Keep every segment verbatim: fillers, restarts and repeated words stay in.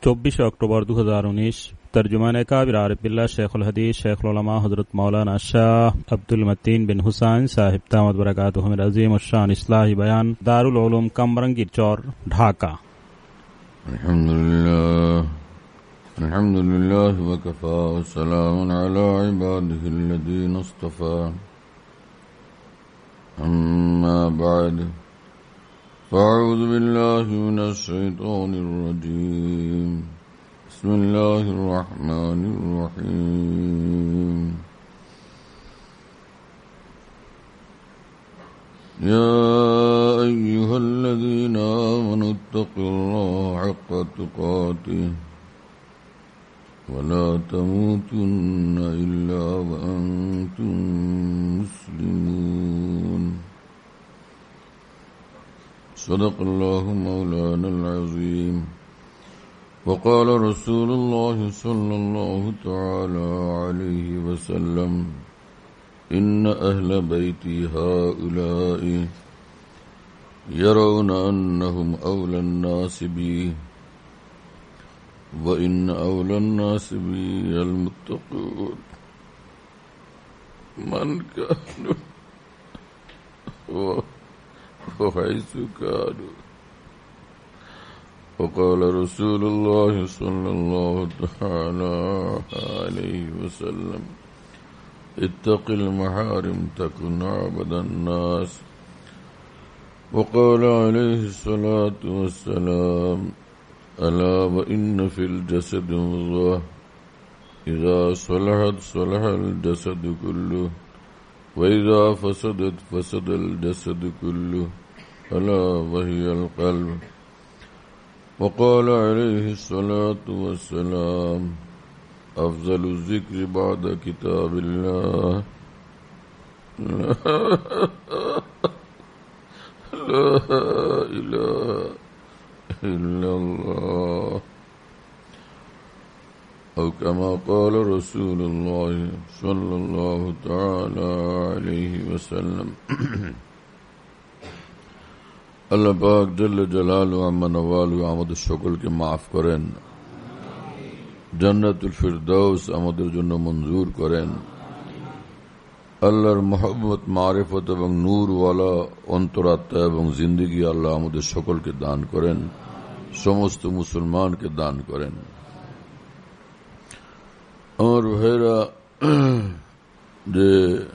चौबीस अक्टूबर दो हज़ार उन्नीस। तर्जुमान काबिर आरिफ बिल्लाह शेखुल हदीस शेखुल उलमा हजरत मौलाना शाह अब्दुल मतीन बिन हुसैन साहिब दामद बरकातुहुम अज़ीम उश्शान इस्लाही बयान दारुल उलूम कमरंगी चौर ढाका। अल्हम्दुलिल्लाह अल्हम्दुलिल्लाह व कफ़ा व सलामुन अला इबादिहि अल्लज़ीना इस्तफ़ा अम्मा बअद फ़अऊज़ु बिल्लाहि मिनश शैतानिर रजीम बिस्मिल्लाहिर रहमानिर रहीम या अय्युहल्लज़ीना आमनु इत्तक़ुल्लाहा हक़्क़ तुक़ातिहि वला तमूतुन्न इल्ला व अंतुम मुस्लिमून। सदक़ल्लाहु मौलानल अज़ीम। वक़ाल रसूलुल्लाह सल्लल्लाहु तआला अलैहि वसल्लम इन्न अहल बैती हाउलाइ यरौना अन्नहुम औलन नासि बी व इन्न औलन नासि बी अल मुत्तक़ून मन कानु व हैसु कानु। वक़ाल रसूलुल्लाह सल्लल्लाहु तआला अलैहि वसल्लम इत्तक़िल महारिम तकुन अबदन नास। वक़ाल अलैहि सलातु वस्सलाम अला व इन्न फिल जसद मुज़ग़ह इज़ा सलहत सलहल जसद कुल्लुहु व इज़ा फसदत फसदल जसद कुल्लुहु अला वहियल क़ल्ब। वक़ाल अलैहि सलातु वस्सलाम अफ़ज़लु ज़िक्रि बअद किताबिल्लाह ला इलाहा इल्लल्लाह औ कमा क़ाल रसूलुल्लाह सल्लल्लाहु तआला अलैहि वसल्लम। আল্লাহ পাক জল্লে জালালু আম্মা নওয়ালু আমাদের সকলকে মাফ করেন, জান্নাতুল ফিরদাউস আমাদের জন্য মঞ্জুর করেন। আল্লাহর মহব্বত মারিফত এবং নূরওয়ালা অন্তরাত্মা এবং জিন্দেগি আল্লাহ আমাদের সকলকে দান করেন, সমস্ত মুসলমানকে দান করেন। আমার ভাইরা, যে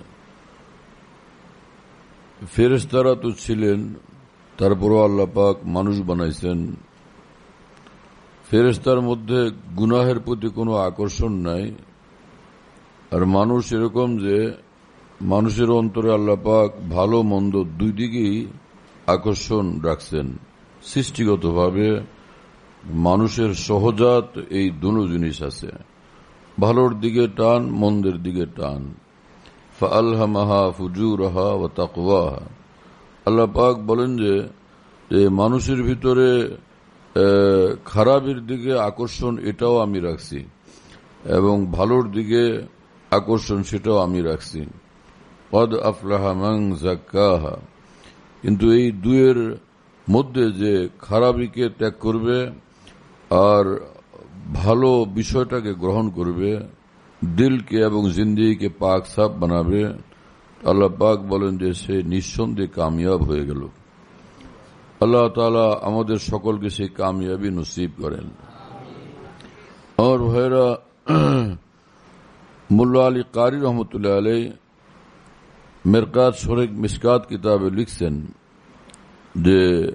ফেরেশতারা তো ছিলেন, তারপরও আল্লাহ পাক মানুষ বানাইছেন। ফেরেশতার মধ্যে গুনাহের প্রতি কোনো আকর্ষণ নাই, আর মানুষ এরকম যে মানুষের অন্তরে আল্লাহ পাক ভালো মন্দ দুই দিকেই আকর্ষণ রাখছেন। সৃষ্টিগতভাবে মানুষের সহজাত এই দুটো জিনিস আছে, ভালোর দিকে টান, মন্দের দিকে টান। ফাআলহামাহা ফুজুরাহা ওয়া তাকওয়াহা। আল্লাহ পাক বলেন যে মানুষের ভিতরে খারাপের দিকে আকর্ষণ এটাও আমি রাখছি, এবং ভালোর দিকে আকর্ষণ সেটাও আমি রাখছি। কদ আফলাহা মান যাক্কাহা। কিন্তু এই দুয়ের মধ্যে যে খারাপিকে ত্যাগ করবে আর ভালো বিষয়টাকে গ্রহণ করবে, দিলকে এবং জিন্দেগিকে পাক সাফ বানাবে, আল্লাহ পাক বলেন যে সে নিঃসন্দেহে কামিয়াব হয়ে গেল। আল্লাহ তাআলা আমাদের সকলকে সেই কামিয়াবি নসিব করেন। আর ভাইরা, মুল্লা আলী কারি রহমতুল্লাহ আলাইহি মিরকাত শরীফ মিশকাত কিতাবে লিখছেন যে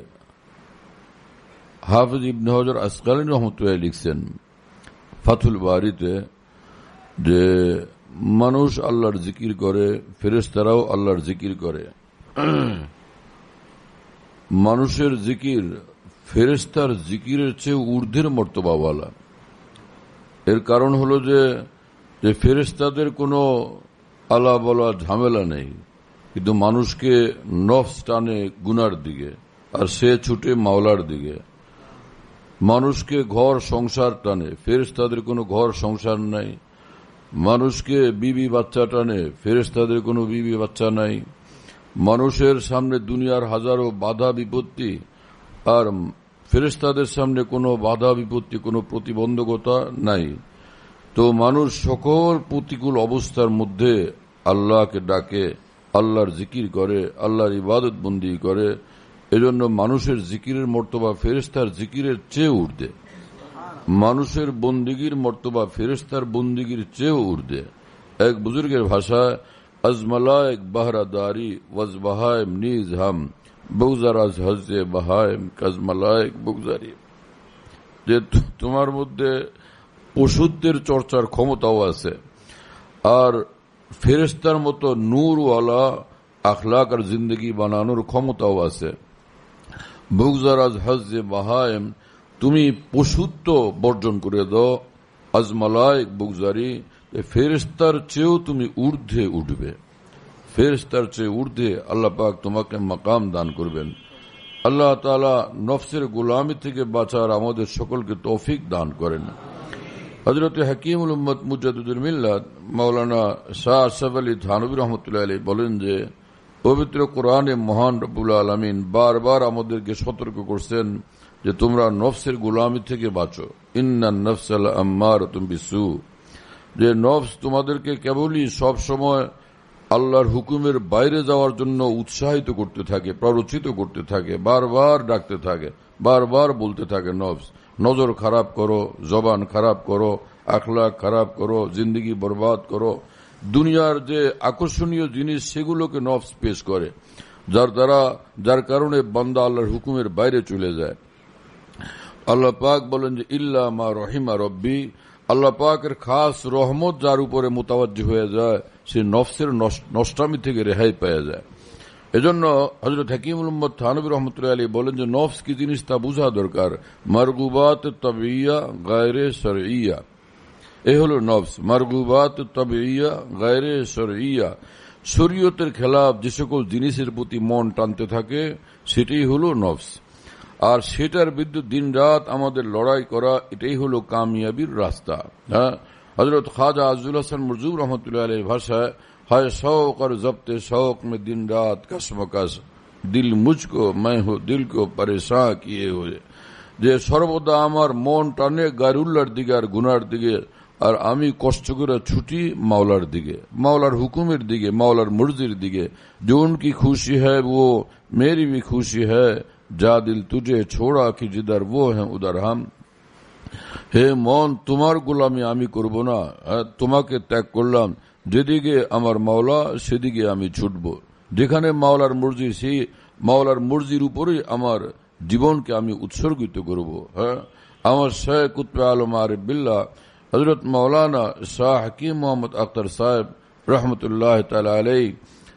হাফিজ ইবনে হাজার আসকালানী রহমতুল্লাহ লিখছেন ফাথুল বারিতে যে মানুষ আল্লাহর জিকির করে, ফেরেশতারাও আল্লাহর জিকির করে। মানুষের জিকির ফেরেশতার জিকিরের চেয়ে ঊর্ধ্বের মর্তবাওয়ালা। এর কারণ হলো যে ফেরেশতাদের কোনো আলা বলা ঝামেলা নেই, কিন্তু মানুষকে নফস টানে গুনার দিকে, আর সে ছুটে মাওলার দিকে। মানুষকে ঘর সংসার টানে, ফেরেশতাদের কোনো ঘর সংসার নাই। মানুষকে বিবি বাচ্চা টানে, ফেরেশতাদের কোনো বিবি বাচ্চা নাই। মানুষের সামনে দুনিয়ার হাজারো বাধা বিপত্তি, আর ফেরেশতাদের সামনে কোনো বাধা বিপত্তি, কোনো প্রতিবন্ধকতা নাই। তো মানুষ সকল প্রতিকূল অবস্থার মধ্যে আল্লাহকে ডাকে, আল্লাহর জিকির করে, আল্লাহর ইবাদত বন্দি করে। এজন্য মানুষের জিকিরের মর্তবা ফেরেশতার জিকিরের চেয়ে ঊর্ধ্বে, মানুষের বন্দিগির মর্তবা ফেরেশতার বন্দিগির চেয়ে ঊর্ধ্বে। এক বুজুর্গের ভাষায় আজমালায়েক বাহরাদারি ওয়াজ বাহায়েম নিজ হাম বউজারাজ হজে বাহায়েম কাজমালায়েক বুগজারি। যে তোমার মধ্যে পশুত্বের চর্চার ক্ষমতাও আছে, আর ফেরেশতার মতো নূরওয়ালা আখলাক আর জিন্দগি বানানোর ক্ষমতাও আছে। বুগজারাজ হজে বাহায়েম, তুমি পশুত্ব বর্জন করে দাও। আজমালায়েক বুগজারি, ফেরেশতার চেয়েও তুমি ঊর্ধ্বে উঠবে, ফেরেশতার চেয়ে ঊর্ধ্বে আল্লাহ পাক তোমাকে মাকাম দান করবেন। আল্লাহ তাআলা নফসের গোলামি থেকে বাঁচার আমাদের সকলকে তৌফিক দান করেন। হযরত হাকিমুল উম্মত মুজাদ্দিদুল মিল্লাত মাওলানা শাহ আশরাফ আলী থানভী রহমতুল্লাহ আলাইহি বলেন যে পবিত্র কোরআনে মহান রব্বুল আলামিন বারবার আমাদেরকে সতর্ক করছেন যে তোমরা নফসের গোলামি থেকে বাঁচো। ইন্নান নফসা লাআম্মারাতুম বিসু, যে নফস তোমাদেরকে কেবলই সব সময় আল্লাহর হুকুমের বাইরে যাওয়ার জন্য উৎসাহিত করতে থাকে, প্ররোচিত করতে থাকে, বারবার ডাকতে থাকে, বারবার বলতে থাকে নফস নজর খারাপ করো, জবান খারাপ করো, আখলাক খারাপ করো, জিন্দগি বরবাদ করো। দুনিয়ার যে আকর্ষণীয় জিনিস সেগুলোকে নফস পেশ করে, যার দ্বারা যার কারণে বান্দা আল্লাহর হুকুমের বাইরে চলে যায়। আল্লাহ পাক বলেন যে ইল্লা মা রহিমা রব্বি, আল্লাহ পাকের খাস রহমত যার উপরে মোতাবাজ্জি হয়ে যায় সে নফসের নষ্টামি থেকে রেহাই পেয়ে যায়। এজন্য হযরত হাকিমুল উম্মত থানভী রহমতুল্লাহ আলাইহি বলেন যে নফস কি জিনিস তা বোঝা দরকার। মারগুবাত তাবিইয়া গায়রে শরঈয়া, এই হলো নফস। মারগুবাত তাবিইয়া গায়রে শরঈয়া, শরীয়তের খেলাফ যে সকল জিনিসের প্রতি মন টানতে থাকে সেটাই হলো নফস। আর সেটার বিরুদ্ধে দিন রাত আমাদের লড়াই করা, এটাই হলো কামিয়াবির রাস্তা। হ্যাঁ, হযরত খাজা আজুল হাসান মরজুব রহমতুল্লাহ আলাইহির ভাষায় হায় শৌক আর জব্তে শৌক में दिन रात कशमकश दिल मुझको मैं हूँ दिल को परेशान किए हुए, যে সর্বদা আমার মন টানে গায়রুল্লাহর দিকে আর গুনার দিকে, আর আমি কষ্ট করে ছুটি মাওলার দিকে, মাওলার হুকুমের দিকে, মাওলার মর্জির দিকে। जो उनकी खुशी है वो मेरी भी खुशी है, যা দিল তুঝে ছোড়া কি জিদার वो है उधर हम। হে মন, তোমার গোলামি আমি করব না, তোমাকে ত্যাগ করলাম, যেদিকে আমার মাওলা সেদিকে আমি ছুটব। যেখানে মাওলার মর্জি সেই মাওলার মর্জির উপরেই আমার জীবনকে আমি উৎসর্গিত করব। হ্যাঁ, আমার শেখ কুতবে আলম আরিফ বিল্লাহ হযরত মাওলানা শাহ হাকিম মোহাম্মদ আখতার সাহেব রহমতুল্লাহ তাআলা আলাইহি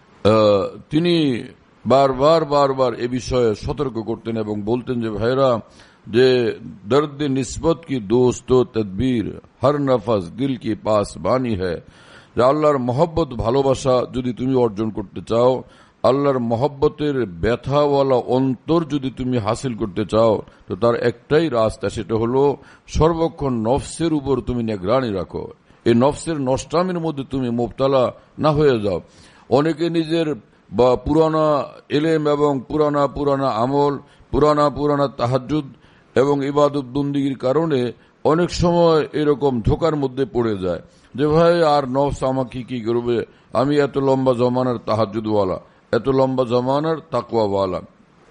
তিনি বারবার বারবার এ বিষয়ে সতর্ক করতেন এবং বলতেন যে ভাইরা, যে দর্দ নিসবত কি দোস্ত তদবীর হর নফস দিল কি পাস বানি হ্যায়, যে আল্লাহর মহব্বত ভালোবাসা যদি তুমি অর্জন করতে চাও, আল্লাহর মহব্বতের ব্যথাওয়ালা অন্তর যদি তুমি হাসিল করতে চাও, তো তার একটাই রাস্তা, সেটা হলো সর্বক্ষণ নফসের উপর তুমি নিগরানি রাখো, এই নফসের নষ্টামির মধ্যে তুমি মুবতালা না হয়ে যাও। অনেকে নিজের বা পুরানা এলেম এবং পুরানা পুরানা আমল, পুরানা পুরানা তাহাজ্জুদ এবং ইবাদত বন্দিগির কারণে অনেক সময় এরকম ধোকার মধ্যে পড়ে যায় যে ভাই আর নফস আমাকে কি করবে, আমি এত লম্বা জমানার তাহাজ্জুদওয়ালা, এত লম্বা জমানার তাকওয়াওয়ালা।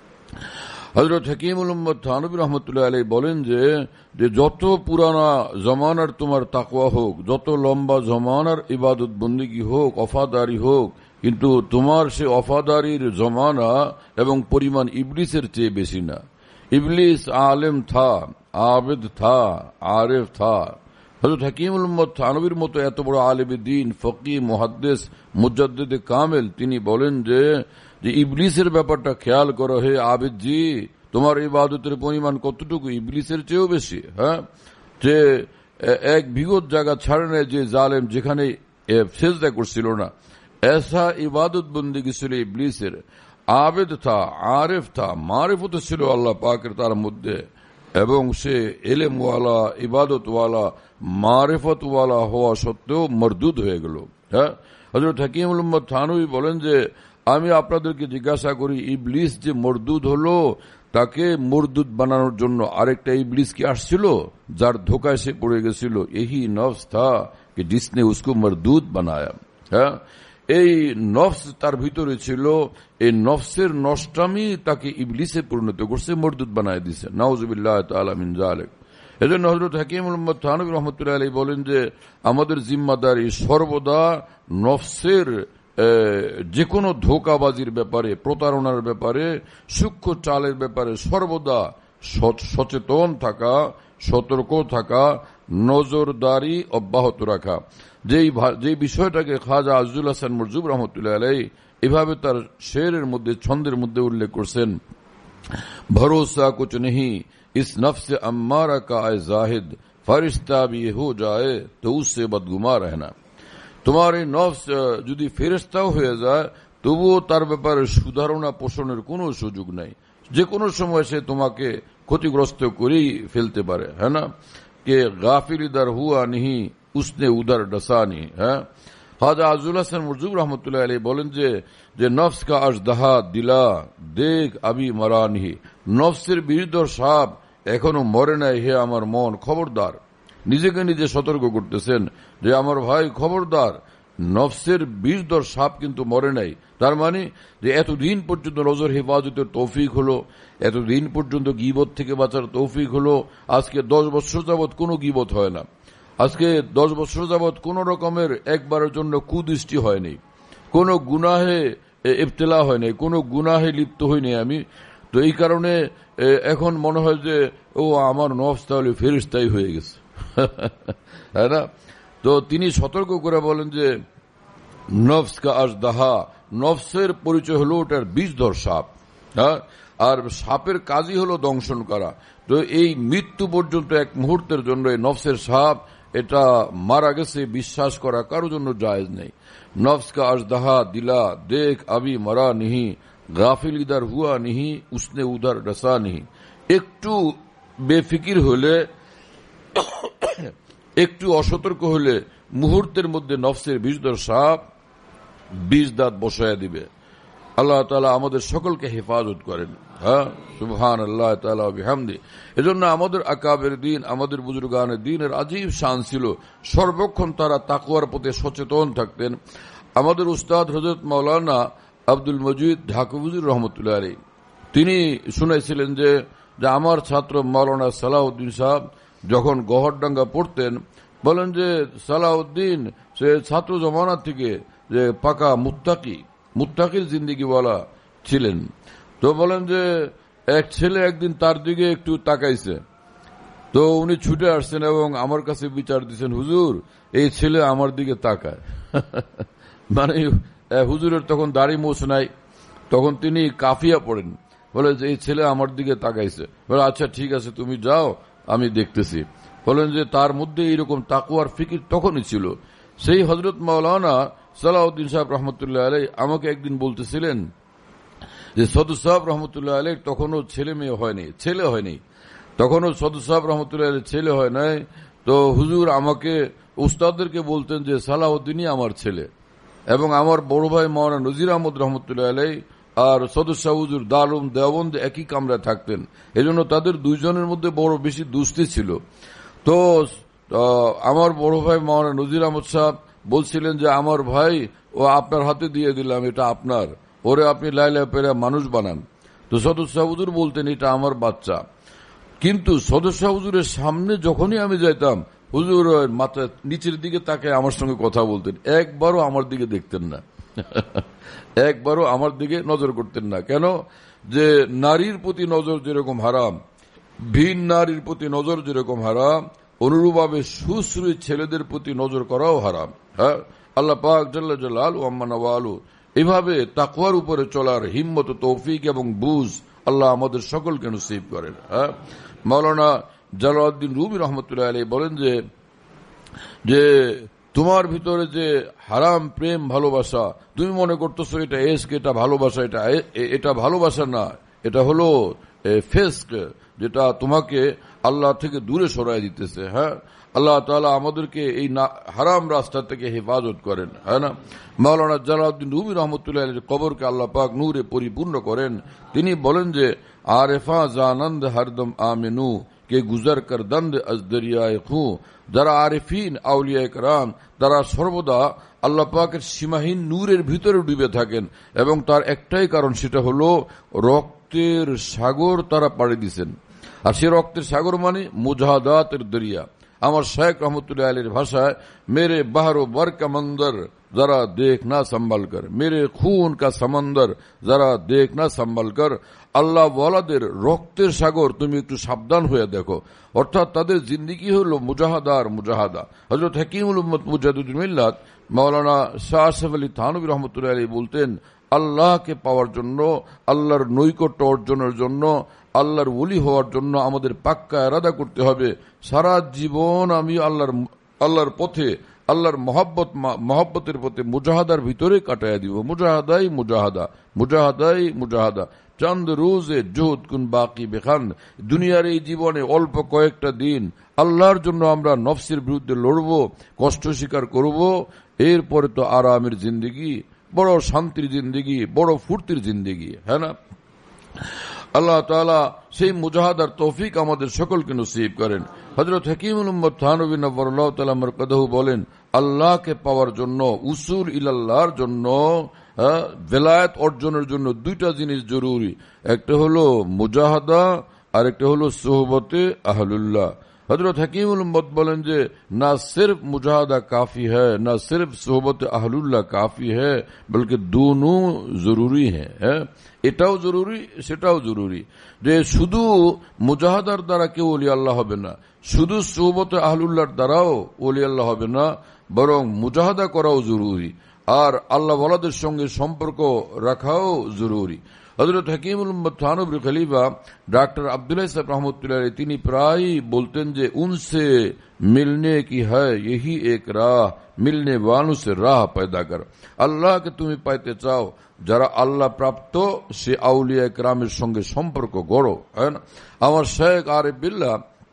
হযরত হাকিমুল উম্মত থানভী রহমতুল্লাহ আলাইহি বলেন যে যে যত পুরানা জমানার তোমার তাকওয়া হোক, যত লম্বা জমানার ইবাদত বন্দিগি হোক, ওফাদারি হোক, কিন্তু তোমার সে ওফাদারির জমানা এবং পরিমাণ ইবলিসের চেয়ে বেশি না। ইবলিস আলেম থা, আবেদ থা, আরেফ থা। হযরত হাকিমুল উম্মত থানভীর মতো এত বড় আলেম দ্বীন, ফকিহ, মুহাদ্দিস, মুজাদ্দিদ কামেল, তিনি বলেন যে যে ইবলিসের ব্যাপারটা খেয়াল করো হে আবেদ জি, তোমার ইবাদতের পরিমাণ কতটুকু, ইবলিসের চেয়েও বেশি। হ্যাঁ, যে এক বিগত জায়গা ছাড়ে নেয় যে জালেম যেখানে সেজদা করছিল না, এসা ইবাদত বন্দিগি ছিল ইবলিসের। আবেদ থা, আরেফ থা, মারিফত ছিল আল্লাহ পাকের তার মধ্যে, এবং সে এলেমওয়ালা, ইবাদতওয়ালা, মারিফতওয়ালা হওয়া সত্ত্বেও মরদুদ হয়ে গেল। হ্যাঁ, হযরত হাকিমুল উম্মত থানভী বলেন যে আমি আপনাদেরকে জিজ্ঞাসা করি, ইবলিস যে মরদুদ হলো তাকে মরদুদ বানানোর জন্য আরেকটা ইবলিস কি আসছিল, যার ধোকায় সে পড়ে গেছিল। यही नफ्स था कि जिसने उसको मरदूद बनाया। হ্যাঁ, এই নফস তার ভিতরে ছিল, এই নফসের নষ্টামি তাকে ইবলিসে পরিণত করছে, মরদুদ বানায় দিছে। নাউজুবিল্লাহ তাআলা মিন যালিক। এজন্য হযরত হাকিমুল উম্মত থানভী রাহমাতুল্লাহি আলাইহি বলেন যে আমাদের জিম্মাদারি সর্বদা নফসের যে কোনো ধোঁকাবাজির ব্যাপারে, প্রতারণার ব্যাপারে, সূক্ষ্ম চালের ব্যাপারে সর্বদা সচেতন থাকা, সতর্ক থাকা, নজরদারি অব্যাহত রাখা। যেই যে বিষয়টাকে খাজা আজজুল হাসান মরজুব রহমতুল্লাহ আলাইহি এভাবে তার শেরের মধ্যে, ছন্দের মধ্যে উল্লেখ করছেন, ভরসা কুছ নেহি ইস নফস আম্মারা কা আয় জাহিদ, ফরিস্তা ভি হো যায় তো উসসে বদগুমা রহনা। তোমার এই নফস যদি ফেরেশতাও হয়ে যায় তবুও তার ব্যাপারে সুধারণা পোষণের কোনো সুযোগ নাই। যে কোনো সময় সে তোমাকে ক্ষতিগ্রস্ত করেই ফেলতে পারে। হ্যাঁ না, কে গাফিল ইদার হুয়া নিহি উসনে উদার ডসানি। হ্যাঁ, খাজা আজজুল হাসান মরজুব রহমতুল্লাহ আলাইহি বলেন যে যে নফস কা আজদাহা দিলা দেখ আবি মারা নিহি, নফসের বিরুদ্ধ সাপ এখনো মরে নাই, হে আমার মন খবরদার। নিজেকে নিজে সতর্ক করতেছেন যে আমার ভাই খবরদার, নফসের বিষধর সাপ কিন্তু মরে নাই। তার মানে যে এতদিন পর্যন্ত নজর হেফাজতের তৌফিক হলো, এতদিন পর্যন্ত গীবত থেকে বাঁচার তৌফিক হলো, আজকে দশ বছর যাবৎ কোনো গীবত হয় না, আজকে দশ বছর যাবৎ কোন রকমের একবারের জন্য কুদৃষ্টি হয়নি, কোন গুনাহে ইবতিলা হয়নি, কোন গুনাহে লিপ্ত হয়নি আমি। তো এই কারণে এখন মনে হয় যে ও আমার নফস তাহলে ফেরেশতাই হয়ে গেছে। হ্যাঁ না, তো তিনি সতর্ক করে বলেন যে নফস কা আজদাহা, নফসের পরিচয় হলো ওটার বিষধর সাপ। হ্যাঁ, আর সাপের কাজই হলো দংশন করা। তো এই মৃত্যু পর্যন্ত এক মুহূর্তের জন্য এই নফসের সাপ এটা মারা গেছে বিশ্বাস করা কারোর জন্য জায়েজ নেই। নফস কা আজদাহা দিলা দেখ আবি মারা নিহি, গাফিল ইদার হুয়া নিহি উসনে উদার ডসা নিহি। একটু বেফিকির হলে, একটু অসতর্ক হলে মুহূর্তের মধ্যে নফসের বিষধর সাপ বিষ দাঁত বসায় দিবে। আল্লাহ তাআলা আমাদের সকলকে হেফাজত করেন। হ্যাঁ, সুবহানাল্লাহ তাআলা ওয়া বিহামদি। এজন্য আমাদের আকাবের দিন, আমাদের বুজুর্গানের দিনের আজীব শান ছিল, সর্বক্ষণ তারা তাকওয়ার প্রতি সচেতন থাকতেন। আমাদের উস্তাদ হযরত মাওলানা আব্দুল মজিদ ঢাকুবুজুর রহমতুল্লাহ আলাইহি তিনি শুনাইছিলেন যে আমার ছাত্র মাওলানা সালাউদ্দিন সাহেব যখন গহরডাঙ্গা পড়তেন, বলেন যে সালাউদ্দিন সে ছাত্র জমানা থেকে যে পাকা মুত্তাকি, মুত্তাকির জিন্দেগিওয়ালা ছিলেন। তো বলেন যে এক ছেলে একদিন তার দিকে একটু তাকাইছে, তো উনি ছুটে আসছেন এবং আমার কাছে বিচার দিচ্ছেন, হুজুর এই ছেলে আমার দিকে তাকায়। মানে হুজুরের তখন দাড়ি মোছ নাই, তখন তিনি কাফিয়া পড়েন, বলে যে এই ছেলে আমার দিকে তাকাইছে। বলে আচ্ছা ঠিক আছে তুমি যাও, আমি দেখতেছি। বলেন যে তার মধ্যে এইরকম তাকওয়ার ফিকির তখনই ছিল। সেই হযরত মাওলানা সালাউদ্দিন সাহেব রহমতুল্লাহ আলাইহি আমাকে একদিন বলতেছিলেন যে সদু সাহেব রহমতুল্লাহ আলাইহি তখনও ছেলে মেয়ে হয়নি, ছেলে হয়নি তখনও সদু সাহেব রহমতুল্লাহ আলাইহি ছেলে হয় নাই। তো হুজুর আমাকে উস্তাদদেরকে বলতেন যে সালাউদ্দিনই আমার ছেলে, এবং আমার বড় ভাই মাওলানা নজির আহমদ রহমতুল্লাহ আলাইহি আর সদস্য হুজুর দারুম দেওবন্দ একই কামরায় থাকতেন। এজন্য তাদের দুইজনের মধ্যে বড় বেশি দুস্তি ছিল। তো আমার বড় ভাই মাওলানা নজির আহমদ সাহেব বলছিলেন যে আমার ভাই ও আপনার হাতে দিয়ে দিলাম, এটা আপনার, ওরে আপনি লাইলা পেরা মানুষ বানান। তো সদস্য হুজুর বলতেন এটা আমার বাচ্চা। কিন্তু সদস্য হুজুরের সামনে যখনই আমি যাইতাম, হুজুর মাথা নিচের দিকে তাকে আমার সঙ্গে কথা বলতেন, একবারও আমার দিকে দেখতেন না, একবারও আমার দিকে নজর করতেন না। কেন? যে নারীর প্রতি নজর যেরকম হারাম, ভিন নারীর প্রতি নজর যেরকম হারাম, অনুরূপভাবে সুশ্রী ছেলেদের প্রতি নজর করাও হারাম। হ্যাঁ, আল্লাহ পাক জাল্লা জালালু আম্মা নওয়ালু এভাবে তাকওয়ার উপরে চলার হিম্মত, তৌফিক এবং বুঝ আল্লাহ আমাদের সকলকে নসিব করেন। হ্যাঁ, মাওলানা জালালউদ্দিন রুমি রহমতুল্লাহ আলাইহি বলেন যে যে তোমার ভিতরে যে হারাম প্রেম ভালোবাসা, তুমি মনে করতেছো এটা এশক, এটা ভালোবাসা, এটা এটা ভালোবাসা না, এটা হলো ফেস্ক, যেটা তোমাকে আল্লাহ থেকে দূরে সরাই দিতেছে। হ্যাঁ, আল্লাহ তাআলা আমাদেরকে এই হারাম রাস্তা থেকে হেফাজত করেন। হ্যাঁ না, মাওলানা জালালউদ্দিন রুমি রহমতুল্লাহ আলাইহির কবরকে আল্লাহ পাক নূরে পরিপূর্ণ করেন। তিনি বলেন যে আরেফা জানন্দ হরদম আমিনু কে গুজর কর দন্দ আজ দরিয়ায়ে খু, যারা আরিফিন আউলিয়া کرام তারা সর্বদা আল্লাহ পাকের সীমাহীন নূরের ভিতরে ডুবে থাকেন, এবং তার একটাই কারণ, সেটা হলো রক্তের সাগর তারা পাড়ি দিয়েছেন। আর সে রক্তের সাগর মানে মুজাহাদাতের দরিয়া। আমার শেখ রহমতুল্লাহ আলীর ভাষায়, মেরে বাহরো बर का मंदर जरा देखना संभल कर, मेरे खून का समंदर जरा देखना संभल कर। আল্লাহ ওয়ালাদের রক্তের সাগর তুমি একটু সাবধান হয়ে দেখো। অর্থাৎ তাদের জিন্দিগি হলো মুজাহাদার মুজাহাদা। হযরত হাকিমুল উম্মত মুজাদ্দিদুল মিল্লাত মাওলানা শাহ আসফ আলী থানভী রহমতুল্লাহ আলাইহি বলতেন, আল্লাহকে পাওয়ার জন্য, আল্লাহর নৈকট্য অর্জনের জন্য, আল্লাহর ওলি হওয়ার জন্য আমাদের পাক্কা ইরাদা করতে হবে, সারা জীবন আমি আল্লাহর আল্লাহর পথে, আল্লাহর মহব্বত মহব্বতের পথে মুজাহাদার ভিতরে কাটাইয়া দিব। মুজাহাদাই মুজাহাদা, মুজাহাদাই মুজাহাদা। চাঁদ রোজে জোহদ কুন বাকি বেখান, দুনিয়ার এই জীবনে অল্প কয়েকটা দিন আল্লাহর জন্য আমরা নফসের বিরুদ্ধে লড়ব, কষ্ট স্বীকার করব, এরপরে তো আরামের জিন্দিগি, বড় শান্তির জিন্দিগি, বড় ফুর্তির জিন্দিগি। হ্যাঁ না, আল্লাহ তাআলা সেই মুজাহাদার তৌফিক আমাদের সকলকে নসিব করেন। হযরত হাকিমুল উম্মত থানভী নওয়ারুল্লাহ তাআলা মারকাদাহু বলেন, আল্লাহকে পাওয়ার জন্য, উসুল ইলাল্লাহর জন্য, ভেলায়েত অর্জনের জন্য দুইটা জিনিস জরুরি। একটা হলো মুজাহাদা, আর একটা হলো সোহবতে আহলুল্লাহ। হযরত হাকিমুল উম্মত বলেন যে না সির্ফ মুজাহাদা কাফি হ্যায়, না সির্ফ সোহবতে আহলুল্লাহ কাফি হ্যায়, বলকে দোনো জরুরি হ্যাঁ। এটাও জরুরি, সেটাও জরুরি, যে শুধু মুজাহাদার দ্বারা কেউ ওলি আল্লাহ হবে না, শুধু সোহবতে আহলুল্লাহর দ্বারাও ওলি আল্লাহ হবে না, বরং মুজাহাদা করাও জরুরি, আর আল্লাহ ওয়ালাদের সঙ্গে সম্পর্ক রাখাও জরুরি। হযরত হাকিমুল উম্মত থানভীর খলিফা ডক্টর আব্দুল্লাহ সাহেব রহমতুল্লাহ আলাইহি তিনি প্রায় বলতেন যে উনসে মিলনে কি হ্যায় यही एक राह, মিলনে ওয়ালোं से রাহ पैदा कर। আল্লাহকে তুমি পাইতে চাও, যারা আল্লাহ প্রাপ্ত সে আউলিয়া কেরামের সঙ্গে সম্পর্ক গড়ো। আমার শেখ আরিফ বিল্লাহ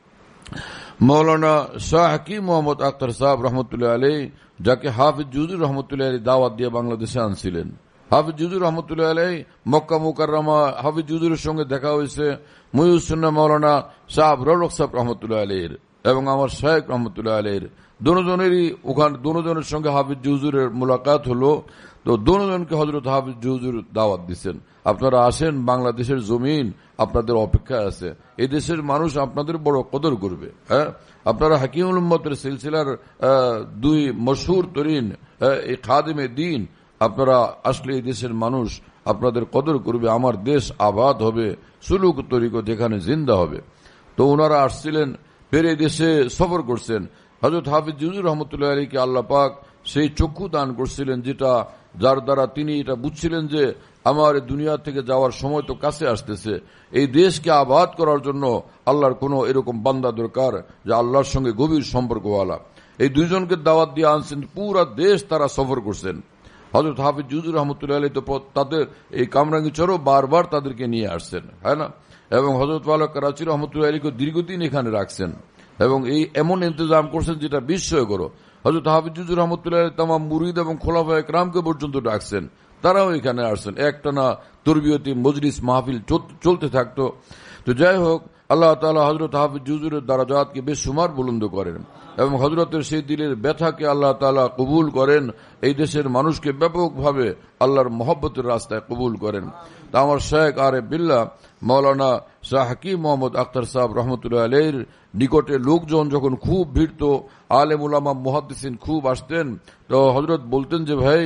মৌলানা শাহ হাকিম মোহাম্মদ আখতার সাহেব রহমতুল্লাহ আলাইহি, যাকে হাফিজ জুজুর রহমতুল্লাহ আলাইহি দাওয়াত দিয়ে বাংলাদেশে আনছিলেন। হাফিজ জুজুর রহমতুল্লাহ আলাইহি মক্কা মুকাররমা হাফিজ জুজুরের সঙ্গে দেখা হয়েছে মুহিউসুন্নাহ মাওলানা সাহেব রৌলক সাহেব রহমতুল্লাহ আলাইহির এবং আমার শেখ রহমতুল্লাহ আলাইহির, দুজনেরই ওখানে দুজনের সঙ্গে হাফিজ জুজুরের মুলাকাত হলো। তো দুজনকে হযরত হাফিজ জুজুর দাওয়াত দিচ্ছেন, আপনারা আসেন, বাংলাদেশের জমিন আপনাদের অপেক্ষায় আছে, এই দেশের মানুষ আপনাদের বড় কদর করবে। হ্যাঁ, আপনারা হাকিমুল উম্মতের সিলসিলার দুই মশহুর তরিন এই খাদিমে দ্বীন, আপনারা আসলে এই দেশের মানুষ আপনাদের কদর করবে, আমার দেশ আবাদ হবে, সুলুক তরিকত যেখানে জিন্দা হবে। তো ওনারা আসছিলেন, ফের এই দেশে সফর করছেন। হযরত হাফিজ জুজুর রহমতুল্লাহ আলাইহিকে আল্লাহ পাক সেই চক্ষু দান করছিলেন, যেটা যার দ্বারা তিনি এটা বুঝছিলেন যে আমার দুনিয়া থেকে যাওয়ার সময় তো কাছে আসতেছে, এই দেশকে আবাদ করার জন্য আল্লাহর কোন এরকম বান্দা দরকার যে আল্লাহর সঙ্গে গভীর সম্পর্কওয়ালা। এই দুইজনকে দাওয়াত দিয়ে আনছেন, পুরা দেশ তারা সফর করছেন। হযরত হাফিজ জুজুর রহমতুল্লাহ আলাইহি তো তাদের এই কামরাঙ্গীরচরও বারবার তাদেরকে নিয়ে আসছেন। হ্যাঁ না, এবং হযরত ওয়ালা করাচি রহমতুল্লাহ আলাইহিকে দীর্ঘদিন এখানে রাখছেন এবং এই এমন ইন্তজাম করছেন যেটা বিস্ময়কর। হযরত হাফিজ জুজুর রহমতুল্লাহ আলাইহি তামাম মুরিদ এবং খোলাফায়ে কেরামকে পর্যন্ত ডাকছেন, তারাও এখানে আসছেন, একটানা তরবিয়তি মজলিস মাহফিল চলতে থাকতো। তো যাই হোক, আল্লাহ তাআলা হযরত হাফিজ জুজুরের দারাজাতকে বেশুমার বুলন্দ করেন এবং হযরতের সেই দিলের ব্যথাকে আল্লাহ তাআলা কবুল করেন, এই দেশের মানুষকে ব্যাপকভাবে আল্লাহর মহব্বতের রাস্তায় কবুল করেন। তা আমার শেখ আরিফ বিল্লাহ মাওলানা শাহ হাকিম মোহাম্মদ আখতার সাহেব রহমতুল্লাহ আলাইহির নিকটে লোকজন যখন খুব ভিড়ত, আলেম উলামা মুহাদ্দিসিন খুব আসতেন, তো হযরত বলতেন যে ভাই,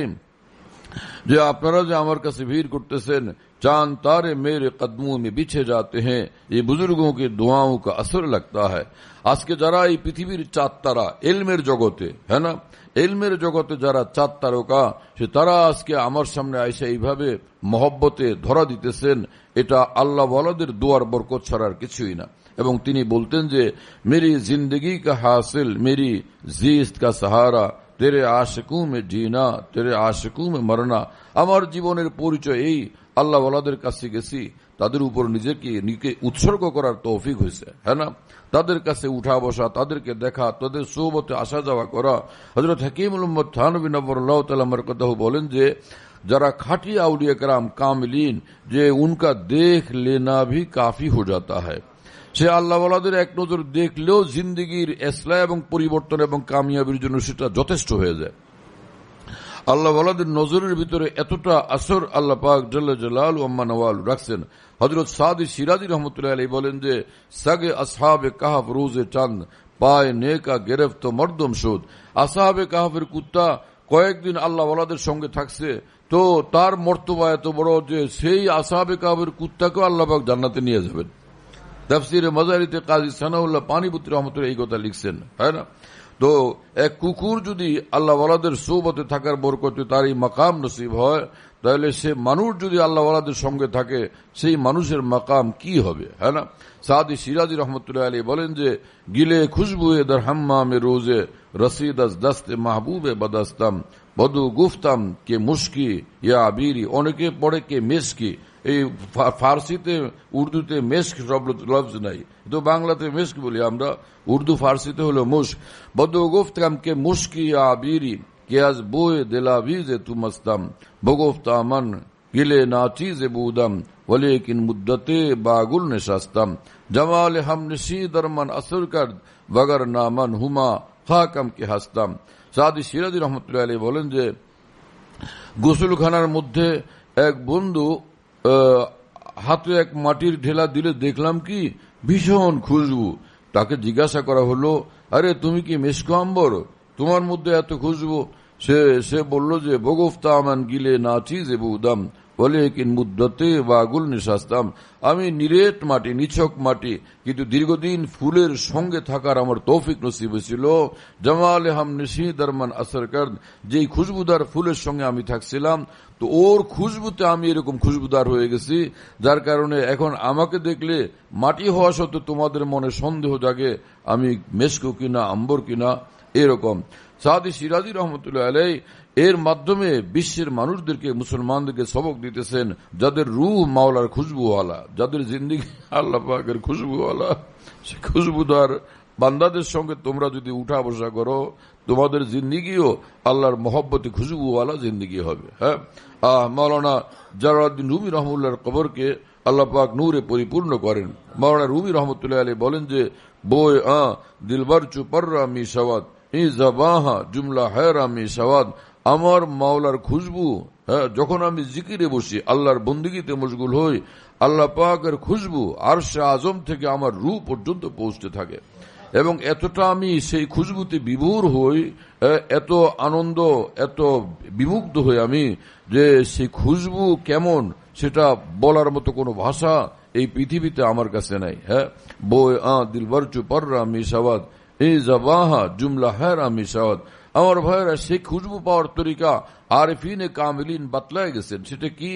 যে আপনারা যে আমার কাছে ভিড় করতেছেন, चांद तारे मेरे कदमों में बिछे जाते हैं, ये बुजुर्गों की दुआओं का असर लगता है। আজকে যারা এই পৃথিবীর চাঁদ তারা ইলমের জগতে, হ্যাঁ না, ইলমের জগতে যারা চাঁদ তারকা, সে তারা আজকে আমার সামনে এসে এইভাবে মহব্বতে ধরা দিতেছেন, এটা আল্লাহ ওয়ালাদের দুয়ার বরকত ছাড়ার কিছুই না। এবং তিনি বলতেন যে মেরি জিন্দগি কা হাসিল মেরি জিস্ত কা সাহারা, তেরে আশিকু মে জিনা তেরে আশিকু মে মরনা। আমার জীবনের পরিচয় এই, আল্লাহ ওয়ালাদের কাছে গেছি, তাদের উপর নিজেকে নিজে উৎসর্গ করার তৌফিক হয়েছে, হ্যাঁ না? তাদের কাছে উঠা বসা, তাদেরকে দেখা, তাদের সোহবতে আসা যাওয়া করা। হযরত হাকিমুল উম্মত থানভী নওয়ারাল্লাহু তাআলা মারকাতাহু বলেন যে যারা খাঁটি আউলিয়া کرام কামিলিন, যে উনকা দেখ লেনা ভি কাফি হো জাতা হ্যায়, সে আল্লাহ ওয়ালাদের এক নজর দেখলেও জিন্দেগির ইসলাহ এবং পরিবর্তন এবং কামিয়াবির জন্য সেটা যথেষ্ট হয়ে যায়। আল্লাহ ওয়ালাদের নজরের ভিতরে এতটা আসর আল্লাহ পাক জাল্লা জালালু আম্মা নওয়ালু রাখছেন। হযরত সাদি সিরাজি রহমতুল্লাহ আলাইহি বলেন যে সাগে আসহাবে কাহফ রোজে চাঁদ পায় নেকা গেরফত মর্দম সুদ। আসহাবে কাহফের কুত্তা কয়েকদিন আল্লাহ ওয়ালাদের সঙ্গে থাকছে, তো তার মর্তবা এত বড় যে সেই আসহাবে কাহফের কুত্তাকেও আল্লাহ পাক জান্নাতে নিয়ে যাবেন। তাফসিরে মাজারিতে কাজী সানাউল্লাহ পানিপুত্র রহমতুল্লাহ এই কথা লিখছেন, হ্যাঁ না? তো এক কুকুর যদি আল্লাহ ওয়ালাদের সোহবতে থাকার বরকতে তার এই মাকাম নসিব হয়, তাহলে সে মানুষ যদি আল্লাহ ওয়ালাদের সঙ্গে থাকে সেই মানুষের মাকাম কি হবে, হ্যাঁ না? সাদি সিরাজি রহমতুল্লাহ আলাইহি বলেন যে গিলে খুশবুয়ে দর হাম্মামে রোজে রসিদ আজ দস্তে মাহবুবে বদস্তাম বদু গুফতাম কে মুশকি ইয়া আবিরি, অনেকে পড়ে কে মেশকি। এই ফার্সিতে উর্দুতে মেস্ক শব্দ লফজ নাই, তো বাংলাতে মেস্ক বলি আমরা, উর্দু ফার্সিতে হলো মুস্ক। বদু গুফতাম কে মুশকি ইয়া আবিরি কে আজ বয়ে দিলাভিজে তু মস্তাম বগোফতামান গিলে নাচিজে বুদাম ওয়ালেকিন মুদ্দতে বাগুল নেশাস্তাম জামাল হাম নিশি দরমান আসর কর বগর নামান হুমা খাকাম কে হাসতাম। সাদি সিরাজি রহমতুল্লাহ আলাইহি বলেন যে গোসলখানার মধ্যে এক বন্ধু হাতে এক মাটির ঢেলা দিলে দেখলাম কি ভীষণ খুশবু। তাকে জিজ্ঞাসা করা হলো, আরে তুমি কি মেশকো আম্বর, তোমার মধ্যে এত খুশবু? সে সে বলল যে বগফতা আমান গিলে নাচিজ এবু উদাম বলে কিন মুদ্দতে বাগুল নিশাস্তাম, আমি নিরেট মাটি, নিছক মাটি, কিন্তু দীর্ঘদিন ফুলের সঙ্গে থাকার আমার তৌফিক নসিব হয়েছিল। জামাল হাম নিশি দরমান আসর কর, যেই খুশবুদার ফুলের সঙ্গে আমি থাকছিলাম, তো ওর খুশবুতে আমি এরকম খুশবুদার হয়ে গেছি, যার কারণে এখন আমাকে দেখলে মাটি হওয়া সত্ত্বেও তোমাদের মনে সন্দেহ জাগে আমি মেশকো কিনা আম্বর কিনা, এরকম। সাদি সিরাজি রহমতুল্লাহ আলাইহি এর মাধ্যমে বিশ্বের মানুষদেরকে, মুসলমানদেরকে সবক দিতেছেন, যাদের রূহ মাওলার খুশবুওয়ালা, যাদের জিন্দেগি আল্লাহ পাকের খুশবুওয়ালা, সে খুশবুদার বান্দাদের সঙ্গে তোমরা যদি উঠা বসা করো, তোমাদের জিন্দেগিও আল্লাহর মহব্বতে খুশবুওয়ালা জিন্দেগি হবে। হ্যাঁ, আহ মাওলানা জালালউদ্দিন রুমি রহমতুল্লাহর কবরকে আল্লাহ পাক নূরে পরিপূর্ণ করেন। মাওলানা রুমি রহমতুল্লাহ আলাইহি বলেন যে বই আ দিলবার চুপাররা মি সওয়াদ ই জবাহা জুমলা হেরা মি সওয়াদ, আমার মাওলার খুশবু, হ্যাঁ, যখন আমি জিকিরে বসি, আল্লাহর বন্দেগীতে মশগুল হই, আল্লাহ পাকের খুশবু আরশে আজম থেকে আমার রূহ পর্যন্ত পৌঁছতে থাকে, এবং এতটা আমি সেই খুশবুতে বিভোর হই, এত আনন্দ, এত বিমুগ্ধ হই আমি, যে সেই খুশবু কেমন সেটা বলার মতো কোনো ভাষা এই পৃথিবীতে আমার কাছে নাই। হ্যাঁ, বই আ দিলবার চুপাররা মি সওয়াদ এই জবাহা জুমলা হেরা মি সওয়াদ। আমার ভাইয়েরা, সেই খুশবু পাওয়ার তরিকা আরিফিনে কামিলিন বাতলায় গেছেন। সেটা কি?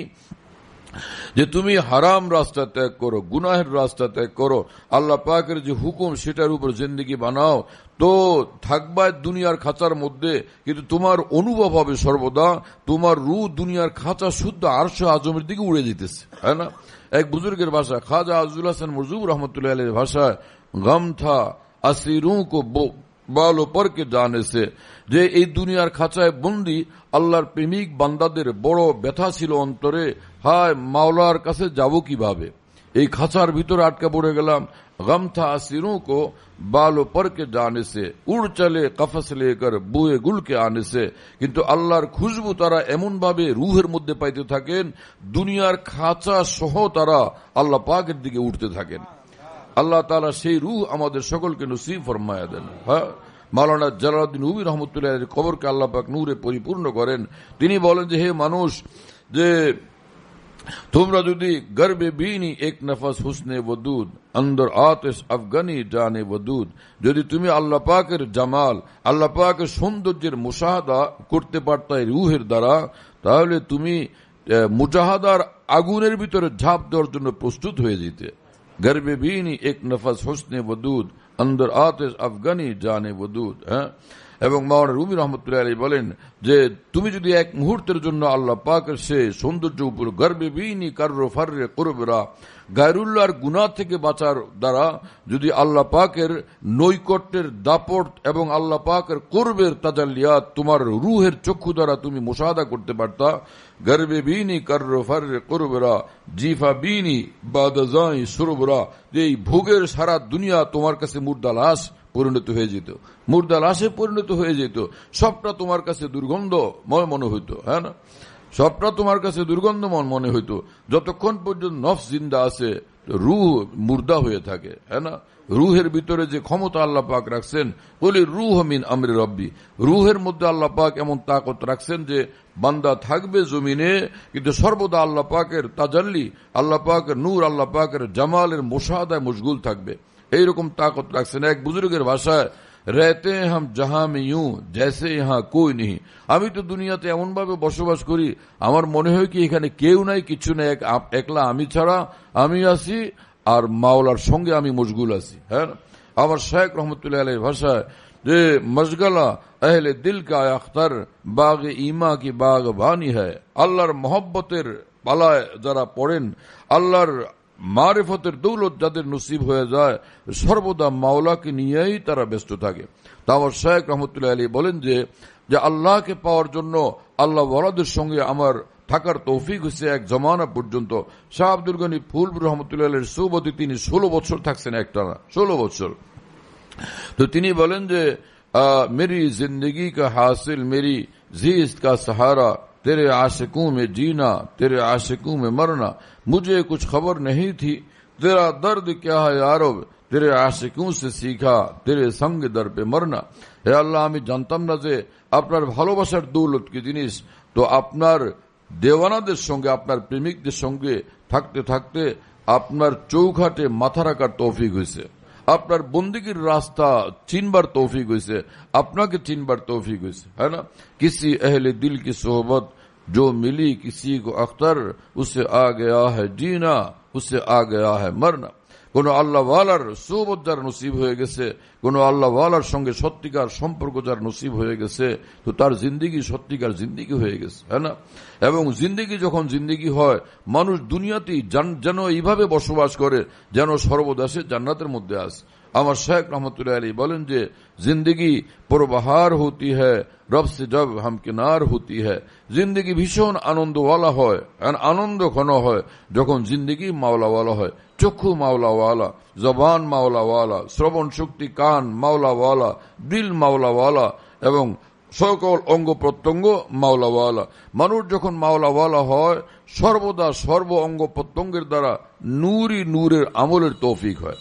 যে তুমি হারাম রাস্তা ত্যাগ করো, গুনাহের রাস্তা ত্যাগ করো, আল্লাহ পাকের যে হুকুম সেটার উপর জিন্দেগি বানাও, তো থাকবা দুনিয়ার খাঁচার মধ্যে, কিন্তু তোমার অনুভব হবে সর্বদা তোমার রূহ দুনিয়ার খাঁচা শুদ্ধ আরশে আজমের দিকে উড়ে যেতেছে। হ্যাঁ না? এক বুজুর্গের ভাষা, খাজা আজুল হাসান মরজুব রহমতুল্লাহ আলাইহির ভাষায়, গম থা আসিরু কো বালো পর কে জানে সে, যে এই দুনিয়ার খাঁচায় বন্দি আল্লাহর প্রেমিক বান্দাদের বড় ব্যথা ছিল অন্তরে, হায় মাওলার কাছে যাব কিভাবে, এই খাঁচার ভিতরে আটকা পড়ে গেলাম। গম থা আসিরু কো বালো পর কে জানে সে, উড় চলে কফস লেকর বুয়ে গুল কে আনে সে, কিন্তু আল্লাহর খুশবু তারা এমন ভাবে রুহের মধ্যে পাইতে থাকেন, দুনিয়ার খাঁচা সহ তারা আল্লাহ পাকের দিকে উঠতে থাকেন। আল্লাহ তাআলা সেই রূহ আমাদের সকলকে নসিব ফরমায়া দেন। হ্যাঁ, মাওলানা জালালউদ্দিন রুমি রহমতুল্লাহের কবরকে আল্লাহ পাক নূরে পরিপূর্ণ করেন। তিনি বলেন যে হে মানুষ, যে তোমরা যদি গর্বে বিনি এক নফস হুসনে ওদুদ অন্দর আতিশ আফগানি জানে ওদুদ, যদি তুমি আল্লাহ পাকের জামাল, আল্লাহ পাকের সৌন্দর্যের মুশাহাদা করতে পারতে রুহের দ্বারা, তাহলে তুমি মুজাহাদার আগুনের ভিতরে ঝাঁপ দেওয়ার জন্য প্রস্তুত হয়ে যেতে। গর্বে বিনি এক নফস হুসনে ওদুদ অন্দর আতিশ আফগানি জানে ওদুদ। হ্যাঁ, এবং মাওলানা রুমি রহমতুল্লাহ আলাইহি বলেন যে তুমি যদি এক মুহূর্তের জন্য আল্লাহ পাকের সে সৌন্দর্য উপর গর্বে বিনি কাররো ফাররে কুরবরা গায়রুল্লাহর গুনাহ থেকে বাঁচার দ্বারা যদি আল্লাহ পাকের নৈকট্যের দাপট এবং আল্লাহ পাকের কুরবের তাজাল্লিয়াত তোমার রূহের চক্ষু দ্বারা তুমি মুশাহাদা করতে পারতা, গর্বে বিনি কাররো ফাররে কুরবরা জিফা বিনি বাদাজাই সুরবরা, এই ভোগের সারা দুনিয়া তোমার কাছে মুর্দা লাশ পরিণত হয়ে যেত, মুর্দা লাশে পরিণত হয়ে যেত, সবটা তোমার কাছে দুর্গন্ধময় মনে হইতো, হ্যাঁ না, সবটা তোমার কাছে দুর্গন্ধময় মনে হইতো যতক্ষণ পর্যন্ত নফস জিন্দা আছে, রূহ মুর্দা হয়ে থাকে, হ্যাঁ না। রুহের ভিতরে যে ক্ষমতা আল্লাহ পাক রাখছেন, বলি রুহ মিন আমরি রব্বি, রুহের মধ্যে আল্লাহ পাক এমন তাকত রাখছেন যে বান্দা থাকবে জমিনে কিন্তু সর্বদা আল্লাহ পাকের তাজাল্লি, আল্লাহ পাকের নূর, আল্লাহ পাকের জামালের মুশাহাদায় মশগুল থাকবে, এইরকম তাকত রাখছেন। এক বুজুর্গের ভাষায়, রেতে হাম জাহা মে ইউঁ জैसे यहाँ कोई नहीं, আমি তো দুনিয়াতে এমন ভাবে বসবাস করি আমার মনে হয় কি এখানে কেউ নাই, কিছু নাই, একলা আমি ছাড়া আমি আছি আর মাওলার সঙ্গে আমি মশগুল আছি। হ্যাঁ, আমার শায়েখ রহমতুল্লাহ আলাইহির ভাষায় যে মশগলা আহলে দিল কা আখতার বাগ ইমা কি বাগ বানি হয়, আল্লাহর মহব্বতের পালায় যারা পড়েন, আল্লাহর মারিফতের দৌলত যাদের নসিব হয়ে যায়, সর্বদা মাওলাকে নিয়েই তারা ব্যস্ত থাকে। তা আমার শায়েখ রহমতুল্লাহ আলাইহি বলেন যে যে আল্লাহকে পাওয়ার জন্য আল্লাহ ওয়ালাদের সঙ্গে আমার থাকার তৌফিক হয়েছে এক জমানা পর্যন্ত। শাহ আব্দুল গনি ফুলপুর রহমতুল্লাহ আলাইহির সুবতি তিনি ষোলো বছর থাকছেন একটানা, ষোলো বছর। তো তিনি বলেন যে মেরি জিন্দগি কা হাসিল মেরি জিস্ত কা सहारा, तेरे आशिकों में जीना तेरे आशिकों में मरना, मुझे कुछ खबर नहीं थी तेरा दर्द क्या है यारब, तेरे आशिकों से सीखा तेरे संग दर पे मरना। হে আল্লাহ, আমি জানতাম না যে আপনার ভালোবাসার দৌলত কি জিনিস, তো আপনার দেওয়ানাদের সঙ্গে আপনার প্রেমিকদের সঙ্গে থাকতে থাকতে আপনার চৌঘাটে মাথা রাখার তৌফিক হয়েছে, আপনার বন্দিগির রাস্তা চিনবার তৌফিক হয়েছে, আপনাকে চিনবার তৌফিক হয়েছে, হ্যাঁ না। কিসি আহলে দিল কি সোহবত जो मिली किसी को अख्तर, उससे आ गया है जीना उससे आ गया है मरना। কোন আল্লাহ ওয়ালার সোহবত যার নসিব হয়ে গেছে, কোন আল্লাহ ওয়ালার সঙ্গে সত্যিকার সম্পর্ক যার নসিব হয়ে গেছে, তো তার জিন্দিগি সত্যিকার জিন্দিগি হয়ে গেছে, হ্যাঁ না। এবং জিন্দিগি যখন জিন্দিগি হয়, মানুষ দুনিয়াতেই যেন এইভাবে বসবাস করে যেন সর্বদা সে জান্নাতের মধ্যে আছে। আমার শায়েখ রহমতুল্লাহ আলাইহি বলেন যে জিন্দিগি পুরবাহার হতি হ্যায় রব সে জব হাম কিনার হতি হ্যায়, জিন্দিগি ভীষণ আনন্দওয়ালা হয়, আনন্দ ঘন হয় যখন জিন্দিগি মাওলাওয়ালা হয়। চক্ষু মাওলাওয়ালা, জবান মাওলাওয়ালা, শ্রবণ শক্তি কান মাওলাওয়ালা, দিল মাওলাওয়ালা এবং সকল অঙ্গ প্রত্যঙ্গ মাওলাওয়ালা। মানুষ যখন মাওলাওয়ালা হয় সর্বদা সর্ব অঙ্গ প্রত্যঙ্গের দ্বারা নূরি নূরের আমলের তৌফিক হয়,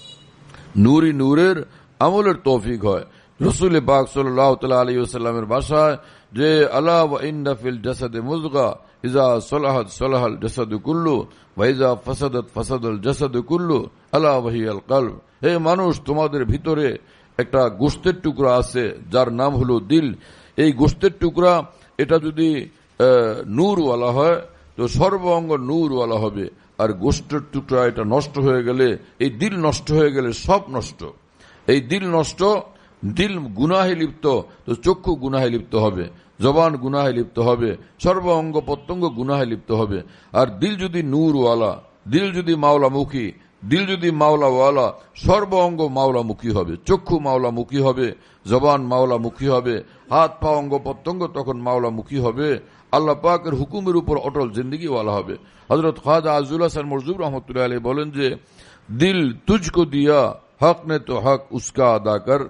নূরি নূরের আমলের তৌফিক হয়। রসুল পাক সাল্লাল্লাহু তাআলা আলাইহি ওয়াসাল্লামের ভাষায় যে আলা ওয়া ইন্না ফিল জাসাদি মুযগা ইযা সালাহাত সালাহাল জাসাদু কুল্লু ওয়া ইযা ফাসাদাত ফাসাদাল জাসাদু কুল্লু আলা ওয়া হিয়াল কলব। হে মানুষ, তোমাদের ভিতরে একটা গোশতের টুকরা আছে যার নাম হলো দিল। এই গোশতের টুকরা এটা যদি নূরওয়ালা হয় তো সর্ব অঙ্গ নূরওয়ালা হবে, আর গোশতের টুকরা এটা নষ্ট হয়ে গেলে, এই দিল নষ্ট হয়ে গেলে সব নষ্ট। এই দিল নষ্ট, দিল গুনাহে লিপ্ত তো চক্ষু গুনাহে লিপ্ত হবে, জবান গুনাহে লিপ্ত হবে, সর্ব অঙ্গ প্রত্যঙ্গ গুনাহে লিপ্ত হবে। আর দিল যদি নূরওয়ালা, দিল যদি মাওলামুখী, দিল যদি মাওলাওয়ালা, সর্ব অঙ্গ মাওলামুখী হবে, চক্ষু মাওলামুখী হবে, জবান মাওলামুখী হবে, হাত পা অঙ্গ প্রত্যঙ্গ তখন মাওলামুখী হবে, আল্লাহ পাকের হুকুমের উপর অটল জিন্দিগিওয়ালা হবে। হযরত খাজা আজুল হাসান মরজুব রহমতুল্লাহ আলাইহি বলেন যে দিল তুঝকো দিয়া হক নে তো হক উসকা আদা কর।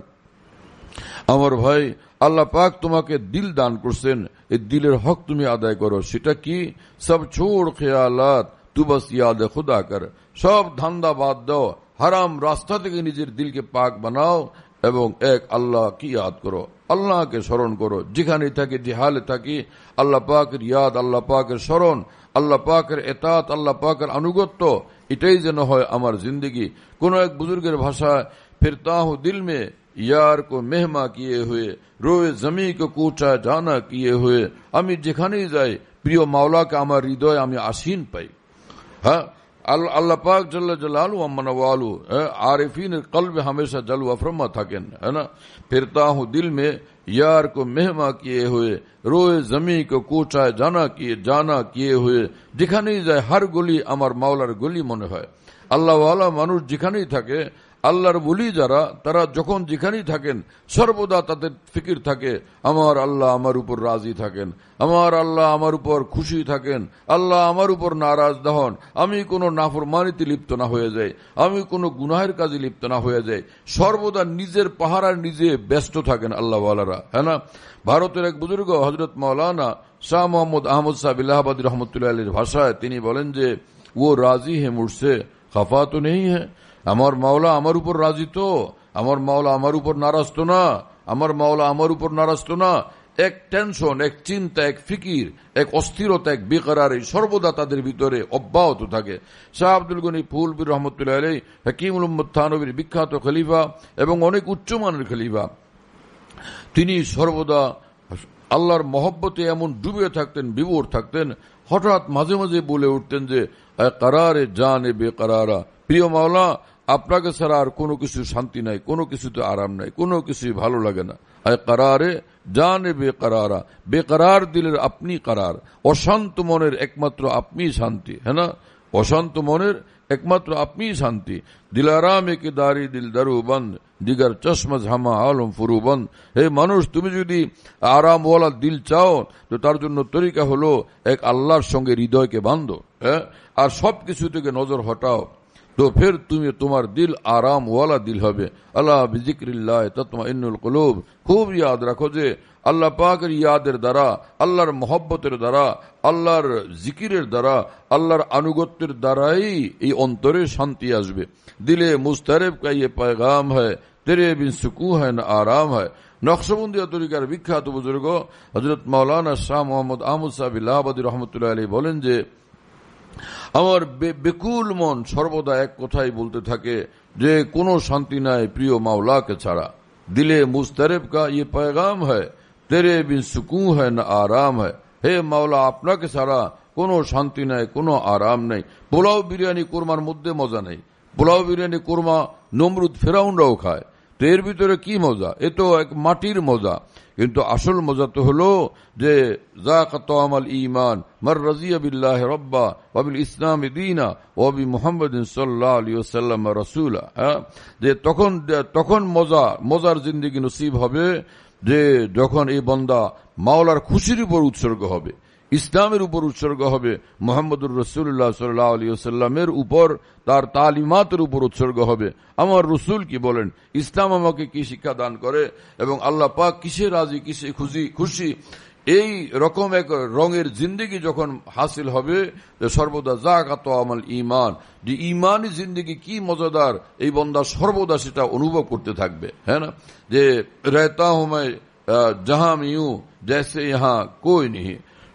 আমার ভাই, আল্লাহ পাক তোমাকে দিল দান করছেন, এই দিলের হক তুমি আদায় করো। সেটা কি? সব ছোড় খেয়ালাত তু বাস ইয়াদ খুদা কর, সব ধান্দা বাদ দাও, হারাম রাস্তা থেকে নিজের দিলকে পাক বানাও এবং এক আল্লাহ কি ইয়াদ করো, আল্লাহকে স্মরণ করো। যেখানে থাকি, যে হালে থাকি, আল্লাহ পাকের ইয়াদ, আল্লাহ পাকের স্মরণ, আল্লাহ পাকের এতাত, আল্লাহ পাকের আনুগত্য, এটাই যেন হয় আমার জিন্দগি। কোন এক বুজুর্গের ভাষায় ফিরতা হু দিল মে यार को मेहमा किए हुए रोए जमी को कूचा जाना किए हुए, আমি যেখানেই যাই প্রিয় মাওলাকে আমার হৃদয়ে আমি আসীন পাই। হ্যাঁ, আল্লাহ পাক জাল্লা জালালু আম্মানা ওয়ালু आरिफीन कल्ब हमेशा जलवा अफरमा থাকেন, है ना। फिरता हूँ दिल में यार को मेहमा किए हुए, रोए जमी को कोचा जाना किए जाना किए हुए, যেখানেই যায় হার গলি আমার মাওলার গলি মনে হয়। আল্লাহ ওয়ালা মানুষ যেখানেই থাকে, আল্লাহর ওলি যারা, তারা যখন যেখানেই থাকেন সর্বদা তাদের ফিকির থাকে আমার আল্লাহ আমার উপর রাজি থাকেন, আমার আল্লাহ আমার উপর খুশি থাকেন, আল্লাহ আমার উপর নারাজ না হন, আমি কোনো নাফরমানিতে লিপ্ত না হয়ে যাই, আমি কোনো গুনাহের কাজে লিপ্ত না হয়ে যাই। সর্বদা নিজের পাহারার নিজে ব্যস্ত থাকেন আল্লাহ ওয়ালারা, হ্যাঁ না। ভারতের এক বুজুর্গ হযরত মাওলানা শাহ মোহাম্মদ আহমদ সাহেব ইলাহাবাদী রহমতুল্লাহ আলাইহির ভাষায় তিনি বলেন যে ও রাজি হে মুঝসে খফা তো নেই হ্যাঁ, আমার মাওলা আমার উপর রাজি তো, আমার মাওলা আমার উপর নারাজ তো না, আমার মাওলা আমার উপর নারাজ তো না। এক টেনশন, এক চিন্তা, এক ফিকির, এক অস্থিরতা, এক বেকরার সর্বদা তাদের ভিতরে অব্যাহত থাকে। শাহ আব্দুল গনি ফুলবী রহমতুল্লাহ আলাইহি হাকিমুল উম্মত থানবীর বিখ্যাত খলিফা এবং অনেক উচ্চমানের খলিফা, তিনি সর্বদা আল্লাহর মহব্বতে এমন ডুবে থাকতেন, বিভোর থাকতেন, হঠাৎ মাঝে মাঝে বলে উঠতেন যে কারারে জান এ বেকরারা, প্রিয় মাওলা আপনাকে ছাড়া আর কোনো কিছু শান্তি নাই, কোনো কিছুতে আরাম নাই, কোনো কিছুই ভালো লাগে না। আয় কারারে জান এ বেকরারা, বেকরার দিলের আপনি কারার, অশান্ত মনের একমাত্র আপনি শান্তি, হ্যাঁ না। অশান্ত মনের একমাত্র আপনি শান্তি। দিলারামে কে দারি দিল দারুবন্দ, দিগার চশমা ঝামা আলম ফুরুবন্দ। হে মানুষ, তুমি যদি আরামওয়ালা দিল চাও তো তার জন্য তরিকা হলো এক আল্লাহর সঙ্গে হৃদয়কে বাঁধো, হ্যাঁ, আর সবকিছু থেকে নজর হটাও, তো ফের তুমি তোমার দিল আরাম ওয়ালা দিল হবে। আল্লাহ বিজিক্রিল্লাহ তাতমাইন্নুল কুলুব। খুব ইয়াদ রাখো যে আল্লাহ পাকের ইয়াদের দ্বারা, আল্লাহর মহব্বতের দ্বারা, আল্লাহর জিকিরের দ্বারা, আল্লাহর আনুগত্যের দ্বারাই এই অন্তরে শান্তি আসবে। দিলে মুস্তারেব কা ইয়ে पैगाम है, तेरे बिन सुकून है ना आराम है। নকশবন্দিয়া তরিকার বিখ্যাত বুজুর্গ হযরত মাওলানা শাহ মোহাম্মদ আহমদ সাহেব ইলাহাবাদী রহমতুল্লাহ আলাইহি বলেন যে আমার বেকুল মন সর্বদা এক কথাই বলতে থাকে যে কোনো শান্তি নাই প্রিয় মাওলাকে ছাড়া। দিলে মুস্তারেব কা ইয়ে पैगाम है, तेरे बिन सुकून है ना आराम है। হে মাওলা, আপনাকে ছাড়া কোনো শান্তি নাই, কোনো আরাম নাই। পোলাও বিরিয়ানি কোরমার মধ্যে মজা নেই, পোলাও বিরিয়ানি কোরমা নমরুদ ফেরাউনরাও খায়, তো এর ভিতরে কি মজা? এ তো এক মাটির মজা। কিন্তু আসল মজা তো হলো যে যাকাত আমাল ঈমান মার রাজিয়া বিল্লাহি রাব্বা ওয়া বিল ইসলাম দীনা ওয়া বি মুহাম্মাদিন সাল্লাল্লাহু আলাইহি ওয়াসাল্লাম রাসূলা, যে তখন তখন মজা মজার জিন্দেগি নসিব হবে যে যখন এই বান্দা মাওলার খুশির উপর উৎসর্গ হবে, ইসলামের উপর উৎসর্গ হবে, মুহাম্মদুর রাসূলুল্লাহ সাল্লাল্লাহু আলাইহি ওয়াসাল্লামের উপর, তার তালিমাতের উপর উৎসর্গ হবে। আমার রাসূল কি বলেন, ইসলাম আমাকে কি শিক্ষা দান করে এবং আল্লাহ পাক কিসে রাজি, কিসে খুশি খুশি এই রকম এক রঙের জিন্দেগি যখন হাসিল হবে, সর্বদা যাকাত আমাল ঈমান, যে ঈমানি জিন্দেগি কি মজাদার এই বান্দা সর্বদা সেটা অনুভব করতে থাকবে, হ্যাঁ না। যে रहता हूं मैं जहां में यूं जैसे यहां कोई नहीं।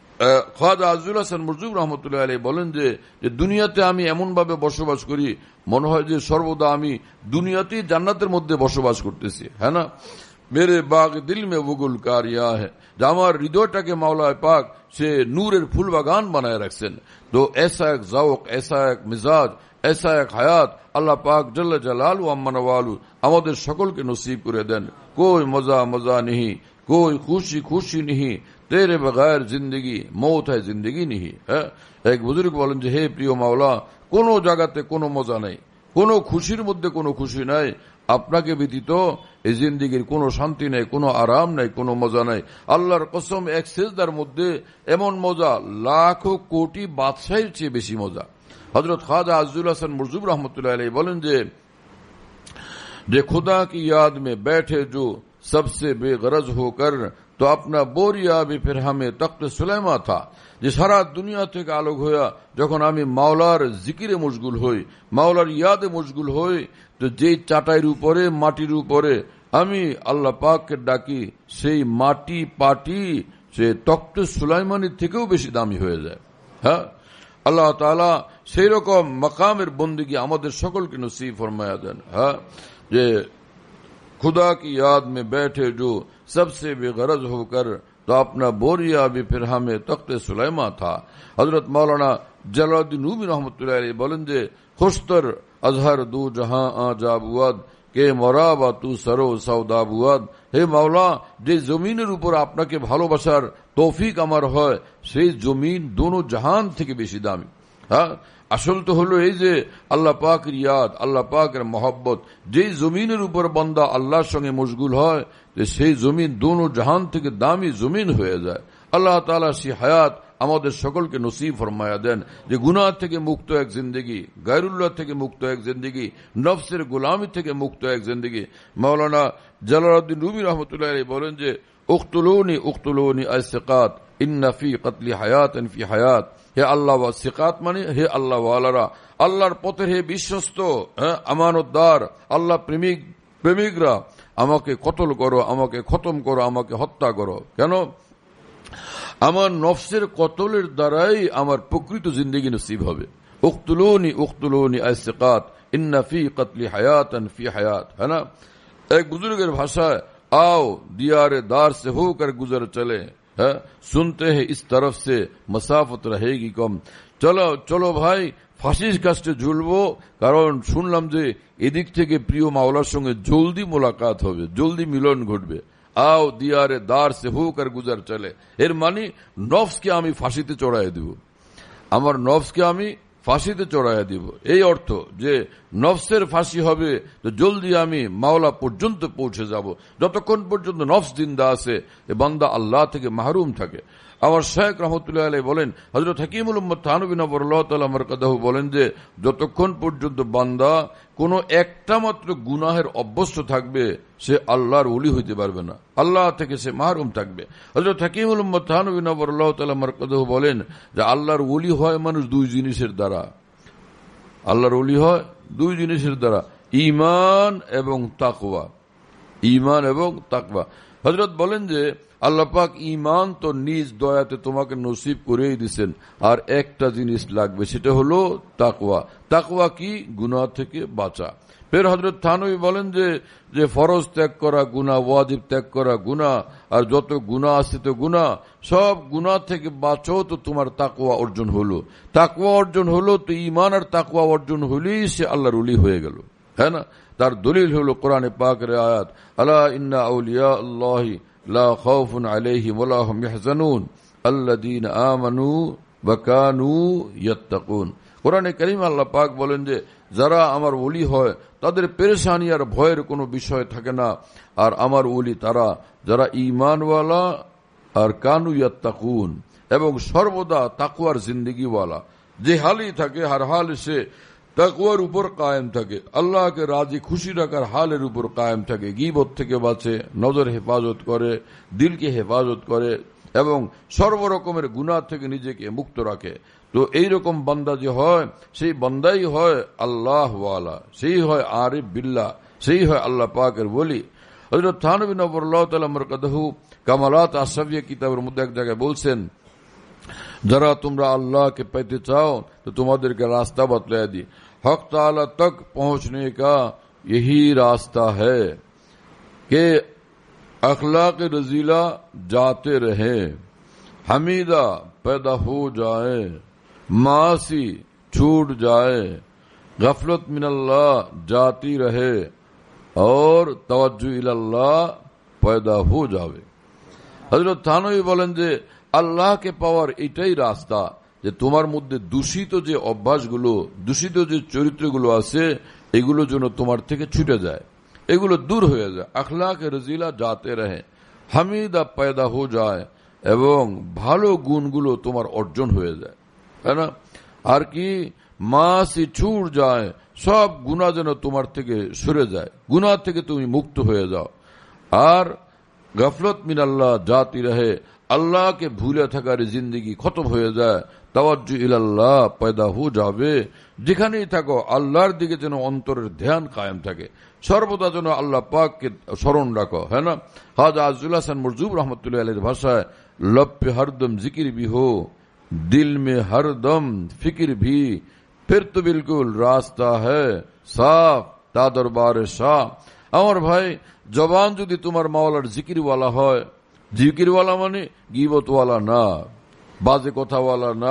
খাজা আজুল হাসান মুরজুব রহমতুল্লাহ আলাইহি বলেন যে দুনিয়াতে আমি এমন ভাবে বসবাস করি মনে হয় যে সর্বদা আমি দুনিয়াতেই জান্নাতের মধ্যে বসবাস করতেছি, হ্যাঁ না। মেরে বাগ দিল মে বুগুল কারিয়া है, যে আমার হৃদয়টাকে মাওলা পাক সে নূরের ফুল বাগান বানায় রাখছেন। তো ऐसा एक ज़ौक़, ऐसा एक मिजाज, ऐसा एक हयात আল্লাহ পাক জাল্লা জালালু আম্মা নওয়ালু আমাদের সকলকে নসিব করে দেন। कोई मजा मजा नहीं, कोई खुशी खुशी नहीं, तेरे बगैर जिंदगी मौत है जिंदगी नहीं। হ্যাঁ, এক বুজুর্গ বলেন যে হে প্রিয় মাওলা, কোনো জায়গাতে কোনো মজা নাই, কোনো খুশির মধ্যে কোনো খুশি নাই, আপনাকে ব্যতীত এই জিন্দেগির কোনো শান্তি নাই, কোনো আরাম নাই, কোনো মজা নাই। আল্লাহর কসম, এক সিজদার মধ্যে এমন মজা লাখো কোটি বাদশাহের চেয়ে বেশি মজা। হযরত খাজা আজুল হাসান মুরজুব রহমতুল্লাহ আলাইহি বলেন যে যে खुदा की याद में बैठे जो सबसे बेगरज होकर तो अपना बोरिया भी फिर हमें तख्त सुलेमा था। যে সারা দুনিয়া থেকে আলোক হইয়া যখন আমি মাওলার জিকিরে মশগুল হই, মাওলার ইয়াদে মশগুল হই, তো যেই চাটাইয়ের উপরে মাটির উপরে আমি আল্লাহ পাককে ডাকি, সেই মাটি পাটি সে তখ্ত সুলাইমানির থেকেও বেশি দামি হয়ে যায়। হ্যাঁ, আল্লাহ তাআলা সেই রকম মাকামের বন্দেগী আমাদের সকলকে নসিব ফরমায়া দেন। হ্যাঁ, যে खुदा की याद में बैठे जो सबसे बेगरज होकर तो अपना बोरिया भी फिर हमें तख्त सुलेमा था। हजरत मौलाना জালালউদ্দিন রুমি রহমতুল্লাহ আলাইহি বলেন যে খুশতর আজহার দু জাহাঁ আ জাবুয়াদ কে মরাবা তু সরো সৌদাবুয়াদ, হে মাওলা, যে জমিনের উপর আপনাকে ভালোবাসার তৌফিক আমার হয় সেই জমিন দোনো জাহান থেকে বেশি দামি। হ্যাঁ, আসল তো হলো এই যে আল্লাহ পাকের ইয়াদ, আল্লাহ পাকের মহব্বত। যেই জমিনের উপর বান্দা আল্লাহর সঙ্গে মশগুল হয় সেই জমিন দোনো জাহান থেকে দামি জমিন হয়ে যায়। আল্লাহ তাআলা সেই হায়াত আমাদের সকলকে নসিব ফরমায়া দেন যে গুনাহ থেকে মুক্ত এক জিন্দগি, গায়রুল্লাহ থেকে মুক্ত এক জিন্দগি, নফসের গোলামি থেকে মুক্ত এক জিন্দগি। মাওলানা জালালউদ্দিন রুমি রহমতুল্লাহ আলাইহি বলেন যে উকতুলুনি উকতুলুনি আস-সিকাত ইন্না ফি কতলি হায়াতান ফি হায়াত। হে আল্লাহ ওয়া সিকাত মানে হে আল্লাহ ওয়ালারা, আল্লাহর পথের হে বিশ্বস্ত, হ্যাঁ আমানতদার, আল্লাহ প্রেমিক প্রেমিকরা, আমাকে কতল করো, আমাকে খতম করো, আমাকে হত্যা করো। কেন? আমার নফসের কতলের দ্বারাই আমার প্রকৃত জিন্দেগি নসিব হবে। উকতুলুনি উকতুলুনি আস-সিকাত ইন্না ফি কতলি হায়াতান ফি হায়াত। है ना, এক বুজুর্গের ভাষায় आओ दियारे दार से होकर गुजर चले, है सुनते हैं इस तरफ से मसाफत रहेगी कम। চলো চলো ভাই ফাঁসির কাস্টে ঝুলবো, কারণ শুনলাম যে এদিক থেকে প্রিয় মাওলার সঙ্গে জলদি মোলাকাত হবে, জলদি মিলন ঘটবে। আও দিয়ারে দার সে হোকর গুজর চলে, এর মানে নফসকে আমি ফাঁসিতে চড়াইয়া দিব, আমার নফসকে আমি ফাঁসিতে চড়াইয়া দিব। এই অর্থ যে নফসের ফাঁসি হবে তো জলদি আমি মাওলা পর্যন্ত পৌঁছে যাব। যতক্ষণ পর্যন্ত নফস জিন্দা আছে এ বান্দা আল্লাহ থেকে মাহরুম থাকে। আমার শেখ রহমতুল্লাহ আলাইহি বলেন, হযরত হাকিমুল উম্মত থানভী নবরুল্লাহ তাআলা মারকাদাহু বলেন যে যতক্ষণ পর্যন্ত বান্দা কোনো একটা মাত্র গুনাহের অভ্যস্ত থাকবে সে আল্লাহর ওলি হইতে পারবে না, আল্লাহ থেকে সে মাহরুম থাকবে। হযরত হাকিমুল উম্মত থানভী নবরুল্লাহ তাআলা মারকাদাহু বলেন যে আল্লাহর ওলি হয় মানুষ দুই জিনিসের দ্বারা, আল্লাহর ওলি হয় দুই জিনিসের দ্বারা, ঈমান এবং তাকওয়া, ঈমান এবং তাকওয়া। হযরত বলেন যে আল্লাহ পাক ঈমান তো নিজ দয়াতে তোমাকে নসিব করেই দিবেন, আর একটা জিনিস লাগবে, সেটা হলো তাকওয়া। তাকওয়া কি? গুনাহ থেকে বাঁচা। ফের হযরত থানভী বলেন যে যে ফরজ ত্যাগ করা গুনাহ, ওয়াজিব ত্যাগ করা গুনাহ, আর যত গুনাহ আছে তো গুনাহ, সব গুনাহ থেকে বাঁচো তো তোমার তাকওয়া অর্জন হলো। তাকওয়া অর্জন হলো তো ঈমান আর তাকওয়া অর্জন হলেই সে আল্লাহর ওলি হয়ে গেল। হ্যাঁ না, তার দলিল হলো কোরআনে পাকের আয়াত, আলা ইন্না আউলিয়া আল্লাহি লা খাউফুন আলাইহিম ওয়া লা হুম ইয়াহজানুন আল্লাযীনা আমানু ওয়া কানু ইয়াত্তাকুন। কোরআনে কারীম আল্লাহ পাক বলেন যে যারা আমার ওলি হয় তাদের পেরেশানি আর ভয়ের কোনো বিষয় থাকে না, আর আমার ওলি তারা যারা ঈমানওয়ালা আর কানু ইয়াত্তাকুন এবং সর্বদা তাকওয়ার জিন্দেগিওয়ালা। যে হালই থাকে হর হাল সে তাকওয়ার উপর কায়েম থাকে, আল্লাহকে রাজি খুশি রাখার হালের উপর কায়েম থাকে, গীবত থেকে বাঁচে, নজর হেফাজত করে, দিলকে হেফাজত করে এবং সর্বরকমের গুনাহ থেকে নিজেকে মুক্ত রাখে। তো এইরকম বান্দা যে হয় সেই বান্দাই হয় আল্লাহ ওয়ালা, সেই হয় আরিফ বিল্লাহ, সেই হয় আল্লাহ পাকের ওলি। হযরত থানভী নবরুল্লাহ তাআলা মারকাদাহু কামালাত আশরাফিয়া কিতাবের মধ্যে এক জায়গায় বলছেন, যারা তোমরা আল্লাহকে পেতে চাও তো তোমাদেরকে রাস্তা बतलाया दी, हक ताला तक पहुंचने का यही रास्ता है कि अखलाक रजीला जाते रहे, हमीदा पैदा हो जाए, मासी छूट जाए, गफलत मिनल्लाह जाती रहे और तवज्जो इलल्लाह पैदा हो जावे। हजरत थानवी বলেন যে আল্লাহকে পাওয়ার এটাই রাস্তা যে তোমার মধ্যে দূষিত যে অভ্যাসগুলো, দূষিত যে চরিত্রগুলো আছে এগুলো যেন তোমার থেকে ছুটে যায়, এগুলো দূর হয়ে যায়। আখলাক রজিলা যাতে রহে, হামিদা পয়দা হো যায় এবং ভালো গুণগুলো তোমার অর্জন হয়ে যায়, তাই না? আর কি মাসি ছুট যায়, সব গুনাহ যেন তোমার থেকে সরে যায়, গুনাহ থেকে তুমি মুক্ত হয়ে যাও। আর গফলত মিনাল্লাহ জাতি রহে, আল্লাহকে ভুলে থাকার জিন্দগি খতম হয়ে যায়, তাওয়াজ্জু ইলাল্লাহ পয়দা হো যাবে। যেখানেই থাকো আল্লাহর দিকে যেন অন্তরের ধ্যান কায়েম থাকে, সর্বদা যেন আল্লাহ পাককে স্মরণ রাখো, হ্যাঁ না? হাজা আজুল হাসান মরজুব রহমতুল্লাহ আলাইহির ভাষায়, लब पे हरदम जिक्र भी हो, दिल में हरदम फिक्र भी, फिर तो बिल्कुल रास्ता है साफ ता दरबार शाह। আমার ভাই, জবান যদি তোমার মাওলার জিকিরওয়ালা হয়, জিকিরওয়ালা মানে গীবতওয়ালা না, বাজে কথাওয়ালা না,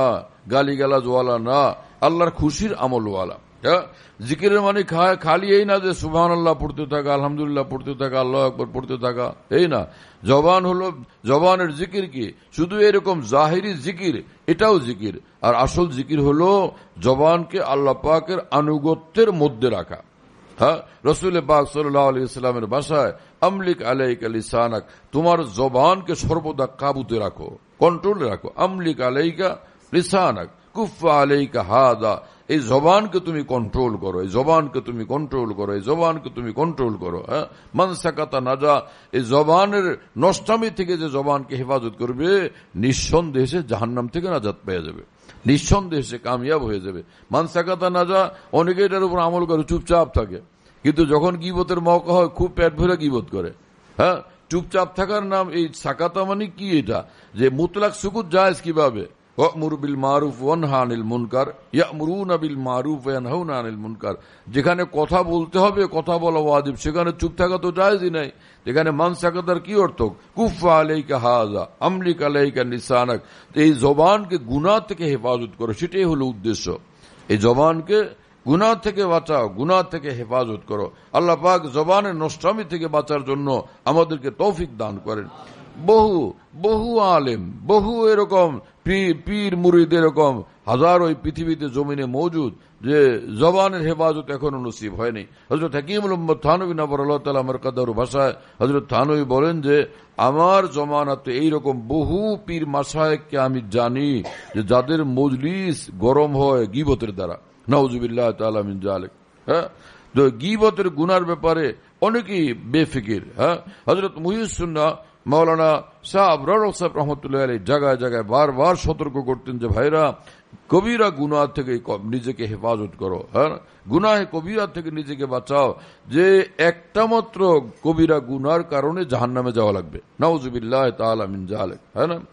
গালিগালাজওয়ালা না, আল্লাহর খুশির আমলওয়ালা। হ্যাঁ, জিকিরের মানে খালি এই না যে সুবহানাল্লাহ পড়তে থাকা, আলহামদুলিল্লাহ পড়তে থাকা, আল্লাহু আকবার পড়তে থাকা, এই না। জবান হলো, জবানের জিকির কি শুধু এরকম জাহিরি জিকির, এটাও জিকির। আর আসল জিকির হলো জবানকে আল্লাহ পাকের আনুগত্যের মধ্যে রাখা। হ্যাঁ, রাসূল পাক সাল্লাল্লাহু আলাইহি ওয়াসাল্লামের ভাষায় আমলিক আলাইকা লিসানাক, তোমার জবানকে সর্বদা কাবুতে রাখো, কন্ট্রোলে রাখো। আমলিক আলাইকা লিসানাক কুফা আলাইকা হাদা, এই জবানকে তুমি কন্ট্রোল করো, এই জবানকে তুমি কন্ট্রোল করো, এই জবানকে তুমি কন্ট্রোল করো। হ্যাঁ, মান সাকাতা নাজা, এই জবানের নষ্টামি থেকে যে জবানকে হেফাজত করবে, নিঃসন্দেহে সে জাহান্নাম থেকে নাজাত পেয়ে যাবে, নিঃসন্দেহে সে কামিয়াব হয়ে যাবে। মান সাকাতা নাজা, অনেকে এটার উপর আমল করে চুপচাপ থাকে, কিন্তু যখন গীবতের মওকা হয় খুব পেট ভরে গীবত করে। হ্যাঁ, চুপচাপ থাকার নাম এই সাকাতা মানে কি? এটা যে মুতলাক সুকুত জায়েজ কিভাবে? ওয়া'মুরু বিল মারুফ ওয়ানহা আনিল মুনকার, ইয়া'মুরুনা বিল মারুফ ওয়া ইয়ানহাউনা আনিল মুনকার। যেখানে কথা বলতে হবে, কথা বলা ওয়াজিব, সেখানে চুপ থাকা তো জায়েজই নাই। যেখানে মান সাকাতার কি অর্থ? কুফা আলাইকা হাযা আমলিক আলাইকা লিসানাক, এই জবানকে গুনাহ থেকে হেফাজত করো, সেটাই হলো উদ্দেশ্য। এই জবানকে গুনাহ থেকে বাঁচাও, গুনাহ থেকে হেফাজত করো। আল্লাহ পাক জবানের নষ্টামি থেকে বাঁচার জন্য আমাদেরকে তৌফিক দান করেন। বহু বহু আলেম, বহু এরকম পীর মুরিদ এরকম হাজার ওই পৃথিবীতে জমিনে মৌজুদ, যে জবানের হেফাজত এখনো নসিব হয়নি। হযরত হাকিমুল উম্মত থানভী নবরুল্লাহ তাআলা আমার কাদার ভাষায় হযরত থানভী বলেন যে আমার জমানাতে এইরকম বহু পীর মাশায়েখকে আমি জানি যে যাদের মজলিস গরম হয় গীবতের দ্বারা। নাউযুবিল্লাহ তাআলা মিন যালিক। হ্যাঁ, তো গীবতের গুনার ব্যাপারে অনেকেই বেফিকির। হ্যাঁ, হযরত মুহিউস সুন্নাহ মাওলানা সাহেব রহমতুল্লাহ সাহেব রহমতুল্লাহ আলাইহি জায়গায় জায়গায় বারবার সতর্ক করতেন যে ভাইরা, কবিরা গুনাহ থেকে নিজেকে হেফাজত করো। হ্যাঁ, গুনাহে কবিরা থেকে নিজেকে বাঁচাও, যে একটা মাত্র কবিরা গুনার কারণে জাহান্নামে যাওয়া লাগবে। নাউযুবিল্লাহ তাআলা মিন যালিক। হ্যাঁ না।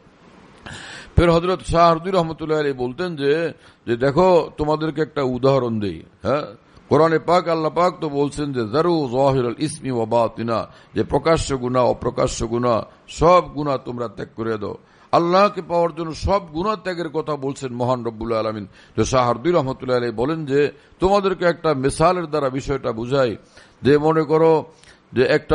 ফের হযরত শাহরুদ্দি রহমতুল্লাহ আলাইহি বলতেন যে যে দেখো তোমাদেরকে একটা উদাহরণ দেই। হ্যাঁ, কোরআনে পাক আল্লাহ পাক তো বলছেন যে যারু যাহিরুল ইসমি ওয়া বাতিনা, যে প্রকাশ্য গুনাহ অপ্রকাশ্য গুনাহ সব গুনাহ তোমরা ত্যাগ করে দাও। আল্লাহকে পাওয়ার জন্য সব গুনাহ ত্যাগের কথা বলছেন মহান রব্বুল আলামিন। তো শাহরুদ্দি রহমতুল্লাহ আলাইহি বলেন যে তোমাদেরকে একটা মিসালের দ্বারা বিষয়টা বুঝাই। যে মনে করো যে একটা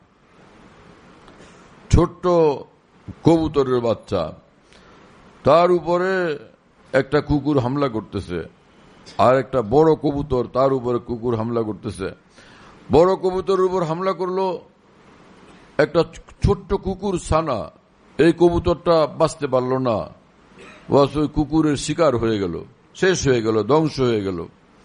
ছোট্ট কবুতরের বাচ্চা, তার উপরে একটা কুকুর হামলা করতেছে, আর একটা বড় কবুতর তার উপরে কুকুর হামলা করতেছে। বড় কবুতরের উপর হামলা করলো একটা ছোট্ট কুকুর ছানা, এই কবুতরটা বাঁচতে পারল না, বাস ওই কুকুরের শিকার হয়ে গেল, শেষ হয়ে গেল, ধ্বংস হয়ে গেল।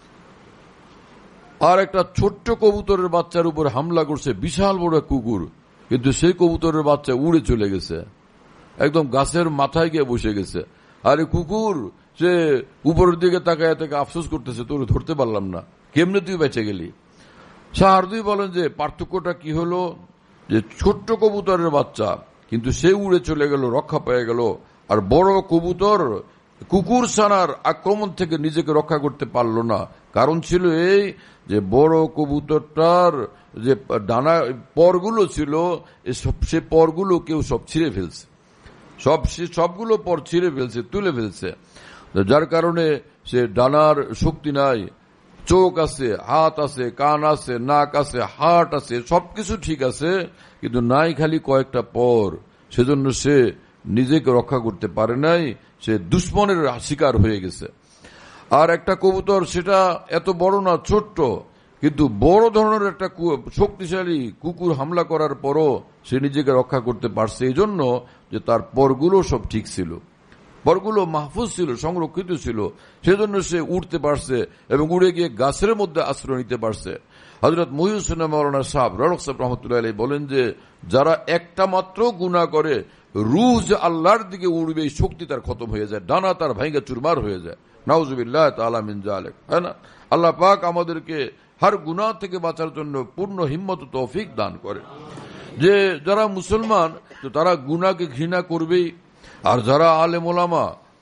আর একটা ছোট্ট কবুতরের বাচ্চার উপর হামলা করছে বিশাল বড় কুকুর, কিন্তু সেই কবুতরের বাচ্চা উড়ে চলে গেছে, একদম গাছের মাথায় গিয়ে বসে গেছে। আর এই কুকুর সে উপরের দিকে তাকায় থেকে আফসোস করতেছে, তোর ধরতে পারলাম না, কেমনে তুই বেঁচে গেলি। শাহরুদ্দি বলেন যে পার্থক্যটা কি হলো, যে ছোট্ট কবুতরের বাচ্চা কিন্তু সে উড়ে চলে গেল, রক্ষা পেয়ে গেল, আর বড় কবুতর কুকুর ছানার আক্রমণ থেকে নিজেকে রক্ষা করতে পারল না। কারণ ছিল এই যে বড় কবুতরটার যে ডানা পরগুলো ছিল, সে পরগুলো কেউ সব ছিঁড়ে ফেলছে, সব সবগুলো পর ছিঁড়ে ফেলছে, তুলে ফেলছে, যার কারণে সে ডানার শক্তি নাই। চোখ আছে, হাত আছে, কান আছে, নাক আছে, হার্ট আছে, সবকিছু ঠিক আছে, কিন্তু নাই খালি কয়েকটা পর। সেজন্য সে নিজেকে রক্ষা করতে পারে নাই, সে দুশ্মনের শিকার হয়ে গেছে। আর একটা কবুতর সেটা এত বড় না, ছোট্ট, কিন্তু বড় ধরনের একটা শক্তিশালী কুকুর হামলা করার পরও সে নিজেকে রক্ষা করতে পারছে, এই জন্য যে তার পরগুলো সব ঠিক ছিল, পরগুলো মাহফুজ ছিল, সংরক্ষিত ছিল, সেজন্য সে উঠতে পারছে এবং উড়ে গিয়ে গাছের মধ্যে আশ্রয় নিতে পারছে। হযরত মুহিউস সুন্নাহ মাওলানা সাহেব রহমতুল্লাহ আলাইহি বলেন যে যারা একটা মাত্র গুনাহ করে, রূহ যে আল্লাহর দিকে উড়বে এই শক্তি তার খতম হয়ে যায়, ডানা তার ভাঙে চুরমার হয়ে যায়। নাউযুবিল্লাহ তাআলা মিন যালিক। হ্যাঁ না, আল্লাহ পাক আমাদেরকে হর গুনাহ থেকে বাঁচার জন্য পূর্ণ হিম্মত ও তৌফিক দান করে। যে যারা মুসলমান তো তারা গুনাহকে ঘৃণা করবেই, আর যারা আলেম ওলামা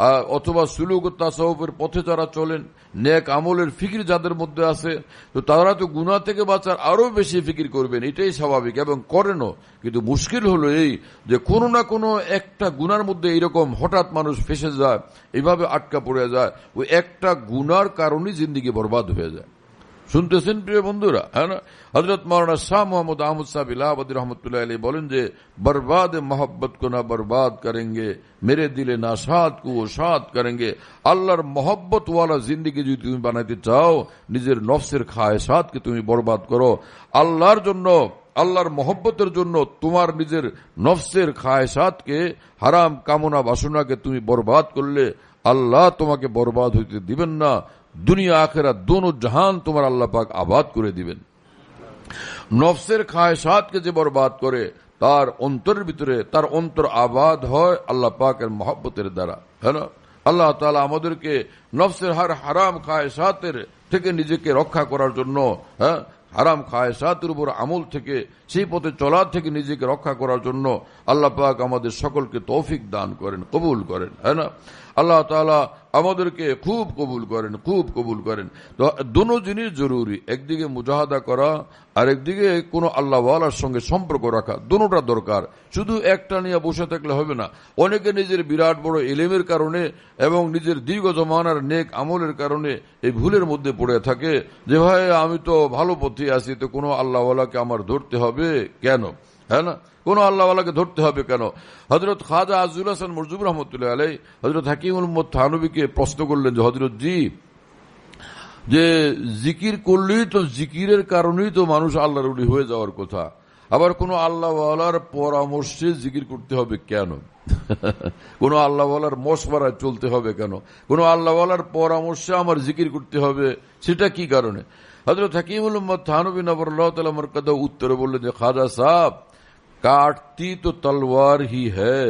অথবা সুলুক তাসাউফের পথে যারা চলেন, নেক আমলের ফিকির যাদের মধ্যে আছে, তো তারা তো গুনাহ থেকে বাঁচার আরো বেশি ফিকির করবেন, এটাই স্বাভাবিক এবং করেনও। কিন্তু মুশকিল হলো এই যে কোনো না কোনো একটা গুনার মধ্যে এইরকম হঠাৎ মানুষ ফেসে যায়, এইভাবে আটকা পড়ে যায়, ওই একটা গুনার কারণেই জিন্দিগি বরবাদ হয়ে যায়। শুনতেছেন প্রিয় বন্ধুরা? হ্যাঁ না? হযরত মাওলানা শাহ মোহাম্মদ আহমদ সাহেব ইলাহাবাদী রহমতুল্লাহ আলাইহি বলেন যে বরবাদ মোহব্বত কো না বরবাদ করেंगे, মেরে দিলে না শাদ কো শাদ করেंगे। আল্লাহর মোহব্বত ওয়ালা জিন্দেগি যদি তুমি বানাইতে চাও, নিজের নফসের খায়েশাতকে তুমি বরবাদ করো। আল্লাহর জন্য, আল্লাহর মোহব্বতের জন্য তোমার নিজের নফসের খায়েশাতকে, হারাম কামনা বাসনাকে তুমি বরবাদ করলে আল্লাহ তোমাকে বরবাদ হইতে দিবেন না। দুনিয়া আখেরাত দোনো জাহান তোমার আল্লাহ পাক আবাদ করে দিবেন। নফসের খায়েশাতকে যে বরবাদ করে, তার অন্তরের ভিতরে তার অন্তর আবাদ হয় আল্লাহ পাকের মহব্বতের দ্বারা। হ্যাঁ না? আল্লাহ তাআলা আমাদেরকে নফসের হার হারাম খায়েশাতের থেকে নিজেকে রক্ষা করার জন্য, হ্যাঁ, হারাম খায়েশাতের উপর আমল থেকে, সেই পথে চলার থেকে নিজেকে রক্ষা করার জন্য আল্লাহ পাক আমাদের সকলকে তৌফিক দান করেন, কবুল করেন। হ্যাঁ না? আল্লাহ তাআলা আমাদেরকে খুব কবুল করেন, খুব কবুল করেন। তো দুটো জিনিস জরুরি, একদিকে মুজাহাদা করা আর একদিকে কোনো আল্লাহ ওয়ালার সঙ্গে সম্পর্ক রাখা, দুটোটা দরকার। শুধু একটা নিয়ে বসে থাকলে হবে না। অনেকে নিজের বিরাট বড় ইলমের কারণে এবং নিজের দীর্ঘ জমানার নেক আমলের কারণে এই ভুলের মধ্যে পড়ে থাকে যে ভাই আমি তো ভালো পথে আছি, তো কোনো আল্লাহ ওয়ালাকে আমার ধরতে হবে কেন? হ্যাঁ না? কোন আল্লাহওয়ালাকে ধরতে হবে কেন? হযরত খাজা আজুল হাসান মরজুব রহমতুল্লাহ আলাইহি হযরত হাকিমুল উম্মত থানবীকে প্রশ্ন করলেন যে হযরত জি, যে জিকির করলেই তো, জিকিরের কারণেই তো মানুষ আল্লাহর ওলি হয়ে যাওয়ার কথা, আবার কোন আল্লাহওয়ালার পরামর্শে জিকির করতে হবে কেন? কোন আল্লাহওয়ালার মশওয়ারায় চলতে হবে কেন? কোন আল্লাহওয়ালার পরামর্শে আমার জিকির করতে হবে, সেটা কি কারণে? হযরত হাকিমুল উম্মত থানবী নবরুল্লাহ তাআলা মারকাদা উত্তরে বললেন যে খাজা সাহেব, काटती तो तलवार ही है,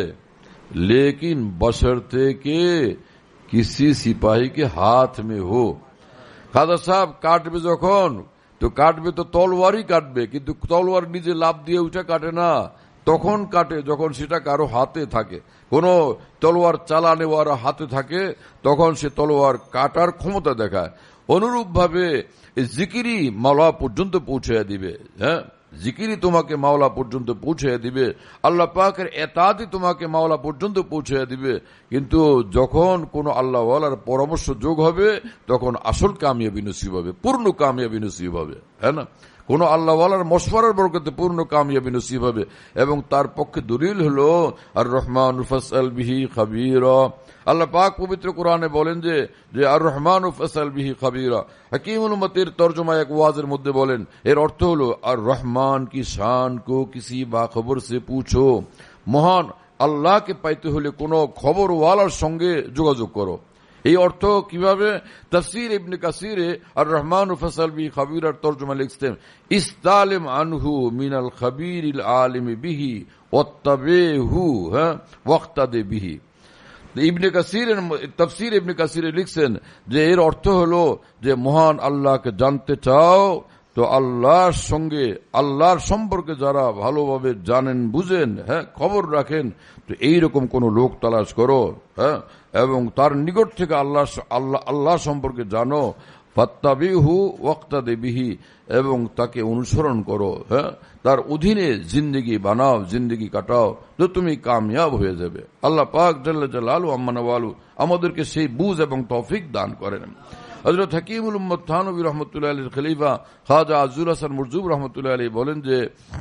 लेकिन बशर्ते के किसी सिपाही के हाथ में हो। খাজা সাহেব, কাটবে যখন, তো কাটবে তো তলোয়ারই কাটবে, কিন্তু তলোয়ার নিজে লাভ দিয়ে উঠে কাটে না, তখন কাটে যখন সেটা কারো হাতে থাকে। কোন তলোয়ার চালানেওয়ার হাতে থাকে, তখন সে তলোয়ার কাটার ক্ষমতা দেখায়। অনুরূপ ভাবে জিকিরই মাওলা পর্যন্ত পৌঁছে দিবে। হ্যাঁ, জিকিরই তোমাকে মাওলা পর্যন্ত পৌঁছে দিবে, আল্লাহ পাকের এতাআতই তোমাকে মাওলা পর্যন্ত পৌঁছে দিবে। কিন্তু যখন কোন আল্লাহ ওয়ালার পরামর্শ যোগ হবে, তখন আসল কামিয়াবি নসিব হবে, পূর্ণ কামিয়াবি নসিব হবে। হ্যাঁ না? কোন আল্লাহ ওয়ালার মশওয়ারার বরকতে পূর্ণ কামিয়াবি নসিব হবে। এবং তার পক্ষে দলিল হলো আর রহমান ফাসআল বিহি খাবীরা। আল্লাহ পাক পবিত্র কোরআনে বলেন যে যে আর রহমান ফাসআল বিহি খাবীরা। হাকিমুল উম্মতের তরজমা এক ওয়াজের মধ্যে বলেন, এর অর্থ হলো আর রহমান কি শান কো কিসি বাখবর সে পুছো। মহান আল্লাহকে পাইতে হলে কোন খবরওয়ালার সঙ্গে যোগাযোগ করো। এই অর্থ কিভাবে? তাফসীর ইবনে কাসিরে আর রহমান ফাসআল বিহি খাবীরার তরজমা লিখছেন, ইসতালিম আনহু মিনাল খাবীরিল আলিম বিহি ওয়াত্তাবিহু ওয়াক্তাদে বিহি। ইবনে কাসিরের তাফসীর ইবনে কাসিরে লিখছেন যে এর অর্থ হলো যে মহান আল্লাহকে জানতে চাও তো আল্লাহর সঙ্গে, আল্লাহর সম্পর্কে যারা ভালোভাবে জানেন, বুঝেন, হ্যাঁ, খবর রাখেন, তো এইরকম কোন লোক তালাশ করো, হ্যাঁ, এবং তার নিকট থেকে আল্লাহ আল্লাহ আল্লাহ সম্পর্কে জানো, ফাত্তাবিহু ওয়াক্তাদে বিহি, এবং তাকে অনুসরণ করো, হ্যাঁ, তার অধীনে জিন্দেগি বানাও, জিন্দেগি কাটাও, তো তুমি কামিয়াব হয়ে যাবে। আল্লাহ পাক জাল্লা জালালুহু আম্মা নাওয়ালু আমাদেরকে সেই বুঝ এবং তৌফিক দান করেন। হযরত হাকিমুল উম্মত থানবী রহমতুল্লাহ আলাইহির খলিফা খাজা আজুল হাসান মরজুব রহমতুল্লাহ আলাইহি বলেন যে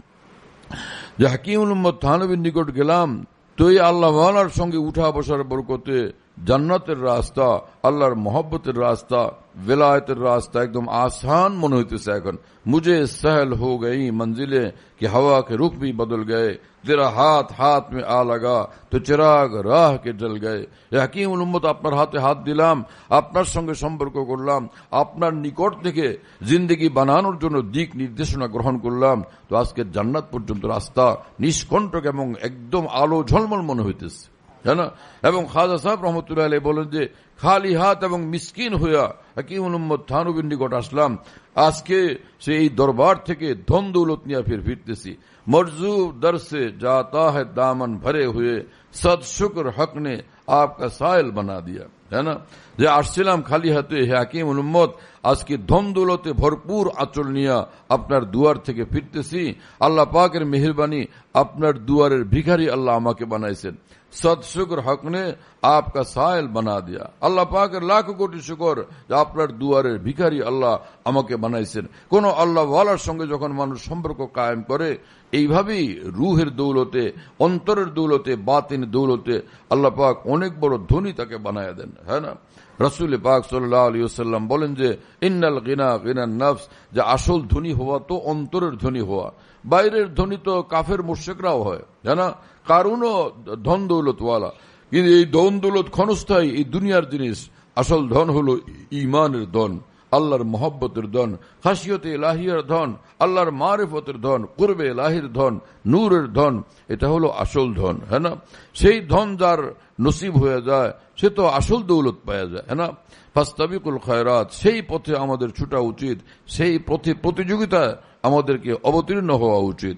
যে হাকিমুল উম্মত থানবীর নিকট গেলাম, তো এই আল্লাহ ওয়ালার সঙ্গে উঠা বসার বরকতে জান্নাতের রাস্তা, আল্লাহর মোহব্বতের রাস্তা, विलायतर रास्ता एकदम आसान मन होते से এখন मुझे सहल हो गई मंजिलें कि हवा के रुख भी बदल गए तेरा हाथ हाथ में आ लगा तो चिराग राह के जल गए। হাকিমুল উম্মত আপনার হাতে হাত দিলাম, আপনার সঙ্গে সম্পর্ক করলাম, আপনার নিকট থেকে জিন্দেগি বানানোর জন্য দিক নির্দেশনা গ্রহণ করলাম, তো আজকে জান্নাত পর্যন্ত রাস্তা নিষ্কণ্টক এবং একদম আলো ঝলমল মনে হইতেছে, है ना। এবং খাজা সাহেব রহমতুল্লাহ আলাইহি বলেন যে খালি হাত এবং মিসকিন হইয়া হাকিমুল উম্মত থানবীর নিকট আসলাম, আজকে সে এই দরবার থেকে ধন দৌলত নিয়ে ফির ফিরতেছি। मरजू दर से जाता है दामन भरे हुए सद शुक्र हक ने आपका साइल बना दिया, है ना। যে আসছিলাম খালি হাতে, হে হাকিম উম্মত, আজকে ধন দৌলতে ভরপুর আঁচল নিয়ে আপনার দুয়ার থেকে ফিরতেছি। আল্লাহ পাকের মেহেরবানি, আপনার দুয়ারের ভিখারি আল্লাহ আমাকে বানাইছেন। সদ শুকর হক নে आपका साइल बना दिया। আল্লাহ পাকের লাখ কোটি শুকর যে আপনার দুয়ারের ভিখারি আল্লাহ আমাকে বানাইছেন। কোন আল্লাহ ওয়ালার সঙ্গে যখন মানুষ সম্পর্ক কায়েম করে, এইভাবেই রুহের দৌলতে, অন্তরের দৌলতে, বাতিন দৌলতে আল্লাহ পাক অনেক বড় ধনী তাকে বানায় দেন, হ্যাঁ না। রাসূল পাক সাল্লাল্লাহু আলাইহি ওয়াসাল্লাম বলেন যে ইন্নাল গিনা গিনান নফস, যে আসল ধনী হওয়া তো অন্তরের ধনী হওয়া। বাইরের ধনী তো কাফের মুশরিকরাও হয়, জানা না। কারুনও ধন দৌলতওয়ালা, কিন্তু এই ধন দৌলত ক্ষণস্থায়ী, এই দুনিয়ার জিনিস। আসল ধন হলো ঈমানের ধন, আল্লাহর মহব্বতের ধন, খাশিয়তে ইলাহিয়ার ধন, আল্লাহর মারিফতের ধন, কুরবে ইলাহির ধন, নূরের ধন। এটা হলো আসল ধন, হ্যাঁ না। সেই ধন যার নসিব হয়ে যায় সে তো আসল দৌলত পাওয়া যায়, হ্যাঁ না। ফাস্তাবিকুল খায়রাত, সেই পথে আমাদের ছুটা উচিত, সেই পথে প্রতিযোগিতা আমাদেরকে অবতীর্ণ হওয়া উচিত।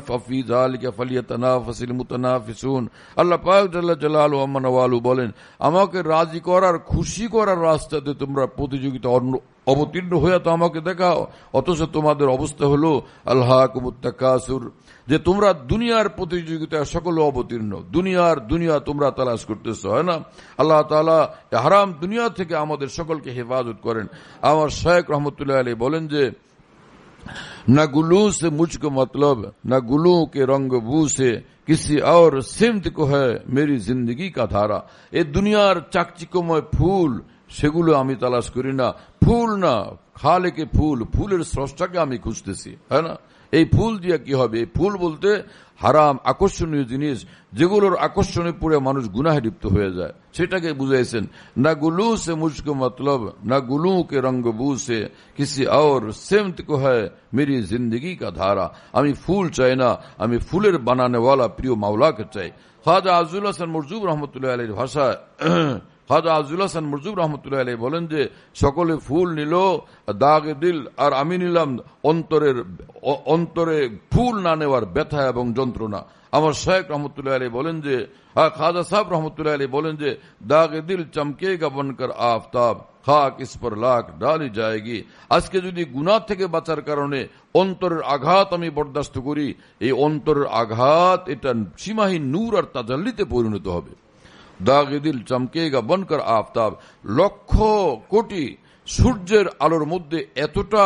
আল্লাহ পাক জাল্লা জালালু ওয়া মানওয়ালু বলেন, আমাকে রাজি করার, খুশি করার রাস্তাতে তোমরা প্রতিযোগিতা অবতীর্ণ হয়ে তো আমাকে দেখাও। অথচ তোমাদের অবস্থা হলো আল্লাহকুমুত তাকাসুর, যে তোমরা দুনিয়ার প্রতিযোগিতায় সকলে অবতীর্ণ, দুনিয়ার দুনিয়া তোমরা তালাশ করতেছ, হয় না। আল্লাহ তাআলা হারাম দুনিয়া থেকে আমাদের সকলকে হেফাজত করেন। আমার শায়খ রহমতুল্লাহ আলাইহি বলেন যে न गुलू से मुझको मतलब, न गुलू के रंग बू से किसी और सिमत को है मेरी जिंदगी का धारा। ए दुनियार चाकचिक्यमय ফুল সেগুলো আমি তালাশ করি না, ফুল না, খালেকে ফুল, ফুলের স্রষ্টাকে আমি খুঁজতেছি, হ্যাঁ না। এই ফুল দিয়ে কি হবে? এই ফুল বলতে হারাম আকর্ষণীয় জিনিস, যেগুলোর আকর্ষণে পড়ে মানুষ গুনাহে লিপ্ত হয়ে যায়, সেটাকে বুঝাইছেন। না গুলু সে মুঝকো মতলব, না গুলু কে রঙ্গ বু সে কিসি और सिमत को है मेरी जिंदगी का धारा। আমি ফুল চাই না, আমি ফুলের বানানেওয়ালা প্রিয় মাওলাকে চাই। খাজা আজুল হাসান মরজুব রহমতুল্লাহ আলাইহির ভাষায় খাজা আজুল হাসান মরজুব রহমতুল্লাহ আলাইহি বলেন যে সকলে ফুল নিল দাগে দিল, আর আমি নিলাম অন্তরের অন্তরে ফুল না নেওয়ার ব্যথা এবং যন্ত্রণা। আমার শায়খ রহমতুল্লাহ আলাইহি বলেন যে, খাজা সাহেব রহমতুল্লাহ আলাইহি বলেন যে দাগে দিল চমকেগা বনকর আফতাব, খাক ইস পর লাখ ডালি যায়গি। আজকে যদি গুনাহ থেকে বাঁচার কারণে অন্তরের আঘাত আমি বরদাস্ত করি, এই অন্তরের আঘাত এটা সীমাহীন নূর আর তাজাল্লিতে পরিণত হবে। দাগে দিল চমকেগা বনকর আফতাব, লক্ষ কোটি সূর্যের আলোর মধ্যে এতটা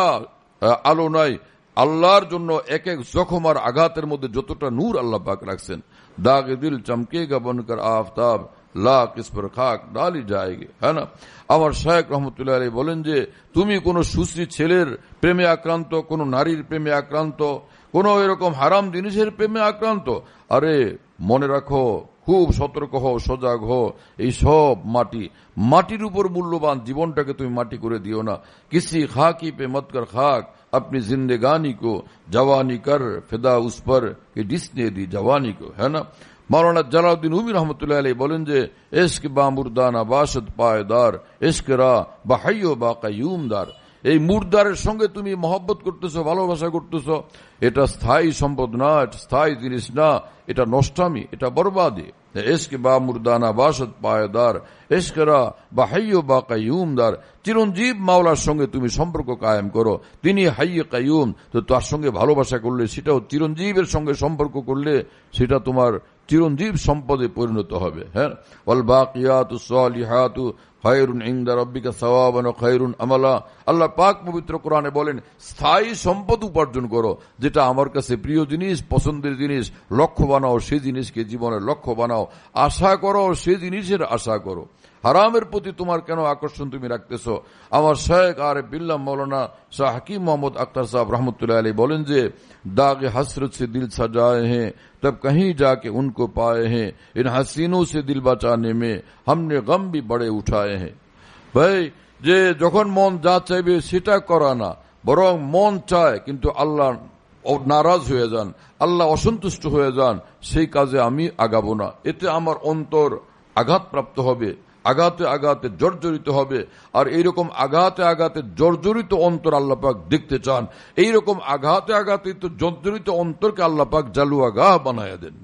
আলো নাই আল্লাহর জন্য। এক এক জখম আর আঘাতের মধ্যে যতটা নূর আল্লাহ পাক রাখছেন। দাগে দিল চমকেগা বনকর আফতাব, লাখ ইস পর খাক ডালি যায়গে, হ্যাঁ না। আমার শায়খ রহমতুল্লাহ আলাইহি বলেন যে তুমি কোন সুশ্রী ছেলের প্রেমে আক্রান্ত, কোন নারীর প্রেমে আক্রান্ত, কোন এরকম হারাম জিনিসের প্রেমে আক্রান্ত, আরে মনে রাখো, খুব সতর্ক হও, সজাগ হও। এই সব মাটি, মাটির উপর মূল্যবান জীবনটাকে তুমি মাটি করে দিও না। কিসি খাকি পে মত কর খাক, अपनी जिंदगानी को जवानी कर फिदा उस पर कि जिसने दी जवानी को, है ना। मौलाना जलालुद्दीन रूमी रहमतुल्लाह अलैहि বলেন যে इश्क बामुर्दाना बाशद पायदार, इश्क रा बहय्यो बाक़य्यूमदार। এই মুর্দারের সঙ্গে তুমি মহব্বত করতেছো, ভালোবাসা করতেছো, এটা স্থায়ী সম্পদ না, এটা স্থায়ী জিনিস না, এটা নষ্টামি, এটা বরবাদি। ইশক বা মুর্দানা বাসদ পায়দার, ইশকরা বা হাইয়্য বা কাইয়ুমদার। চিরঞ্জীব মাওলার সঙ্গে তুমি সম্পর্ক কায়েম করো, তিনি হাইয়ে কাইয়ুম। তো তার সঙ্গে ভালোবাসা করলে, সেটাও চিরঞ্জীবের সঙ্গে সম্পর্ক করলে সেটা তোমার চিরঞ্জীব সম্পদে পরিণত হবে। হ্যাঁ, ওয়াল বাকিয়াতুস সালিহাতু খায়রুন ইনদা রাব্বিকা সাওয়াবান ওয়া খায়রুন আমালা। আল্লাহ পাক পবিত্র কোরআনে বলেন স্থায়ী সম্পদ উপার্জন করো, যেটা আমার কাছে প্রিয় জিনিস, পছন্দের জিনিস, লক্ষ্য বানাও সেই জিনিসকে জীবনের লক্ষ্য বানাও, আশা করো সেই জিনিসের আশা করো। হারামের প্রতি তোমার কেন আকর্ষণ তুমি রাখতেছো? আমার শায়খ আরিফ বিল্লাহ মৌলানা শাহ হাকিম মোহাম্মদ আখতার সাহেব রহমতুল্লাহ আলাইহি বলেন যে दाग हसरत से दिल सजाए हैं तब कहीं जाके उनको पाए हैं, इन हसीनों से दिल बचाने में हमने गम भी बड़े उठाए हैं। भाई যে যখন মন যা চাইবে সেটা করা না, বরং মন চায় কিন্তু আল্লাহ নারাজ হয়ে যান, আল্লাহ অসন্তুষ্ট হয়ে যান, সেই কাজে আমি আগাবো না। এতে আমার অন্তর আঘাতপ্রাপ্ত হবে, আঘাতে আঘাতে জর্জরিত হবে। আর এইরকম আঘাতে আঘাতে জর্জরিত অন্তর আল্লাহ পাক দেখতে চান। এইরকম আঘাতে আঘাতে জর্জরিত অন্তরকে আল্লাহ পাক জালুয়াগাহ বানায় দেন।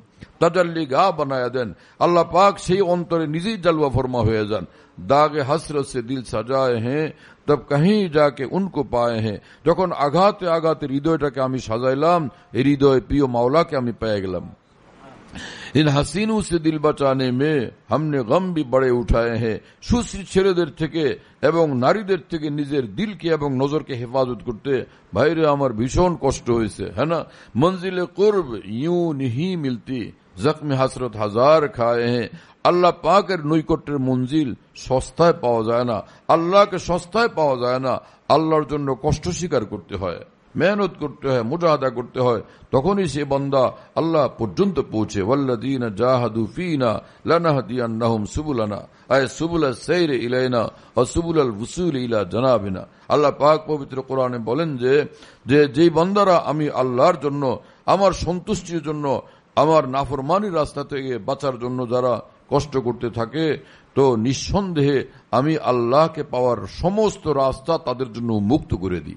তাজাল্লি গা বানায়া দেন। আল্লাহ পাক সেই অন্তরে নিজেই জালওয়া ফরমা হয়ে যান। দাগে হসরত সে দিল সাজায়ে হ্যাঁ তব কहीं যাকে উनको পায়ে হ্যাঁ। যখন আঘাতে আঘাতে হৃদয়টাকে আমি সাজাইলাম, এই হৃদয় প্রিয় মাওলাকে আমি পেয়ে গেলাম। इन हसीनों से दिल बचाने में हमने गम भी बड़े उठाए हैं। সুশ্রী ছেলেদের থেকে এবং নারীদের থেকে নিজের দিলকে এবং নজরকে হেফাজত করতে ভাইরে আমার ভীষণ কষ্ট হয়েছে, হ্যাঁ না। মঞ্জিলে কুরব ইউ নিহি মিলতি, জখমে হাসরত হাজার খায়ে হ্যাঁ। আল্লাহ পাকের নৈকট্যের মঞ্জিল সস্তায় পাওয়া যায় না, আল্লাহকে সস্তায় পাওয়া যায় না। আল্লাহর জন্য কষ্ট স্বীকার করতে হয়, মেহনত করতে হয়, মুজাহাদা করতে হয়, তখনই সে বান্দা আল্লাহ পর্যন্ত পৌঁছে। ওয়াল্লাযীনা জাহাদু ফীনা লানাহদিয়ান্নাহুম সুবুলানা, আয় সুবুলাস সাইরি ইলাইনা ওয়া সুবুলাল উসুল ইলা জানাবিনা। আল্লাহ পাক পবিত্র কোরআনে বলেন যে যে যেই বান্দারা আমি আল্লাহর জন্য, আমার সন্তুষ্টির জন্য, আমার নাফরমানির রাস্তা থেকে বাঁচার জন্য যারা কষ্ট করতে থাকে, তো নিঃসন্দেহে আমি আল্লাহকে পাওয়ার সমস্ত রাস্তা তাদের জন্য মুক্ত করে দিই,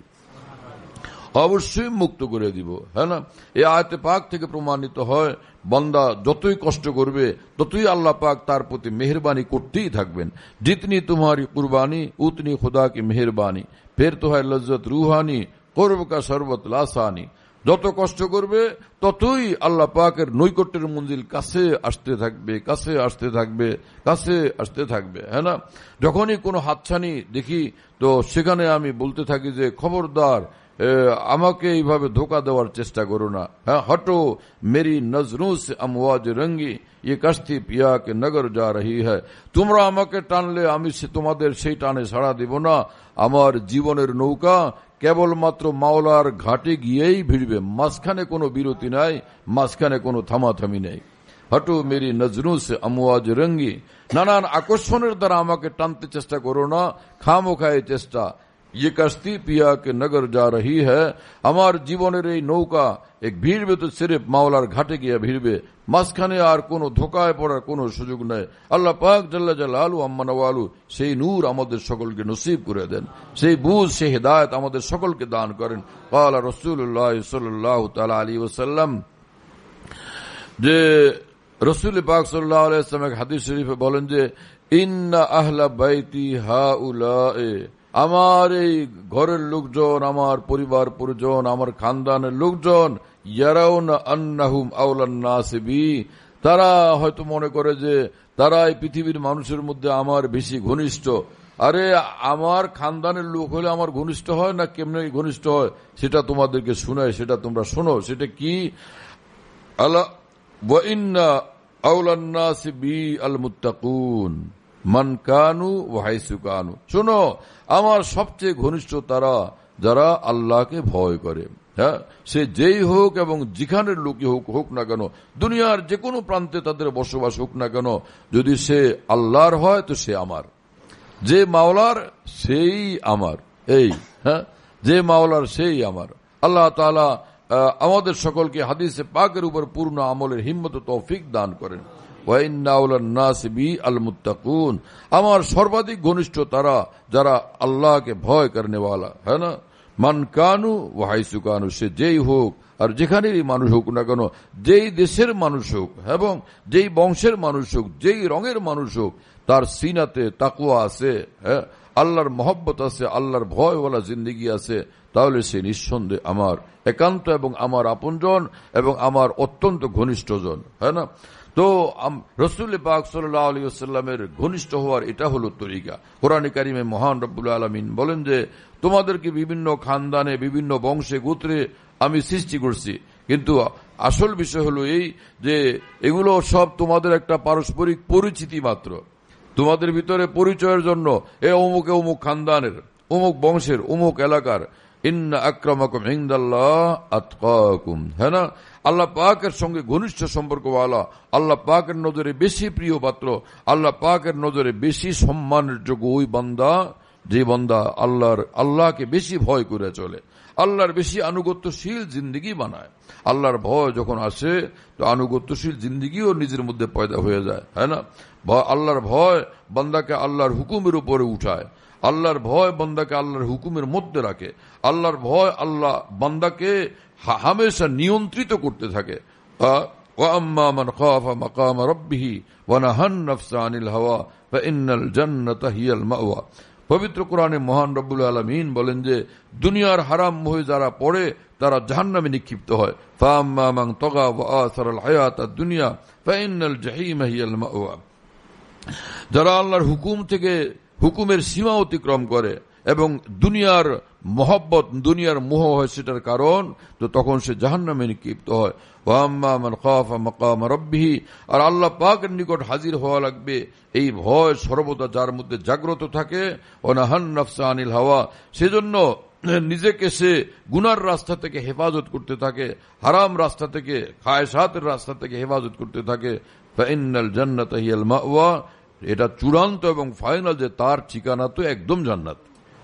অবশ্যই মুক্ত করে দিব, হ্যাঁ না। এই আয়াতে পাক থেকে প্রমাণিত হয় বান্দা যতই কষ্ট করবে ততই আল্লাহ পাক তার প্রতি মেহরবানি করতেই থাকবেন। জিতনি তোমারি কুরবানি উতনি খুদা কি মেহরবানি, ফের তো হয় লজ্জত রুহানি করব কা শরবত লাসানি। যত কষ্ট করবে ততই আল্লাহ পাকের নৈকট্যের মঞ্জিল কাছে আসতে থাকবে, কাছে আসতে থাকবে, কাছে আসতে থাকবে, হ্যাঁ না। যখনই কোনো হাতছানি দেখি তো সেখানে আমি বলতে থাকি যে খবরদার আমাকে এইভাবে ধোকা দেওয়ার চেষ্টা করো না, হ্যাঁ। হটো মেরি নজরোं से अमवाज रंगी ये कश्ती पिया के नगर जा रही है। তোমরা আমাকে টানলে আমি তোমাদের সেই টানে সাড়া দিব না। আমার জীবনের নৌকা কেবলমাত্র মাওলার ঘাটে গিয়েই ভিড়বে, মাঝখানে কোনো বিরতি নাই, মাঝখানে কোনো থামাথামি নেই। হটো মেরি নজরোं से अमवाज रंगी, নানান আকর্ষণের দ্বারা আমাকে টানতে চেষ্টা করো না, খামোখায় চেষ্টা। ये कश्ती पिया के नगर जा रही है, আমার জীবনের এই নৌকা এক ভিড়বে তো সিরেফ মাওলার ঘাটে গিয়ে ভিড়বে, মাঝখানে আর কোনো ধোকায় পড়ার কোনো সুযোগ নেই। আল্লাহ পাক জাল্লা জালালু আম্মা নওয়ালু সেই নূর আমাদের সকলকে নসিব করে দেন, সেই বুঝ সেই হিদায়াত আমাদের সকলকে দান করেন। ক্বালা রাসূলুল্লাহ সাল্লাল্লাহু তাআলা আলাইহি ওয়াসাল্লাম, যে রাসূল পাক সাল্লাল্লাহু আলাইহি ওয়াসাল্লাম এক হাদিস শরীফে বলেন যে ইন্না আহলা বাইতি হাউলায়ে, আমার এই ঘরের লোকজন, আমার পরিবার পরিজন, আমার খানদানের লোকজন, ইয়ারাউনা আন্নাহুম আওলান নাস বি, তারা হয়তো মনে করে যে তারা এই পৃথিবীর মানুষের মধ্যে আমার বেশি ঘনিষ্ঠ। আরে আমার খানদানের লোক হলে আমার ঘনিষ্ঠ হয় না, কেমনে ঘনিষ্ঠ হয় সেটা তোমাদেরকে শোনায়, সেটা তোমরা শোনো। সেটা কি? আলা ওয়া ইন্না আওলান নাস বি আল মুত্তাকুন মান কানু ওয়া হাইসু কানু। শোনো, আমার সবচেয়ে ঘনিষ্ঠ তারা যারা আল্লাহকে ভয় করে, হ্যাঁ, সে যেই হোক এবং যেখানের লোকই হোক হোক না কেন, দুনিয়ার যে কোনো প্রান্তে তাদের বসবাস হোক না কেন, যদি সে আল্লাহর হয় তো সে আমার, যে মাওলার সেই আমার, এই হ্যাঁ, যে মাওলার সেই আমার। আল্লাহ তাআলা আমাদের সকলকে হাদিসে পাকের উপর পূর্ণ আমলের হিম্মত ও তৌফিক দান করেন। আমার সর্বাধিক ঘনিষ্ঠ তারা যারা আল্লাহকে ভয় করেনেওয়ালা, হ্যাঁ না। মান কানু ওয়া হাইসু কানু, সে যেই হোক আর যেখানেরই মানুষ হোক না কেন, যেই দেশের মানুষ হোক এবং যেই বংশের মানুষ হোক, যেই রঙের মানুষ হোক, তার সিনাতে তাকওয়া আছে, হ্যাঁ, আল্লাহর মহব্বত আছে, আল্লাহর ভয়ওয়ালা জিন্দেগি আছে, তাহলে সে নিঃসন্দেহে আমার একান্ত এবং আমার আপনজন এবং আমার অত্যন্ত ঘনিষ্ঠজন, হ্যাঁ না। তো রাসূল পাক সাল্লাল্লাহু আলাইহি ওয়াসাল্লামের ঘনিষ্ঠ হওয়ার এটা হলো তরিকা। কোরআনে কারিমে মহান রব্বুল আলামিন বলেন যে তোমাদেরকে বিভিন্ন খানদানে, বিভিন্ন বংশে, গোত্রে আমি সৃষ্টি করছি, কিন্তু আসল বিষয় হলো এই যে এগুলো সব তোমাদের একটা পারস্পরিক পরিচিতি মাত্র, তোমাদের ভিতরে পরিচয়ের জন্য। এ অমুক অমুক খানদানের, অমুক বংশের, অমুক এলাকার। ইন্না আকরামাকুম ইনদাল্লাহ আতকাকুম, হ্যাঁ না। আল্লাহ পাকের সঙ্গে ঘনিষ্ঠ সম্পর্কওয়ালা, আল্লাহ পাকের নজরে বেশি প্রিয় পাত্র, আল্লাহ পাকের নজরে বেশি সম্মানের যোগ্য ওই বান্দা যে বান্দা আল্লাহর আল্লাহকে বেশি ভয় করে চলে, আল্লাহর বেশি আনুগত্যশীল জিন্দেগি বানায়। আল্লাহর ভয় যখন আসে তো আনুগত্যশীল জিন্দেগিও নিজের মধ্যে পয়দা হয়ে যায়, হ্যাঁ না। আল্লাহর ভয় বান্দাকে আল্লাহর হুকুমের উপরে উঠায়, আল্লাহর ভয় বান্দাকে আল্লাহর হুকুমের মধ্যে রাখে, আল্লাহর ভয় আল্লাহ বান্দাকে হামেশা নিয়ন্ত্রিত করতে থাকে। وأما من خاف مقام ربه ونهى النفس عن الهوى فإن الجنة هي المأوى। পবিত্র কোরআনে মহান রব্বুল আলামিন বলেন যে দুনিয়ার হারাম মোহে যারা পড়ে তারা জাহান্নামে নিক্ষিপ্ত হয়। ফাআম্মা মান তাগা ওয়া আসারাল হায়াতাদ দুনিয়া ফাইনাল জাহিমা হিয়াল মাওয়া। যারা আল্লাহর হুকুম থেকে হুকুমের সীমা অতিক্রম করে এবং দুনিয়ার মহব্বত দুনিয়ার মোহ হয় সেটার কারণ, তো তখন সে জাহান্নামে নিক্ষিপ্ত হয়। ওয়াম্মা মান খাফা মাকাম রাব্বিহি, আর আল্লাহ পাকের নিকট হাজির হওয়া লাগবে এই ভয় সর্বদা যার মধ্যে জাগ্রত থাকে। ওয়ানাহান নাফসা আনিল হাওয়া, সেজন্য নিজেকে সে গুনার রাস্তা থেকে হেফাজত করতে থাকে, হারাম রাস্তা থেকে খায়সাতের রাস্তা থেকে হেফাজত করতে থাকে। ফাইনাল জান্নাতা হিয়াল মাওয়া, এটা চূড়ান্ত এবং ফাইনাল যে তার ঠিকানা তো একদম জান্নাত,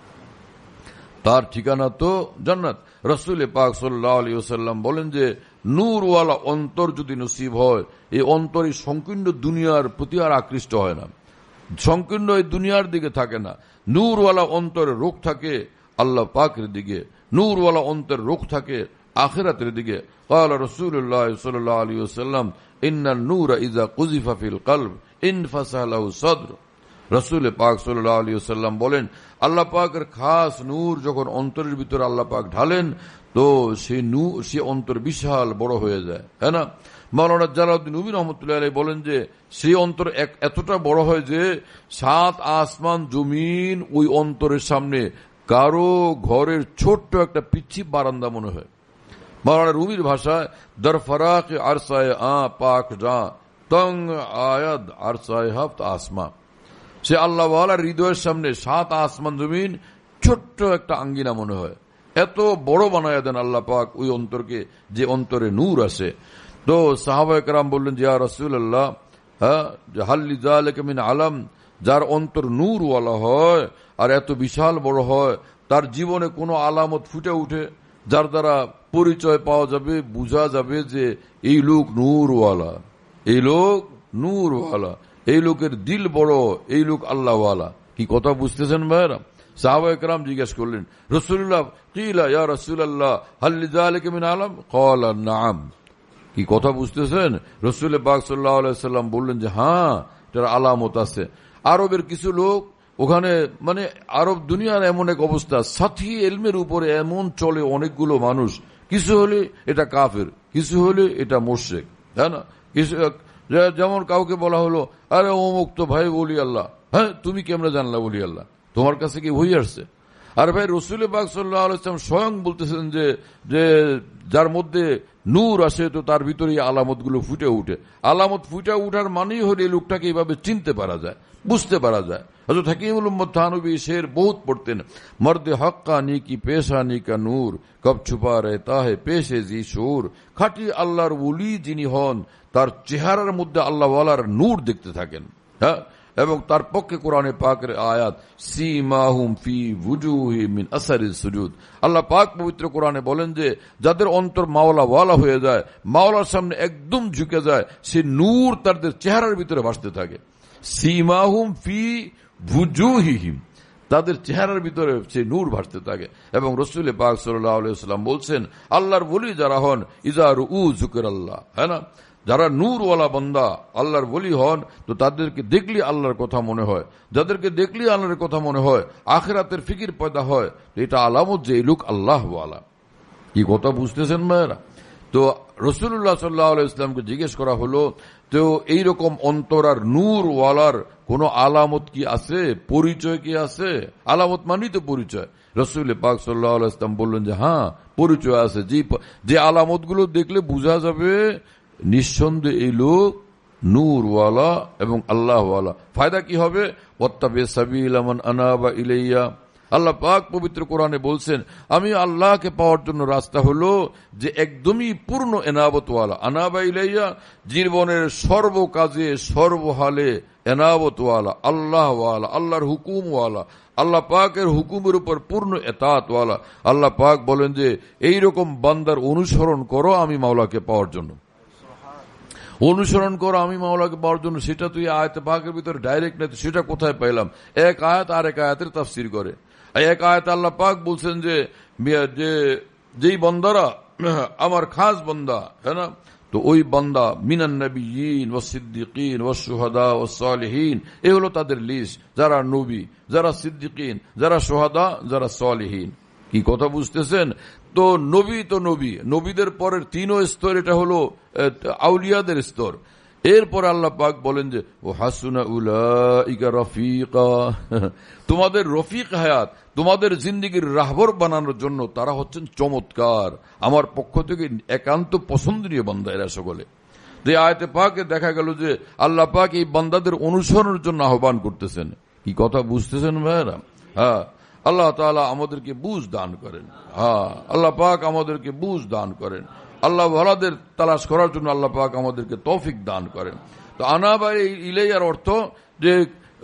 তার ঠিকানা তো জান্নাত। রাসূল পাক সাল্লাল্লাহু আলাইহি ওয়াসাল্লাম বলেন যে নূরওয়ালা অন্তর যদি নসিব হয়, এই অন্তর এই সংকীর্ণ দুনিয়ার প্রতি আর আকৃষ্ট হয় না, সংকীর্ণ এই দুনিয়ার দিকে থাকে না। নূরওয়ালা অন্তরে রোগ থাকে আল্লাহ পাকের দিকে, নূরওয়ালা অন্তরের রোগ থাকে আখিরাতের দিকে। ক্বালা রাসূলুল্লাহ সাল্লাল্লাহু আলাইহি ওয়াসাল্লাম ইন্নান নূরা ইযা কুযিফা ফিল কলব ইনফাসা লাহু সাদর। রাসূল পাক সাল্লাল্লাহু আলাইহি ওয়াসাল্লাম বলেন আল্লাহ পাকের খাস নূর যখন অন্তরের ভিতরে আল্লাহ পাক ঢালেন, তো সেই নূর সে অন্তর বিশাল বড় হয়ে যায়, হ্যাঁ না? মাওলানা জালালউদ্দিন রুমি রহমতুল্লাহ আলাইহি বলেন যে সেই অন্তর এতটা বড় হয় যে সাত আসমান জমিন ওই অন্তরের সামনে কারো ঘরের ছোট্ট একটা পিচ্ছি বারান্দা মনে হয়। মাওলানা রুমির ভাষায় দর ফরাক আরসায় আ পাক জা তং আয়াদ আরসায় হাফত আসমা, সে আল্লাহ ওয়ালার হৃদয়ের সামনে সাত আসমান জমিন ছোট্ট একটা আঙ্গিনা মনে হয়। এত বড় বানায় দেন আল্লাহ পাক ওই অন্তরকে, যে অন্তরে নূর আসে। তো সাহাবায়ে কেরাম বললেন যে ইয়া রাসূলুল্লাহ, হ্যাঁ হাল্লি যালিকা মিন আলাম, যার অন্তর নূরওয়ালা হয় আর এত বিশাল বড় হয়, তার জীবনে কোনো আলামত ফুটে উঠে যার দ্বারা পরিচয় পাওয়া যাবে, বোঝা যাবে যে এই লোক নূরওয়ালা, এই লোক নূরওয়ালা, এই লোকের দিল বড়, এই লোক আল্লাহওয়ালা। কি কথা বুঝতেছেন ভাইরা? সাহাবায়ে কেরাম জিজ্ঞেস করলেন রাসূলুল্লাহ কিলা ইয়া রাসূলুল্লাহ হাল লিযালিকা মিন আলাম, ক্বালা নাআম। কি কথা বুঝতেছেন? রাসূল পাক সাল্লাল্লাহু আলাইহি ওয়াসাল্লাম বললেন যে হ্যাঁ, এটার আলামত আছে। আরবের কিছু লোক ওখানে, মানে আরব দুনিয়ার এমন এক অবস্থা, সাথী ইলমের উপরে এমন চলে অনেকগুলো মানুষ, কিছু হলে এটা কাফের, কিছু হলে এটা মুশরিক, তাই না? কিছু যেমন কাউকে বলা হলো আরে অমুক তো ভাই ওলি আল্লাহ, হ্যাঁ তুমি কেমনে জানলা ওলি আল্লাহ, তোমার কাছে কি হয়ে আসছে? আর ভাই রাসূল পাক সাল্লাল্লাহু আলাইহি ওয়াসাল্লাম স্বয়ং বলতেছেন যে যে যার মধ্যে নূর আসে তো তার ভিতরে আলামত গুলো ফুটে উঠে। আলামত ফুটে উঠার মানেই হলে এই লোকটাকে এইভাবে চিনতে পারা যায়, বুঝতে পারা যায়। হযরত হাকিমুল উম্মত থানবী শের বহুত পড়তেন, মর্দে হক্কানি কি পেশানি কা নূর কব ছুপা রেহতা হে পেশে জি শূর। খাঁটি আল্লাহর ওলি যিনি হন তার চেহারার মধ্যে আল্লাহ ওয়ালার নূর দেখতে থাকেন, হ্যাঁ। এবং তার পক্ষে কোরআনে পাকের আয়াত সীমাহুম ফি ওয়ুজুহি মিন আসারিস সুজুদ, আল্লাহ পাক পবিত্র কোরআনে বলেন যে যাদের অন্তর মাওলা ওয়ালা হয়ে যায়, মাওলার সামনে একদম ঝুঁকে যায়, সে নূর তাদের চেহারার ভিতরে ভাসতে থাকে। সীমাহুম ফি ওয়ুজুহিহিম, তাদের চেহারার ভিতরে সে নূর ভাসতে থাকে। এবং রাসূল পাক সাল্লাল্লাহু আলাইহি ওয়াসাল্লাম বলছেন আল্লাহর ওলি যারা হন ইজা রুউ যিকরাল্লাহ, হ্যাঁ না, যারা নূরওয়ালা বান্দা আল্লাহর ওলি হন, তো তাদেরকে দেখলে আল্লাহর কথা মনে হয়, যাদেরকে দেখলে আল্লাহর কথা মনে হয়, আখিরাতের ফিকির পয়দা হয়, এটা আলামত যে এই লোক আল্লাহওয়ালা। কি কথা বুঝতেছেন ভাইরা? তো রাসূলুল্লাহ সাল্লাল্লাহু আলাইহি ওয়াসাল্লামকে জিজ্ঞেস করা হলো, তো এইরকম অন্তর আর নূরওয়ালার কোন আলামত কি আছে, পরিচয় কি আছে? আলামত মানি তো পরিচয়। রাসূল পাক সাল্লাল্লাহু আলাইহি ওয়াসাল্লাম বললেন যে হ্যাঁ পরিচয় আছে, যে যে আলামত গুলো দেখলে বোঝা যাবে নিঃসন্দেহে এই লোক নূরওয়ালা এবং আল্লাহওয়ালা। ফায়দা কি হবে? ওয়াত্তাবি সাবিলা মান আনাবা ইলাইয়া, আল্লাহ পাক পবিত্র কোরআনে বলছেন আমি আল্লাহকে পাওয়ার জন্য রাস্তা হলো যে একদমই পূর্ণ এনাবতওয়ালা। আনাবা ইলাইয়া, জীবনের সর্বকাজে সর্বহালে এনাবতওয়ালা, আল্লাহওয়ালা, আল্লাহর হুকুমওয়ালা, আল্লাহ পাকের হুকুমের উপর পূর্ণ এতাআতওয়ালা। আল্লাহ পাক বলেন যে এইরকম বান্দার অনুসরণ করো আমি মাওলাকে পাওয়ার জন্য, অনুসরণ করো আমি মাওলাকে পাওয়ার জন্য। সেটা তুই আয়াতে পাকের ভিতরে ডাইরেক্ট না, সেটা কোথায় পাইলাম? এক আয়াত আর এক আয়াতের তাফসীর করে। এক আয়াত আল্লাহ পাক বলছেন যে যেই বান্দারা আমার খাস বান্দা, হ্যাঁ না, তো ওই বান্দা মিনান নবিয়্যিন ওয়াস সিদ্দিকিন ওয়াস শুহাদা ওয়াস সালিহিন, এই হলো তাদের লিস্ট, যারা নবী, যারা সিদ্দিকিন, যারা শুহাদা, যারা সালিহিন। কি কথা বুঝতেছেন? তো নবী তো নবী, নবীদের পরের তিনও স্তর, এটা হলো আউলিয়াদের স্তর। এরপর আল্লাহ পাক বলেন যে ও হাসুনা উলাইকা রফিকা, তোমাদের রফিক হায়াত, তোমাদের জিন্দেগির রাহবর বানানোর জন্য তারা হচ্ছেন চমৎকার, আমার পক্ষ থেকে একান্ত পছন্দনীয় বান্দা এরা সকলে। যে আয়াতে পাকে দেখা গেল যে আল্লাহ পাক এই বান্দাদের অনুসরণের জন্য আহ্বান করতেছেন। কি কথা বুঝতেছেন ভাইরা? হ্যাঁ, আল্লাহ তাআলা আমাদেরকে বুঝ দান করেন। হ্যাঁ, আল্লাহ পাক আমাদেরকে বুঝ দান করেন। আল্লাহ ওয়ালাদের তালাশ করার জন্য আল্লাহ পাক আমাদেরকে তৌফিক দান করেন। তো আনাবা ইলাইয়ার অর্থ যে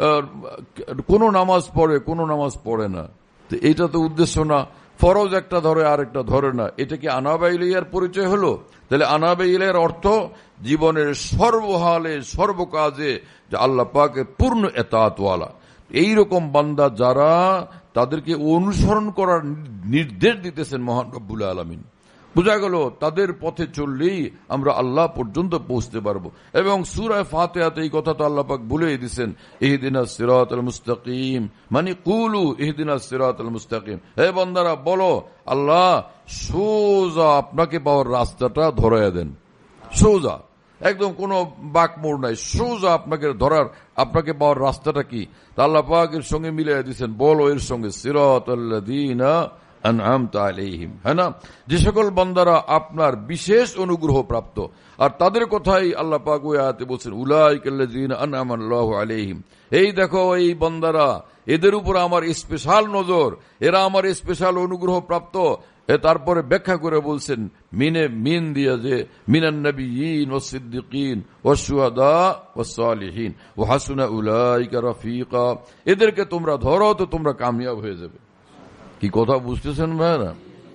কোন নামাজ পড়ে, কোন নামাজ পড়ে না, তো এটা তো উদ্দেশ্য না। ফরজ একটা ধরে আর একটা ধরে না, এটা কি আনাবা ইলাইয়ার পরিচয় হলো? তাহলে আনাবা ইলাইয়ার অর্থ জীবনের সর্বহালে সর্বকাজে যে আল্লাহ পাকের পূর্ণ এতাআতওয়ালা, এইরকম বান্দা যারা, তাদেরকে অনুসরণ করার নির্দেশ দিতেছেন মহান রব্বুল আলামিন। বোঝা গেল তাদের পথে চললেই আমরা আল্লাহ পর্যন্ত পৌঁছতে পারবো। এবং সূরা ফাতিহাতে এই কথা তো আল্লাহ পাক বলেই দিয়েছেন, ইহদিনাস সিরাতাল মুস্তাকিম, মানে কুলু ইহদিনাস সিরাতাল মুস্তাকিম, হে বান্দারা বলো আল্লাহ সোজা আপনাকে পাওয়ার রাস্তাটা ধরাইয়া দেন। সোজা, একদম কোনো বাঁক মোড় নাই, সোজা আপনাকে ধরার, আপনাকে পাওয়ার রাস্তাটা কি? তা আল্লাহ পাক এর সঙ্গে মিলিয়ে দিয়েছেন, বলো এর সঙ্গে সিরাতাল্লাযীনা আনআমতা আলাইহিম, হ্যাঁ না, যে সকল বান্দারা আপনার বিশেষ অনুগ্রহ প্রাপ্ত। আর তাদের কথাই আল্লাহ পাক ওই আয়াতে বলছেন উলাইকাল্লাযীনা আনআমাল্লাহু আলাইহিম, এই দেখো এই বান্দারা, এদের উপর আমার স্পেশাল নজর, এরা আমার স্পেশাল অনুগ্রহ প্রাপ্ত। তারপরে ব্যাখ্যা করে বলছেন মিনে মিন দিয়া যে মিনান নবিয়্যিন ওয়াস সিদ্দিকিন ওয়াস শুহাদা ওয়াস সালিহিন ওয়া হাসুনা উলাইকা রফিকা, এদেরকে তোমরা ধরো তো তোমরা কামিয়াব হয়ে যাবে। কি কথা বুঝতেছেন ভাইরা?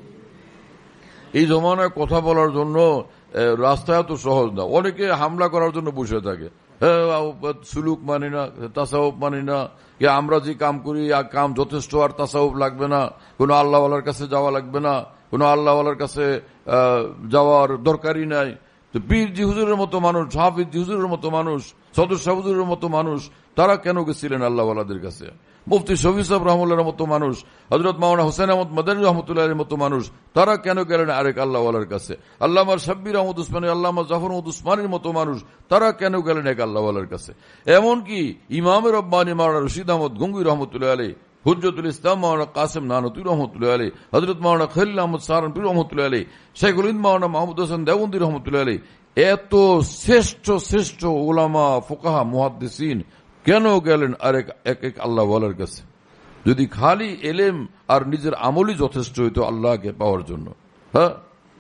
এই জমানায় কথা বলার জন্য রাস্তা এত সহজ না। অনেকে হামলা করার জন্য বসে থাকে, সুলুক মানি না, তাসাউফ মানি না, আমরা যে কাম করি আর কাম যথেষ্ট, আর তাসাউফ লাগবে না, কোনো আল্লাহওয়ালার কাছে যাওয়া লাগবে না, কোনো আল্লাহওয়ালার কাছে যাওয়ার দরকারই নাই। তো পীর জি হুজুরের মতো মানুষ, হাফিজ জি হুজুরের মতো মানুষ, সদস্য হুজুরের মতো মানুষ, তারা কেন গেছিলেন আল্লাহওয়ালাদের কাছে? মুফতি শফি সাহেব রহমতুল্লাহর মতো মানুষ, হযরত মাওলানা হোসেন আহমদ মাদানী রহমতুল্লাহর মতো মানুষ, তারা কেন গেলেন আরেক আল্লাহওয়ালার কাছে? আল্লামা শাব্বির আহমদ উসমানী, আল্লামা জাফর আহমদ উসমানীর মতো মানুষ, তারা কেন গেলেন এক আল্লাহওয়ালার কাছে? এমনকি ইমাম রব্বানী মাওলানা রশিদ আহমদ গঙ্গুই রহমতুল্লাহ আলাইহি, হুজ্জতুল ইসলাম মাওলানা কাসেম নানতুই রহমতুল্লাহ আলাইহি, হযরত মাওলানা খলিল আহমদ সাহারানপুরি রহমতুল্লাহ আলাইহি, শেখুল হিন্দ মাওলানা মাহমুদ হাসান দেওবন্দি রহমতুল্লাহ আলাইহি, এত শ্রেষ্ঠ শ্রেষ্ঠ উলামা ফুকাহা মুহাদ্দিসিন কেন গেলেন আরেক এক এক আল্লাহওয়ালার কাছে? যদি খালি এলেম আর নিজের আমলই যথেষ্ট হইতো আল্লাহকে পাওয়ার জন্য। হ্যাঁ,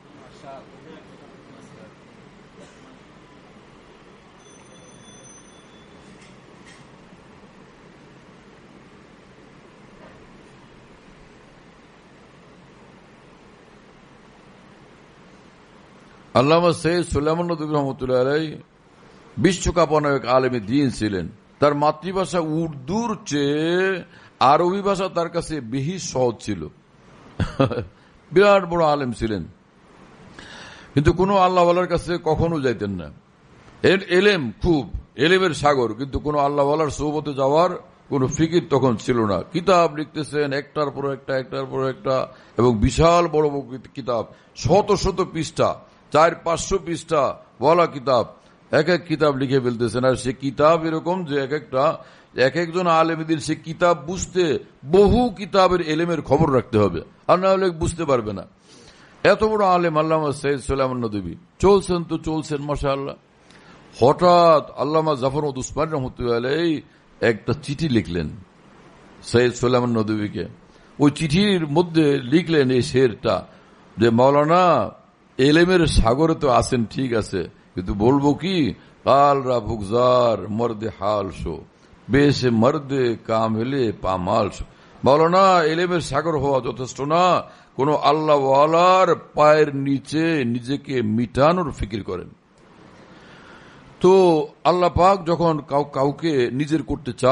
আল্লামা সৈয়দ সুলাইমান নদভী রহমতুল্লাহ আলাইহি বিশ্বকাপানো এক আলেমে দ্বীন ছিলেন। তার মাতৃভাষা উর্দুর চেয়ে আরবি ভাষা তার কাছে বেশি সহজ ছিল। বিরাট বড় আলেম ছিলেন, কিন্তু কোনো আল্লাহওয়ালার কাছে কখনো যাইতেন না। এলেম খুব, এলেমের সাগর, কিন্তু কোনো আল্লাহওয়ালার সোহবতে যাওয়ার কোনো ফিকির তখন ছিল না। কিতাব লিখতেছেন একটার পর একটা, একটার পর একটা, এবং বিশাল বড় বড় কিতাব, শত শত পৃষ্ঠা, চার পাঁচশো পৃষ্ঠা বলা কিতাব, এক এক কিতাব লিখে ফেলতেছেন। আর সে কিতাব এরকম যে এক একটা এক একজন আলেমদের সে কিতাব বুঝতে বহু কিতাবের এলেমের খবর রাখতে হবে, আর না হলে বুঝতে পারবে না। এত বড় আলেম আল্লামা সৈয়দ সুলাইমান নদভী চলছেন তো চলছেন মাশাআল্লাহ। হঠাৎ আল্লামা জাফর আহমদ উসমানী রহমতুল্লাহ আলাইহি একটা চিঠি লিখলেন সৈয়দ সুলাইমান নদভীকে। ওই চিঠির মধ্যে লিখলেন এই শেরটা যে মাওলানা এলেমের সাগরে তো আছেন ঠিক আছে, কিন্তু বলবো কি, কাল রা বুগজার মর্দে হাল শো বেশে মর্দে কাম হেলে পামাল শো। মাওলানা এলেমের সাগর হওয়া যথেষ্ট না, কোন আল্লাহওয়ালার পায়ের নিচে নিজেকে মিটানোর ফিকির করেন। তো আল্লাহ পাক যখন কাউকে নিজের করতে চান,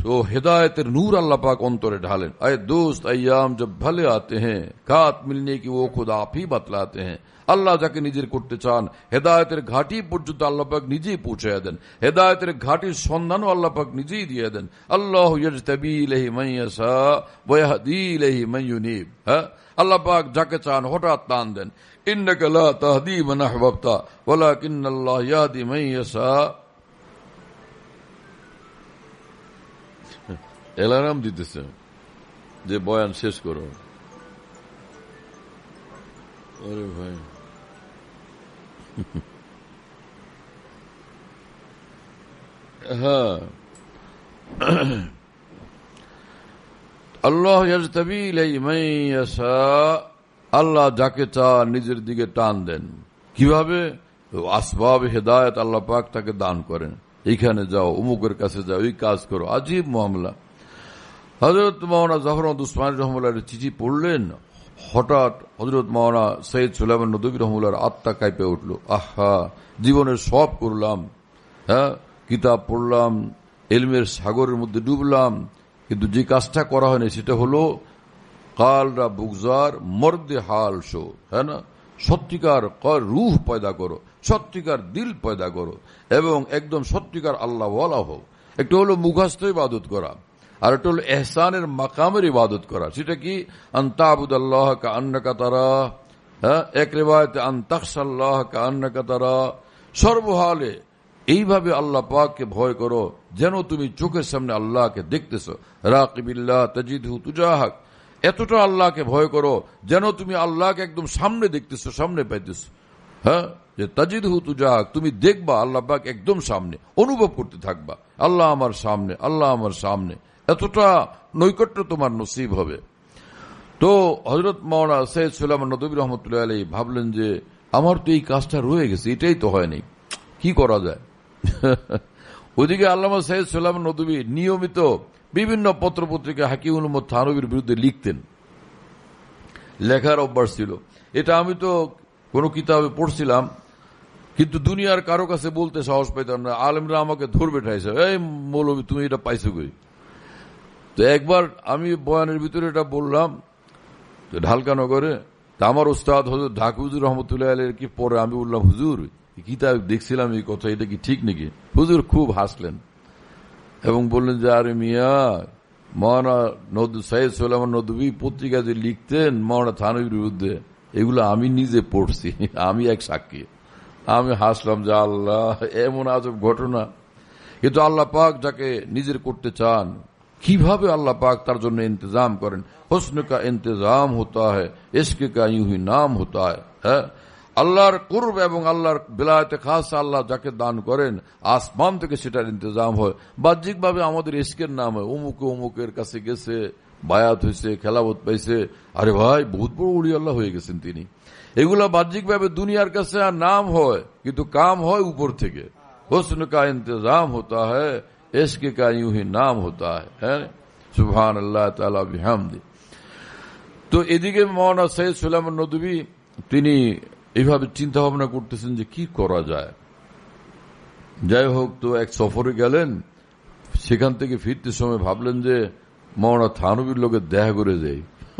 तो हिदायतेर नूर अल्लाह पाक अंतरे ढालें। अय दोस्त, अय्याम जब भले आते हैं, खात मिलने की वो खुद आप ही बतलाते हैं। আল্লাহ যাকে নিজের করতে চান হেদায়েতের ঘাটি পর্যন্ত আল্লাহ পাক নিজেই পৌঁছে দেন, হেদায়েতের ঘাটির সন্ধানও আল্লাহ পাক নিজেই দিয়ে দেন। আল্লাহু ইয়াজতাবি ইলাইহি মান ইয়াশা ওয়া ইয়াহদি ইলাইহি মান ইউনিব। হ্যাঁ, আল্লাহ পাক যাকে চান হঠাৎ টান দেন। ইন্নাকা লা তাহদি মান আহবাবতা ওয়ালাকিন্নাল্লাহ ইয়াহদি মান ইয়াশা। এলার্ম দিতেছে যে বয়ান শেষ করো। আরে ভাই, হ্যাঁ, আল্লাহ ইয়াজতাবি ইলাইহি মান ইয়াশা, আল্লাহ যাকে চান নিজের দিকে টান দেন। কিভাবে? আসবাব হেদায়েত আল্লাহ পাক তাকে দান করেন। এইখানে যাও, অমুকের কাছে যাও, এই কাজ করো। আজীব মামলা। হযরত মাওলানা জাফর আহমদ উসমানী রহমাতুল্লাহর চিঠি পড়লেন, হঠাৎ হযরত মাওলানা সৈয়দ সুলাইমান নদভী রহমাতুল্লাহর আত্মা কাঁপে উঠল। আহা, জীবনের সব করলাম, হ্যাঁ, কিতাব পড়লাম, ইলমের সাগরের মধ্যে ডুবলাম, কিন্তু যে কাজটা করা হয়নি সেটা হলো কালরা বুগজার মর্দে হাল শো, হ্যাঁ না, সত্যিকার রূহ পয়দা করো, সত্যিকার দিল পয়দা করো এবং একদম সত্যিকার আল্লাহ ওয়ালা হও। একটা হলো মুখস্থ ইবাদত করা, আর একটা হলো এহসানের মাকামের ইবাদত করা। সেটা কি? আন তা'বুদাল্লাহ কাআন্নাকা তারা, হ্যাঁ, এক রিওয়ায়াতে আন তাখশাল্লাহ কাআন্নাকা তারা। সর্বহালে এইভাবে আল্লাহ পাককে ভয় করো যেন তুমি চোখের সামনে আল্লাহকে দেখতেছো। রাকিবিল্লাহ তাজিদহু তুজাহাক, এতটা আল্লাহকে ভয় করো যেন তুমি আল্লাহকে একদম সামনে দেখতেছো, সামনে পাইতেছো। হ্যাঁ, যে তাজিদহু তুজাহাক, তুমি দেখবা আল্লাহ পাক একদম সামনে, অনুভব করতে থাকবা আল্লাহ আমার সামনে, আল্লাহ আমার সামনে। এতটা নৈকট্য তোমার নসিব হবে। তো হযরত মাওলানা সৈয়দ সুলাইমান নদভী রহমাতুল্লাহি আলাইহি ভাবলেন যে আমার তো এই কাজটা রয়ে গেছে, এটাই তো হয়নি, কি করা যায়? ওইদিকে আল্লামা সৈয়দ সুলাইমান নদভী নিয়মিত বিভিন্ন পত্র পত্রিকা হাকিমুল উম্মত থানভীর বিরুদ্ধে লিখতেন, লেখার অভ্যাস ছিল। এটা আমি তো কোনো কিতাবে পড়ছিলাম, কিন্তু দুনিয়ার কারো কাছে বলতে সাহস পাইতাম না। আলেমরা আমাকে ধরবে ঠাইছে, এই মৌলভী তুমি এটা পাইছো কই? তো একবার আমি বয়ানের ভিতরে এটা বললাম ঢালকানগরে। তা আমার উস্তাদ হযরত ঢাকা হুজুর রহমতুল্লাহ আলাইহির কি পরে আমি বললাম, হুজুর কিতাব দেখছিলাম এই কথা, এটা কি ঠিক নাকি? হুজুর খুব হাসলেন এবং বললেন যে আরে মিয়া, মাওলানা সৈয়দ সুলাইমান নদভী পত্রিকা যে লিখতেন মাওলানা থানভীর বিরুদ্ধে, এগুলো আমি নিজে পড়ছি, আমি এক সাক্ষী। আমি হাসলাম যে আল্লাহ, এমন আজব ঘটনা। কিন্তু আল্লাহ পাক যাকে নিজের করতে চান কিভাবে আল্লাহ পাক তার জন্য ইন্তজাম করেন। হুসন কা ইন্তজাম হতা হ্যায়, ইশক কা ইউঁ হি নাম হতা হ্যায়। হ্যাঁ, আল্লাহর কুরব এবং আল্লাহর বিলায়াতে খাস আল্লাহ যাকে দান করেন আসমান থেকে সেটার ইন্তজাম হয়। বাহ্যিকভাবে আমাদের ইশকের নাম হয়, অমুকে অমুকের কাছে গেছে, বায়াত হয়েছে, খেলাবত পাইছে, আরে ভাই বহুত বড় উলি আল্লাহ হয়ে গেছেন তিনি। এগুলা বাহ্যিকভাবে দুনিয়ার কাছে আর নাম হয়, কিন্তু কাম হয় উপর থেকে। হুসন কা ইন্তজাম হতা হ্যায়, ইশক কা ইউঁ হি নাম হতা হ্যায়। সুবহানাল্লাহ তাআলা বিহামদি। তো এদিকে মাওলানা সৈয়দ সুলাইমান নদভী তিনি এইভাবে চিন্তা ভাবনা করতেছেন যে কি করা যায়। যাই হোক, তো এক সফরে গেলেন, সেখান থেকে ফিরতে সময় ভাবলেন যে মাওলানা থানভীর লোকে দেখা করে যাই,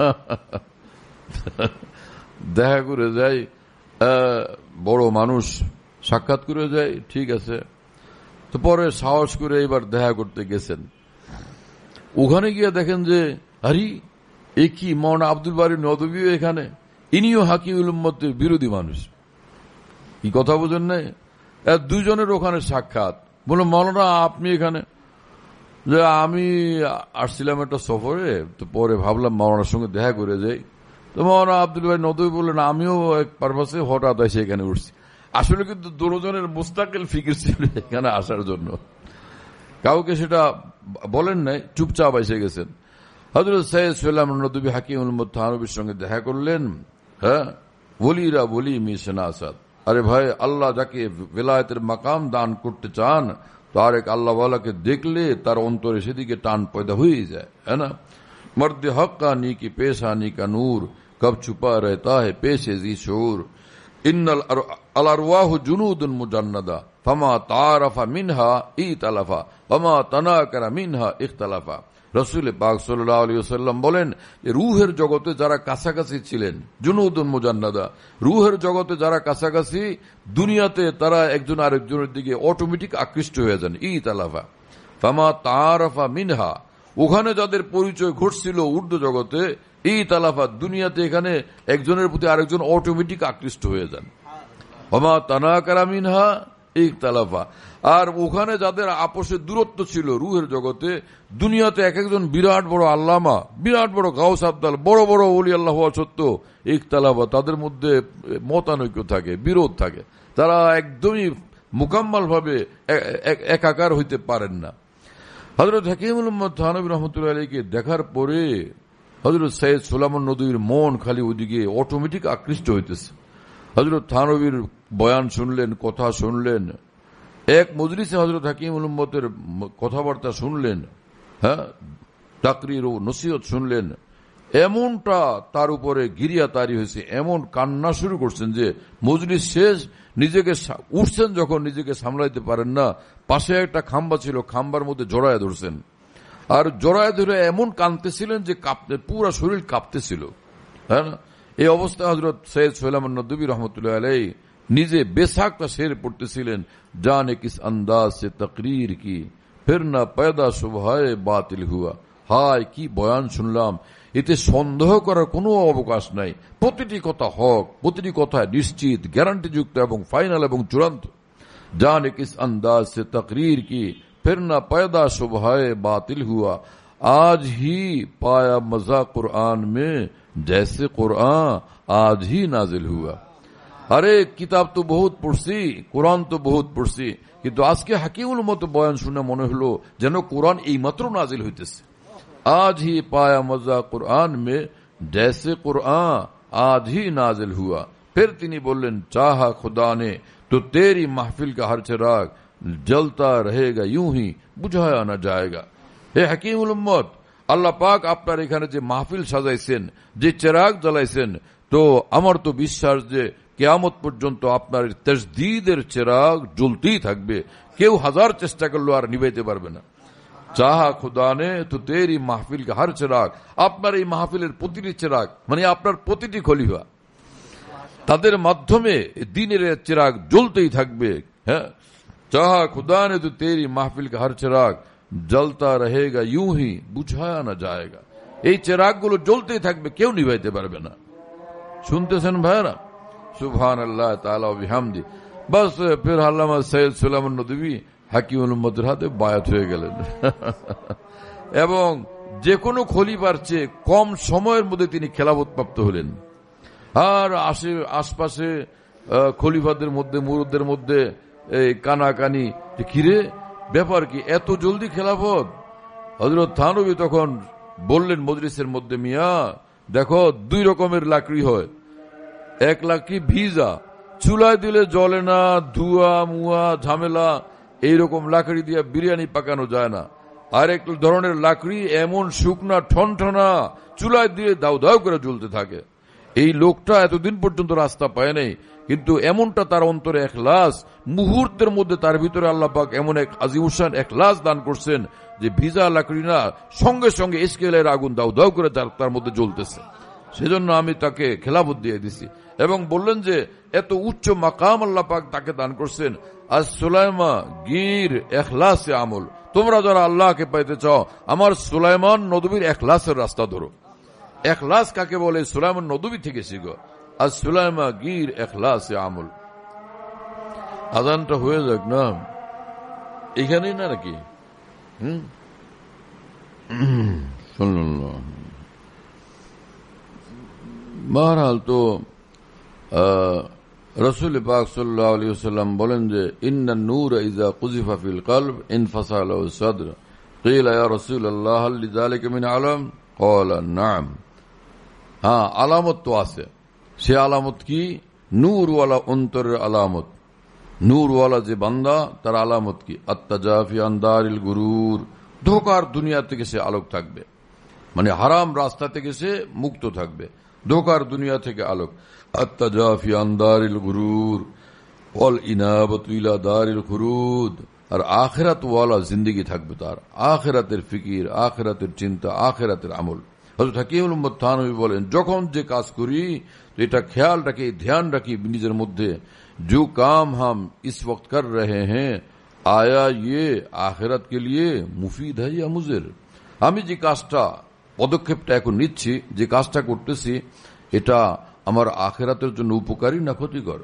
দেখা করে যাই, বড় মানুষ, সাক্ষাৎ করে যাই, ঠিক আছে। তো পরে সাহস করে এবার দেখা করতে গেছেন। ওখানে গিয়ে দেখেন যে আরে এ কি, মাওলানা আব্দুল বারী নদভীও এখানে, ইনিও হাকিমুল উম্মতের বিরোধী মানুষ। কি কথা বোঝেন নাই? দুজনের ওখানে সাক্ষাৎ। বলল মাওলানা আপনি এখানে? যে আমি আসছিলাম একটা সফরে, তো পরে ভাবলাম মাওলানার সঙ্গে দেখা করে যাই। তো মাওলানা আব্দুল বারী নদভী বললেন আমিও এক পারপাসে হঠাৎ এসে এখানে উঠছি। আসলে কিন্তু দুজনের মুস্তাকিল ফিকির ছিল এখানে আসার জন্য, কাউকে সেটা বলেন নাই, চুপচাপ এসে গেছেন। হযরত সৈয়দ সুলাইমান নদভী হাকিমুল উম্মত থানভীর সঙ্গে দেখা করলেন। হ্যাঁ, ওলিরা ওলি মিশনা আসাদ। আরে ভাই, আল্লাহ যাকে বেলায়েতের মাকাম দান করতে চান তার এক আল্লাহওয়ালাকে দেখলে তার অন্তরে সেদিকে টান পয়দা হয়ে যায়, হ্যাঁ না। মর্দে হক্কানি কি পেশানি কা নূর কব ছুপা रहता है पेशे जी शूर इन्नल अलारवाह जुनूदुन मुजन्नदा ফামা তারাফা মিনহা ইতালাফা ওয়ামা তানাকারা মিনহা ইখতালাফা। রাসূল পাক সাল্লাল্লাহু আলাইহি ওয়াসাল্লাম বলেন যে রূহের জগতে যারা কাছাকাছি ছিলেন, জুনুদুন মুজান্নাদা, রূহের জগতে যারা কাছাকাছি, দুনিয়াতে তারা একজন আরেকজনের দিকে অটোমেটিক আকৃষ্ট হয়ে যান। ইতালাফা ফামা তারাফা মিনহা, ওখানে যাদের পরিচয় ঘটছিল ঊর্ধ্ব জগতে, ইতালাফা, দুনিয়াতে এখানে একজনের প্রতি আরেকজন অটোমেটিক আকৃষ্ট হয়ে যান। ওমা তানাকারা মিনহা ইখতালাফা, আর ওখানে যাদের আপোষের দূরত্ব ছিল রূহের জগতে, দুনিয়াতে এক একজন বিরাট বড় আল্লামা, বিরাট বড় গাউস আবদাল, বড় বড় ওলি আল্লাহ হওয়া সত্ত্বেও ইখতালাফা, তাদের মধ্যে মতানৈক্য থাকে, বিরোধ থাকে, তারা একদমই মুকাম্মাল ভাবে একাকার হইতে পারেন না। হযরত হাকিমুল উম্মত থানভী রাহমাতুল্লাহি আলাইহিকে দেখার পরে হযরত সৈয়দ সুলাইমান নদভীর মন খালি ওইদিকে অটোমেটিক আকৃষ্ট হইতেছে। হযরত থানভীর বয়ান শুনলেন, কথা শুনলেন, এক মজলিসে হযরত হাকিমুল উম্মতের কথাবার্তা শুনলেন, হ্যাঁ, তাকরীর ও নসিহত শুনলেন, এমনটা তার উপরে গিরিয়া তারি হয়েছে, এমন কান্না শুরু করছেন যে মজলিস শেষ, নিজেকে উঠছেন যখন নিজেকে সামলাইতে পারেন না, পাশে একটা খাম্বা ছিল, খাম্বার মধ্যে জড়ায় ধরছেন, আর জড়ায় ধরে এমন কাঁদতেছিলেন যে কাঁপতে পুরো শরীর কাঁপতেছিল। হ্যাঁ, এই অবস্থায় হযরত সৈয়দ সুলাইমান নদভী রাহমাতুল্লাহি আলাইহি নিজে বেসাক্তা শের পড়তেছিলেন, জানে কিস আন্দাজ সে তকরীর কি ফির না পয়দা সুবহায়ে বাতিল হুয়া। হায়, কি বয়ান শুনলাম, এতে সন্দেহ করার কোনো অবকাশ নাই, প্রতিটি কথা হক, প্রতিটি কথা নিশ্চিত, গ্যারান্টিযুক্ত এবং ফাইনাল এবং চূড়ান্ত। জানে কিস আন্দাজ সে তকরীর কি ফির না পয়দা সুবহায়ে বাতিল হুয়া। আজ হি পায়া মজা কুরআন মে জैसे कुरान आज ही नाजिल हुआ। আরে কিতাব তো বহুত পড়ছি, কোরআন তো বহুত পড়ছি, কিন্তু আজকে হাকিমুল মতো বয়ান শুনে মনে হলো যেন কোরআন এই মাত্র নাজিল হইতেছে। আজ হি পায়া মজা কুরআন মে জैसे कुरान आज ही नाजिल हुआ। फिर তিনি বললেন, চাহা खुदा ने तो तेरी महफिल का हर चिराग जलता रहेगा यूं ही बुझाया ना जाएगा। হে হাকিমুল উম্মত, আল্লাহ পাক আপনার এখানে যে মাহফিল সাজাইছেন, যে চেরাগ জ্বালাইছেন, তো আমার তো বিশ্বাস যে কিয়ামত পর্যন্ত আপনার তাজদীদের চেরাগ জ্বলতেই থাকবে, কেউ হাজার চেষ্টা করলো আর নিভাইতে পারবে না। চাহা খুদা নে তো তেরি মাহফিল কা হর চেরাগ, আপনার এই মাহফিলের প্রতিটি চেরাগ মানে আপনার প্রতিটি খলিফা, তাদের মাধ্যমে দ্বীনের চেরাগ জ্বলতেই থাকবে। হ্যাঁ, চাহা খুদা নে তো তেরি মাহফিল কা হর চেরাগ জ্বলতা রহেগা ইউं ही বুঝায়া না যায়গা। এই চেরাগগুলো জ্বলতেই থাকবে, কেউ নিভাইতে পারবে না। শুনতেছেন ভাইরা? সুবহানাল্লাহ তাআলা ওয়া বিহামদি। বাস ফির আল্লামা সৈয়দ সুলাইমান নদভী হাকিমুল উম্মতের হাতে বায়াত হয়ে গেলেন এবং যে কোনো খলিফার চেয়ে কম সময়ের মধ্যে তিনি খেলাফত প্রাপ্ত হলেন। আর আশে আশপাশে খলিফাদের মধ্যে, মুরুদদের মধ্যে এই কানাকানি যে কিরে ব্যাপার কি, এত জলদি খেলাফত? হযরত থানভী তখন বললেন মজলিসের মধ্যে, মিয়া দেখো, দুই রকমের লাকড়ি হয়, এক লাকড়ি ভিজা, চুলায় দিলে জ্বলে না, ধোঁয়া মুয়া ঝামেলা, এইরকম লাকড়ি দিয়ে বিরিয়ানি পাকানো যায় না। আর এক ধরনের লাকড়ি এমন শুকনা ঠনঠনা, চুলায় দিয়ে দাউ দাউ করে জ্বলতে থাকে। এই লোকটা এতদিন পর্যন্ত রাস্তা পায় নাই, কিন্তু এমনটা তার অন্তরে এখলাস, মুহূর্তের মধ্যে তার ভিতরে আল্লাহ পাক এমন এক আজিমুশান এখলাস দান করছেন যে ভিজা লাকড়ি না, সঙ্গে সঙ্গে ইস্কেলের আগুন দাউ দাউ করে তার মধ্যে জ্বলতেছে। সেজন্য আমি তাকে খেলাফত দিয়ে দিছি এবং বললেন যে এত উচ্চ মাকাম আল্লাহ পাক তাকে দান করছেন। আজ সুলাইমা গির এখলাসে আমল, তোমরা যারা আল্লাহকে পাইতে চাও আমার সুলাইমান নদভীর এখলাসের রাস্তা ধরো। এখলাস কাকে বলে সুলাইমান নদভী থেকে শিখো। আজ সুলাইমা গির এখলাসে আমল। আজানটা হয়ে যাক না, এখানেই না নাকি? হম শুনল বহরহাল। তো রাসূল পাক সাল্লাল্লাহু আলাইহি ওয়াসাল্লাম বলেন যে ইন্নান নূর ইযা কুযিফা ফিল কলব ইনফাসালা লাহু সাদর। ক্বিলা ইয়া রাসূলুল্লাহ হাল লিযালিকা মিন আলাম? ক্বালা নাম। হ্যাঁ, আলামত তো আছে। সে আলামত কি? নূরওয়ালা অন্তরের আলামত। নূরওয়ালা যে বান্দা তার আলামত কি? আত্তাজাফি আন দারিল গুরুর, ধোকার দুনিয়া থেকে সে আলোক থাকবে, মানে হারাম রাস্তা থেকে সে মুক্ত থাকবে, ধোকার দুনিয়া থেকে আলোক। আত্তাজাফি আন দারিল গুরুর। ওয়াল ইনাবাতু ইলা দারিল খুরুদ, আর আখিরাত ওয়ালা জিন্দেগি থাকবে তার, আখিরাতের ফিকির, আখিরাতের চিন্তা, আখিরাতের আমল। হযরত হাকিমুল উম্মত থানভী বলেন, যখন যে কাজ করি এটা খেয়াল রাখি, ধ্যান রাখি নিজের মধ্যে, जो काम हम इस वक्त कर रहे हैं आया ये आखिरत के लिए मुफीद है या मुजिर। আমি যে কাজটা পদক্ষেপটা এখন নিচ্ছি, যে কাজটা করতেছি, এটা আমার আখিরাতের জন্য উপকারী না ক্ষতিকর।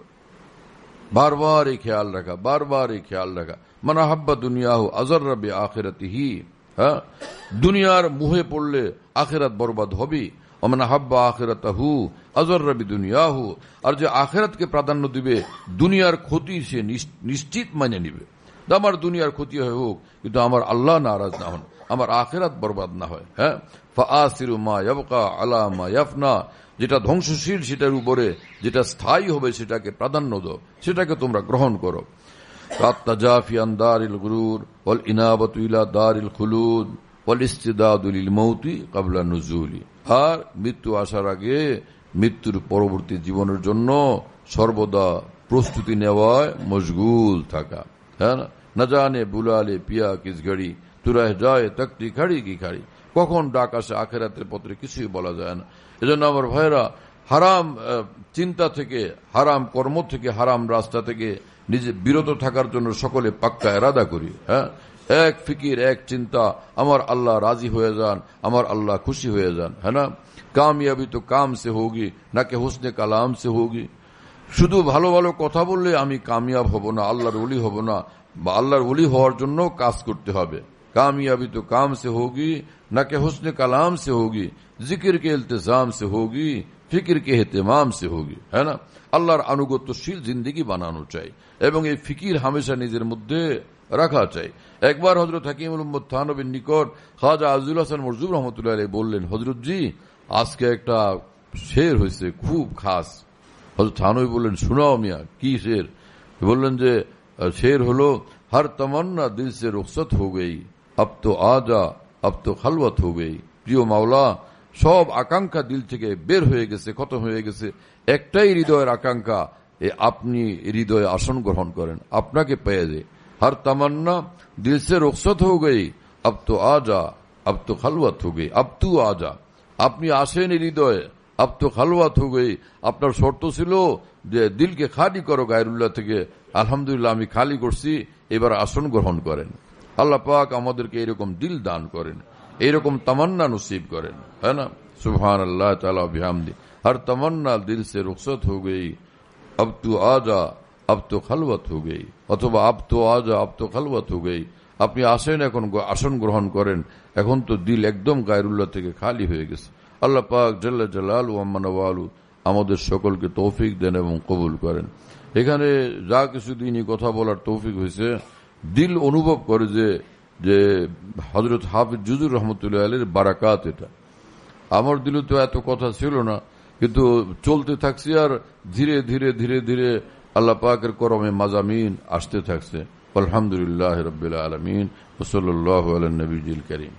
বারবার এই খেয়াল রাখা, বারবার এই খেয়াল রাখা। মান আহাব্বা দুনিয়াহু আযাররা বিআখিরাতিহি, হ্যাঁ, দুনিয়ার মুহে পড়লে আখিরাত বরবাদ হবে। ওমান আহাব্বা আখিরাতাহু আযাররা বিদুনিয়াহু, আর যে আখিরাতকে প্রাধান্য দিবে দুনিয়ার ক্ষতি সে নিশ্চিত মানে নিবে। আমার দুনিয়ার ক্ষতি হয় হোক, কিন্তু আমার আল্লাহ নারাজ না হন, আমার আখিরাত বরবাদ না হয়। হ্যাঁ, ফাআসিরু মা ইয়াবকা আলা মা ইয়াফনা, যেটা ধ্বংসশীল সেটার উপরে যেটা স্থায়ী হবে সেটাকে প্রাধান্য দাও, সেটাকে তোমরা গ্রহণ করো। আত-তাজাফি আন দারিল গুরুর ওয়াল ইনাবাতু ইলা দারিল খুলুদ ওয়াল ইস্তিদাদু লিল মাউতি ক্বাবলা নুজুলি, আর মৃত্যু আসার আগে মৃত্যুর পরবর্তী জীবনের জন্য সর্বদা প্রস্তুতি নেওয়ায় মশগুল থাকা। হ্যাঁ, না জানে বুলালে পিয়া কিস ঘড়ি তুরাহ যায় তকতি খাড়ি কি খাড়ি, কখন ডাক আসে আখিরাতের পত্রে কিছুই বলা যায় না। এজন্য আমার ভাইরা, হারাম চিন্তা থেকে, হারাম কর্ম থেকে, হারাম রাস্তা থেকে নিজে বিরত থাকার জন্য সকলে পাক্কা এরাদা করি। হ্যাঁ, এক ফিকির, এক চিন্তা, আমার আল্লাহ রাজি হয়ে যান, আমার আল্লাহ খুশি হয়ে যান। হ্যাঁ না, কামিয়াবি তো কাম সে হোগি না কে হুসনে কালাম সে হোগি। শুধু ভালো ভালো কথা বললে আমি কামিয়াব হব না, আল্লাহর ওলি হব না, বা আল্লাহর ওলি হওয়ার জন্য কাজ করতে হবে। कामयाबी तो काम से होगी न कि हुस्न कलाम से होगी, जिक्र के इल्तिजाम से होगी, फिक्र के एहतिमाम से होगी। है ना, আল্লাহর আনুগত্যশীল জিন্দেগি বানানো চাই এবং এই ফিকির হামেশা নিজের মধ্যে রাখা চাই। একবার হযরত হাকিমুল উম্মত থানভীর নিকট খাজা আজিজুল হাসান মরজুব রহমতুল্লাহ আলাইহি বললেন, হযরত জি আজকে একটা শের হয়েছে খুব খাস। হযরত থানভী বললেন, শোনাও মিয়া, কি শের? বললেন যে শের হলো, हर तमन्ना दिल से रुखसत हो गई, अब तो आजा अब तो खलवत हो गई। প্রিয় মাওলা, সব আকাঙ্ক্ষা দিল থেকে বের হয়ে গেছে, খতম হয়ে গেছে, একটাই হৃদয়ের আকাঙ্ক্ষা, এ আপনি হৃদয়ে আসন গ্রহণ করেন, আপনাকে পেয়ে যায়। हर तमन्ना दिल से रुखसत हो गई, अब तो आजा अब तो खलवत हो गई। अब तू आजा, আপনি আসেন হৃদয়ে, अब तो खलवत हो गई। আপনার শর্ত ছিল যে দিলকে খালি করো গায়রুল্লাহ থেকে, আলহামদুলিল্লাহ আমি খালি করছি, এবার আসন গ্রহণ করেন। আল্লাহ পাক আমাদেরকে এরকম দিল দান করেন, এরকম তামান্না নসিব করেন। হ্যাঁ না, সুবহানাল্লাহ তাআলা বিহামদি। हर तमन्ना दिल से रुखसत हो गई, अब तू आजा अब तो खलवत हो गई, অথবা अब तो आजा अब तो खलवत हो गई। আপনি আসেন, এখন আসন গ্রহণ করেন, এখন তো দিল একদম গায়রুল্লাহ থেকে খালি হয়ে গেছে। আল্লাহ পাক জাল্লা জালালু ওয়া নওয়ালু আমাদের সকলকে তৌফিক দেন এবং কবুল করেন। এখানে যা কিছু দিনই কথা বলার তৌফিক হয়েছে, দিল অনুভব করে যে যে হযরত হাফিজ জুজুর রহমতুল্লাহ আলাইহির বারাকাত এটা। আমার দিলে তো এত কথা ছিল না, কিন্তু চলতে থাকছি, আর ধীরে ধীরে ধীরে ধীরে আল্লাহ পাকের করমে মাজামিন আসতে থাকছে। আলহামদুলিল্লাহ রাব্বিল আলামিন ওয়া সাল্লাল্লাহু আলা নবিয়িল কারীম।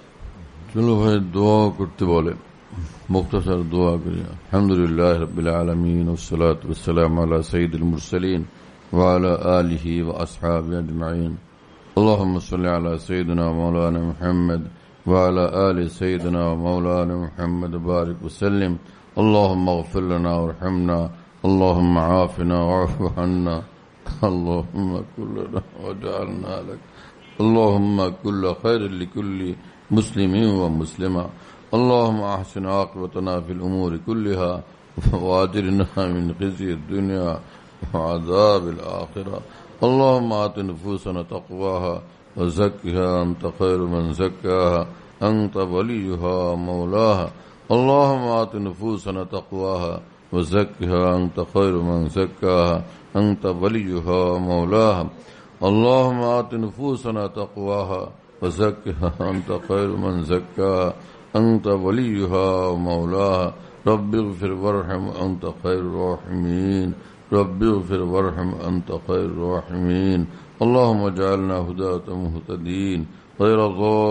চলো ভাই দোয়া করতে বলে, মুখতাসার দোয়া করি। আলহামদুলিল্লাহ রাব্বিল আলামিন ওয়াসসালাতু ওয়াসসালামু আলা সাইয়্যিদিল মুরসালিন ওয়া আলা আলিহি ওয়া আসহাবিহি আজমাইন। আল্লাহুম্মা সাল্লি আলা সাইয়্যিদিনা মাওলানা মুহাম্মদ ওয়া আলা আলি সাইয়্যিদিনা মাওলানা মুহাম্মদ বারিক ওয়া সাল্লিম। আল্লাহুম্মা ইগফির লানা ওয়ারহামনা, আল্লাহুম্মা আফিনা ওয়া'ফু আন্না, আল্লাহুম্মা কুল্লানা ওয়াজআলনা লাক, আল্লাহুম্মা কুল্লা খায়রিন লিকুল্লি মুসলিমিন ওয়া মুসলিমা। اللهم أحسن عاقبتنا في الأمور كلها وأجرنا من خزي الدنيا وعذاب الآخرة. اللهم آت نفوسنا تقواها وزكها أنت خير من زكاها أنت وليها مولاها. اللهم آت نفوسنا تقواها وزكها أنت خير من زكاها أنت وليها مولاها. اللهم آت نفوسنا تقواها وزكها أنت خير من زكاها أنت وليها ومولاها. رب اغفر وارحم أنت خير الراحمين، رب اغفر وارحم أنت خير الراحمين. اللهم اجعلنا هداة مهتدين غير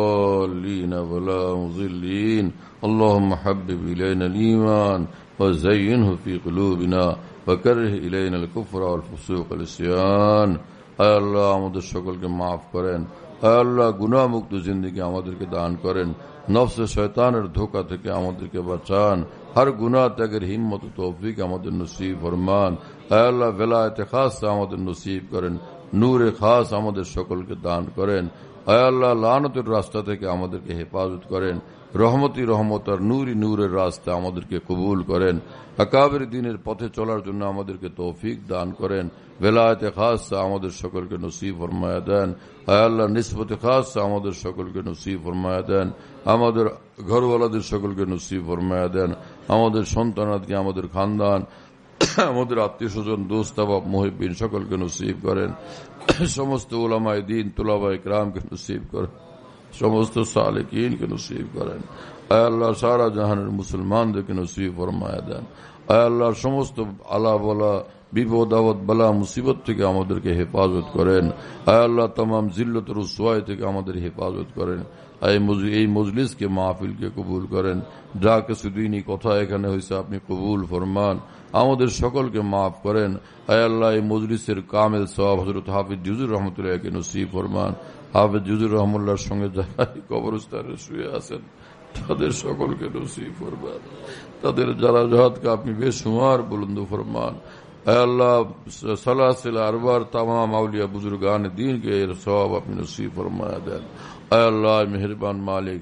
ضالين ولا مضلين. اللهم حبب إلينا الإيمان وزينه في قلوبنا وكره إلينا الكفر والفسوق والعصيان আয় আল্লাহ আমাদের সকলকে মাফ করেন। আয় আল্লাহ গুনাহ মুক্ত জিন্দেগি আমাদেরকে দান করেন। নফস শয়তানের ধোঁকা থেকে আমাদেরকে বাঁচান। হর গুনাহ ত্যাগের হিম্মত ও তৌফিক আমাদের নসিব ফরমান। আয় আল্লাহ বেলায়েতে খাস আমাদের নসিব করেন। নূরে খাস আমাদের সকলকে দান করেন। আয় আল্লাহ লানতের রাস্তা থেকে আমাদেরকে হেফাজত করেন। রহমতি রহমত আর নূরি নূরের রাস্তা আমাদেরকে কবুল করেন। আকাবের দিনের পথে চলার জন্য আমাদেরকে তৌফিক দান করেন। বেলায়েতে খাস আমাদের সকলকে নসিব ফরমায়া দেন। আয় আল্লাহ নিসবতে খাস আমাদের সকলকে নসিব ফরমায়া দেন। আমাদের ঘরওয়ালাদের সকলকে নসিব ফরমায়া দেন। আমাদের সন্তানাদকে, আমাদের খানদান, আমাদের আত্মীয় স্বজন, দোস্ত আহবাব মুহিব্বিন সকলকে নসিব করেন। সমস্ত উলামায়ে দ্বীন তুলাবায়ে কিরামকে নসিব করেন। সমস্ত সালেকিনকে নসিব করেন। আয় আল্লাহ সারা জাহানের মুসলমানদেরকে নসিব ফরমায়া দেন। আয় আল্লাহ সমস্ত আলা বলা বিপদ আপদ বালা মুসিবত থেকে আমাদেরকে হেফাজত করেন। আয় আল্লাহ तमाम জিল্লত রুসওয়াই থেকে আমাদের হেফাজত করেন। এই মজলিসকে মাহফিলকে কবুল করেন। যা কিছু দিনই কথা এখানে হয়েছে আপনি কবুল ফরমান। আমাদের সকলকে মাফ করেন। আয় আল্লাহ এই মজলিসের কামেল সওয়াব হযরত হাফিজ জুজুর রহমতুল্লাহকে নসিব ফরমান। হাফিজ জুজুর রহমতুল্লাহর সঙ্গে যারা কবরস্থানে শুয়ে আছেন তাদের সকলকে নসিব ফরমান। তাদের যারা জাহাতকে আপনি বেশুমার বুলন্দ ফরমান। আয় আল্লাহ সালাসিল আরবার तमाम আউলিয়া বুজুর্গান দ্বীনকে এর সওয়াব আপনি নসিব ফরমায়া দেন। আয় আল্লাহ মেহেরবান মালিক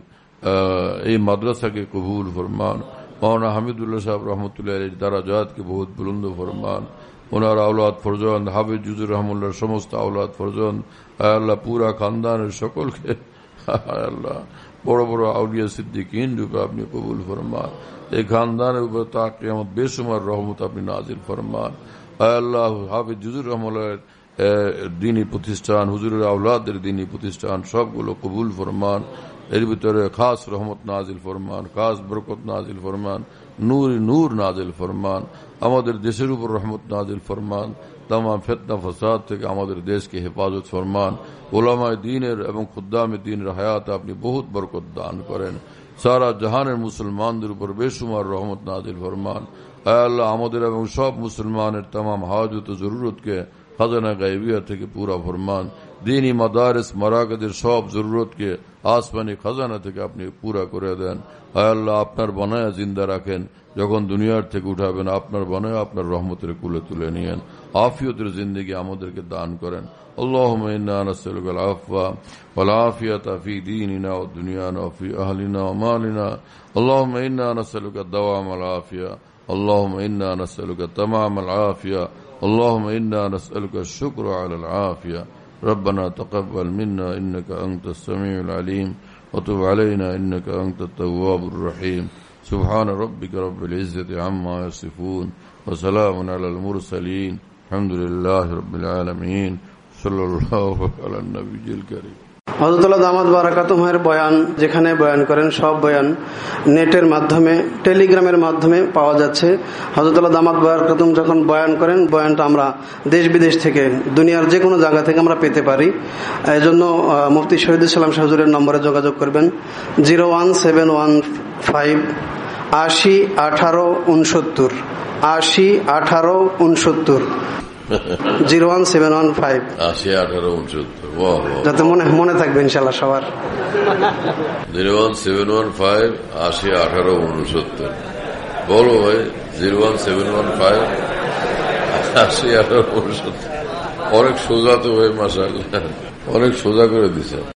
এই মাদ্রাসাকে কবুল ফরমান। মৌলানা হামিদুল্লাহ সাহেব রহমতুল্লাহ আলাইহির দারাজাতকে বহুত বুলন্দ ফরমান। ওনার আওলাদ ফরজন্দ হাফিজ জুজুর রহমতুল্লাহর সমস্ত আওলাদ ফরজন্দ আয় আল্লাহ পুরা খানদানের সকলকে আয় আল্লাহ বড় বড় আউলিয়া সিদ্দিকিন রূপে আপনি কবুল ফরমান। এই খানদানের উপর তা কিয়ামত বেশুমার রহমত আপনি নাজিল ফরমান। আয় আল্লাহ হাফিজ জুজুর রহমতুল্লাহর দ্বীনি প্রতিষ্ঠান, হুজুরের আওলাদের দ্বীনি প্রতিষ্ঠান সবগুলো কবুল ফরমান। এর ভিতরে খাস রহমত নাজিল ফরমান, খাস বরকত নাজিল ফরমান, নূর নূর নাজিল ফরমান। আমাদের দেশের উপর রহমত নাজিল ফরমান। तमाम ফিতনা ফাসাদ থেকে আমাদের দেশকে হেফাজত ফরমান। উলামায়ে দ্বীনের এবং খুদ্দামে দ্বীনের হায়াতে আপনি বহুত বরকত দান করেন। সারা জাহানের মুসলমানদের উপর বেশুমার রহমত নাজিল ফরমান। আয় আল্লাহ আমাদের এবং সব মুসলমানের तमाम হাজত ও জরুরতকে খাজানা গায়বিয়া থেকে পুরা ফরমান। দ্বীনি মাদারিস মারাকিজের সব জরুরতকে আসমানি খাজানা থেকে আপনি পুরা করে দেন। আয় আল্লাহ আপনার বানায়া জিন্দা রাখেন। যখন দুনিয়ার থেকে উঠাবেন আপনার বানায়া আপনার রহমতের কুলে তুলে নিয়েন। আফিয়তের জিন্দেগি আমাদেরকে দান করেন। আল্লাহুম্মা ইন্না নাসআলুকাল আফওয়া ওয়াল আফিয়াতা ফি দীনিনা ওয়া দুনিয়ানা ওয়া ফি আহলিনা ওয়া মালিনা। আল্লাহুম্মা ইন্না নাসআলুকা দাওয়ামাল আফিয়া। আল্লাহুম্মা ইন্না নাসআলুকা তামামাল আফিয়া। اللهم إنا نسألك الشكر على العافية. ربنا تقبل منا إنك أنت السميع العليم وتب علينا إنك أنت التواب الرحيم. سبحان ربك رب العزة عما يصفون وسلام على المرسلين الحمد لله رب العالمين صلى الله على النبي الكريم. হযরতুল্লাহ দামাত বারাকাতুহুমের বয়ান যেখানে বয়ান করেন সব বয়ান নেটের মাধ্যমে, টেলিগ্রামের মাধ্যমে পাওয়া যাচ্ছে। হযরতুল্লাহ দামাত বারাকাতুহুম যখন বয়ান করেন বয়ানটা আমরা দেশ বিদেশ থেকে, দুনিয়ার যে কোনো জায়গা থেকে আমরা পেতে পারি। এই জন্য মুফতি শহীদুল ইসলাম হুজুরের নম্বরে যোগাযোগ করবেন zero one seven one five আশি আঠারো উনসত্তর আশি আঠারো উনসত্তর zero one seven one five আশি আঠারো উনসত্তর যাতে মনে মনে থাকবে ইনশাল্লাহ সবার। Zero one seven one five আশি আঠারো উনসত্তর বলো ভাই। Zero one seven one five আশি আঠারো উনসত্তর অনেক সোজা তো ভাই, মাশাআল্লাহ অনেক সোজা করে দিছে।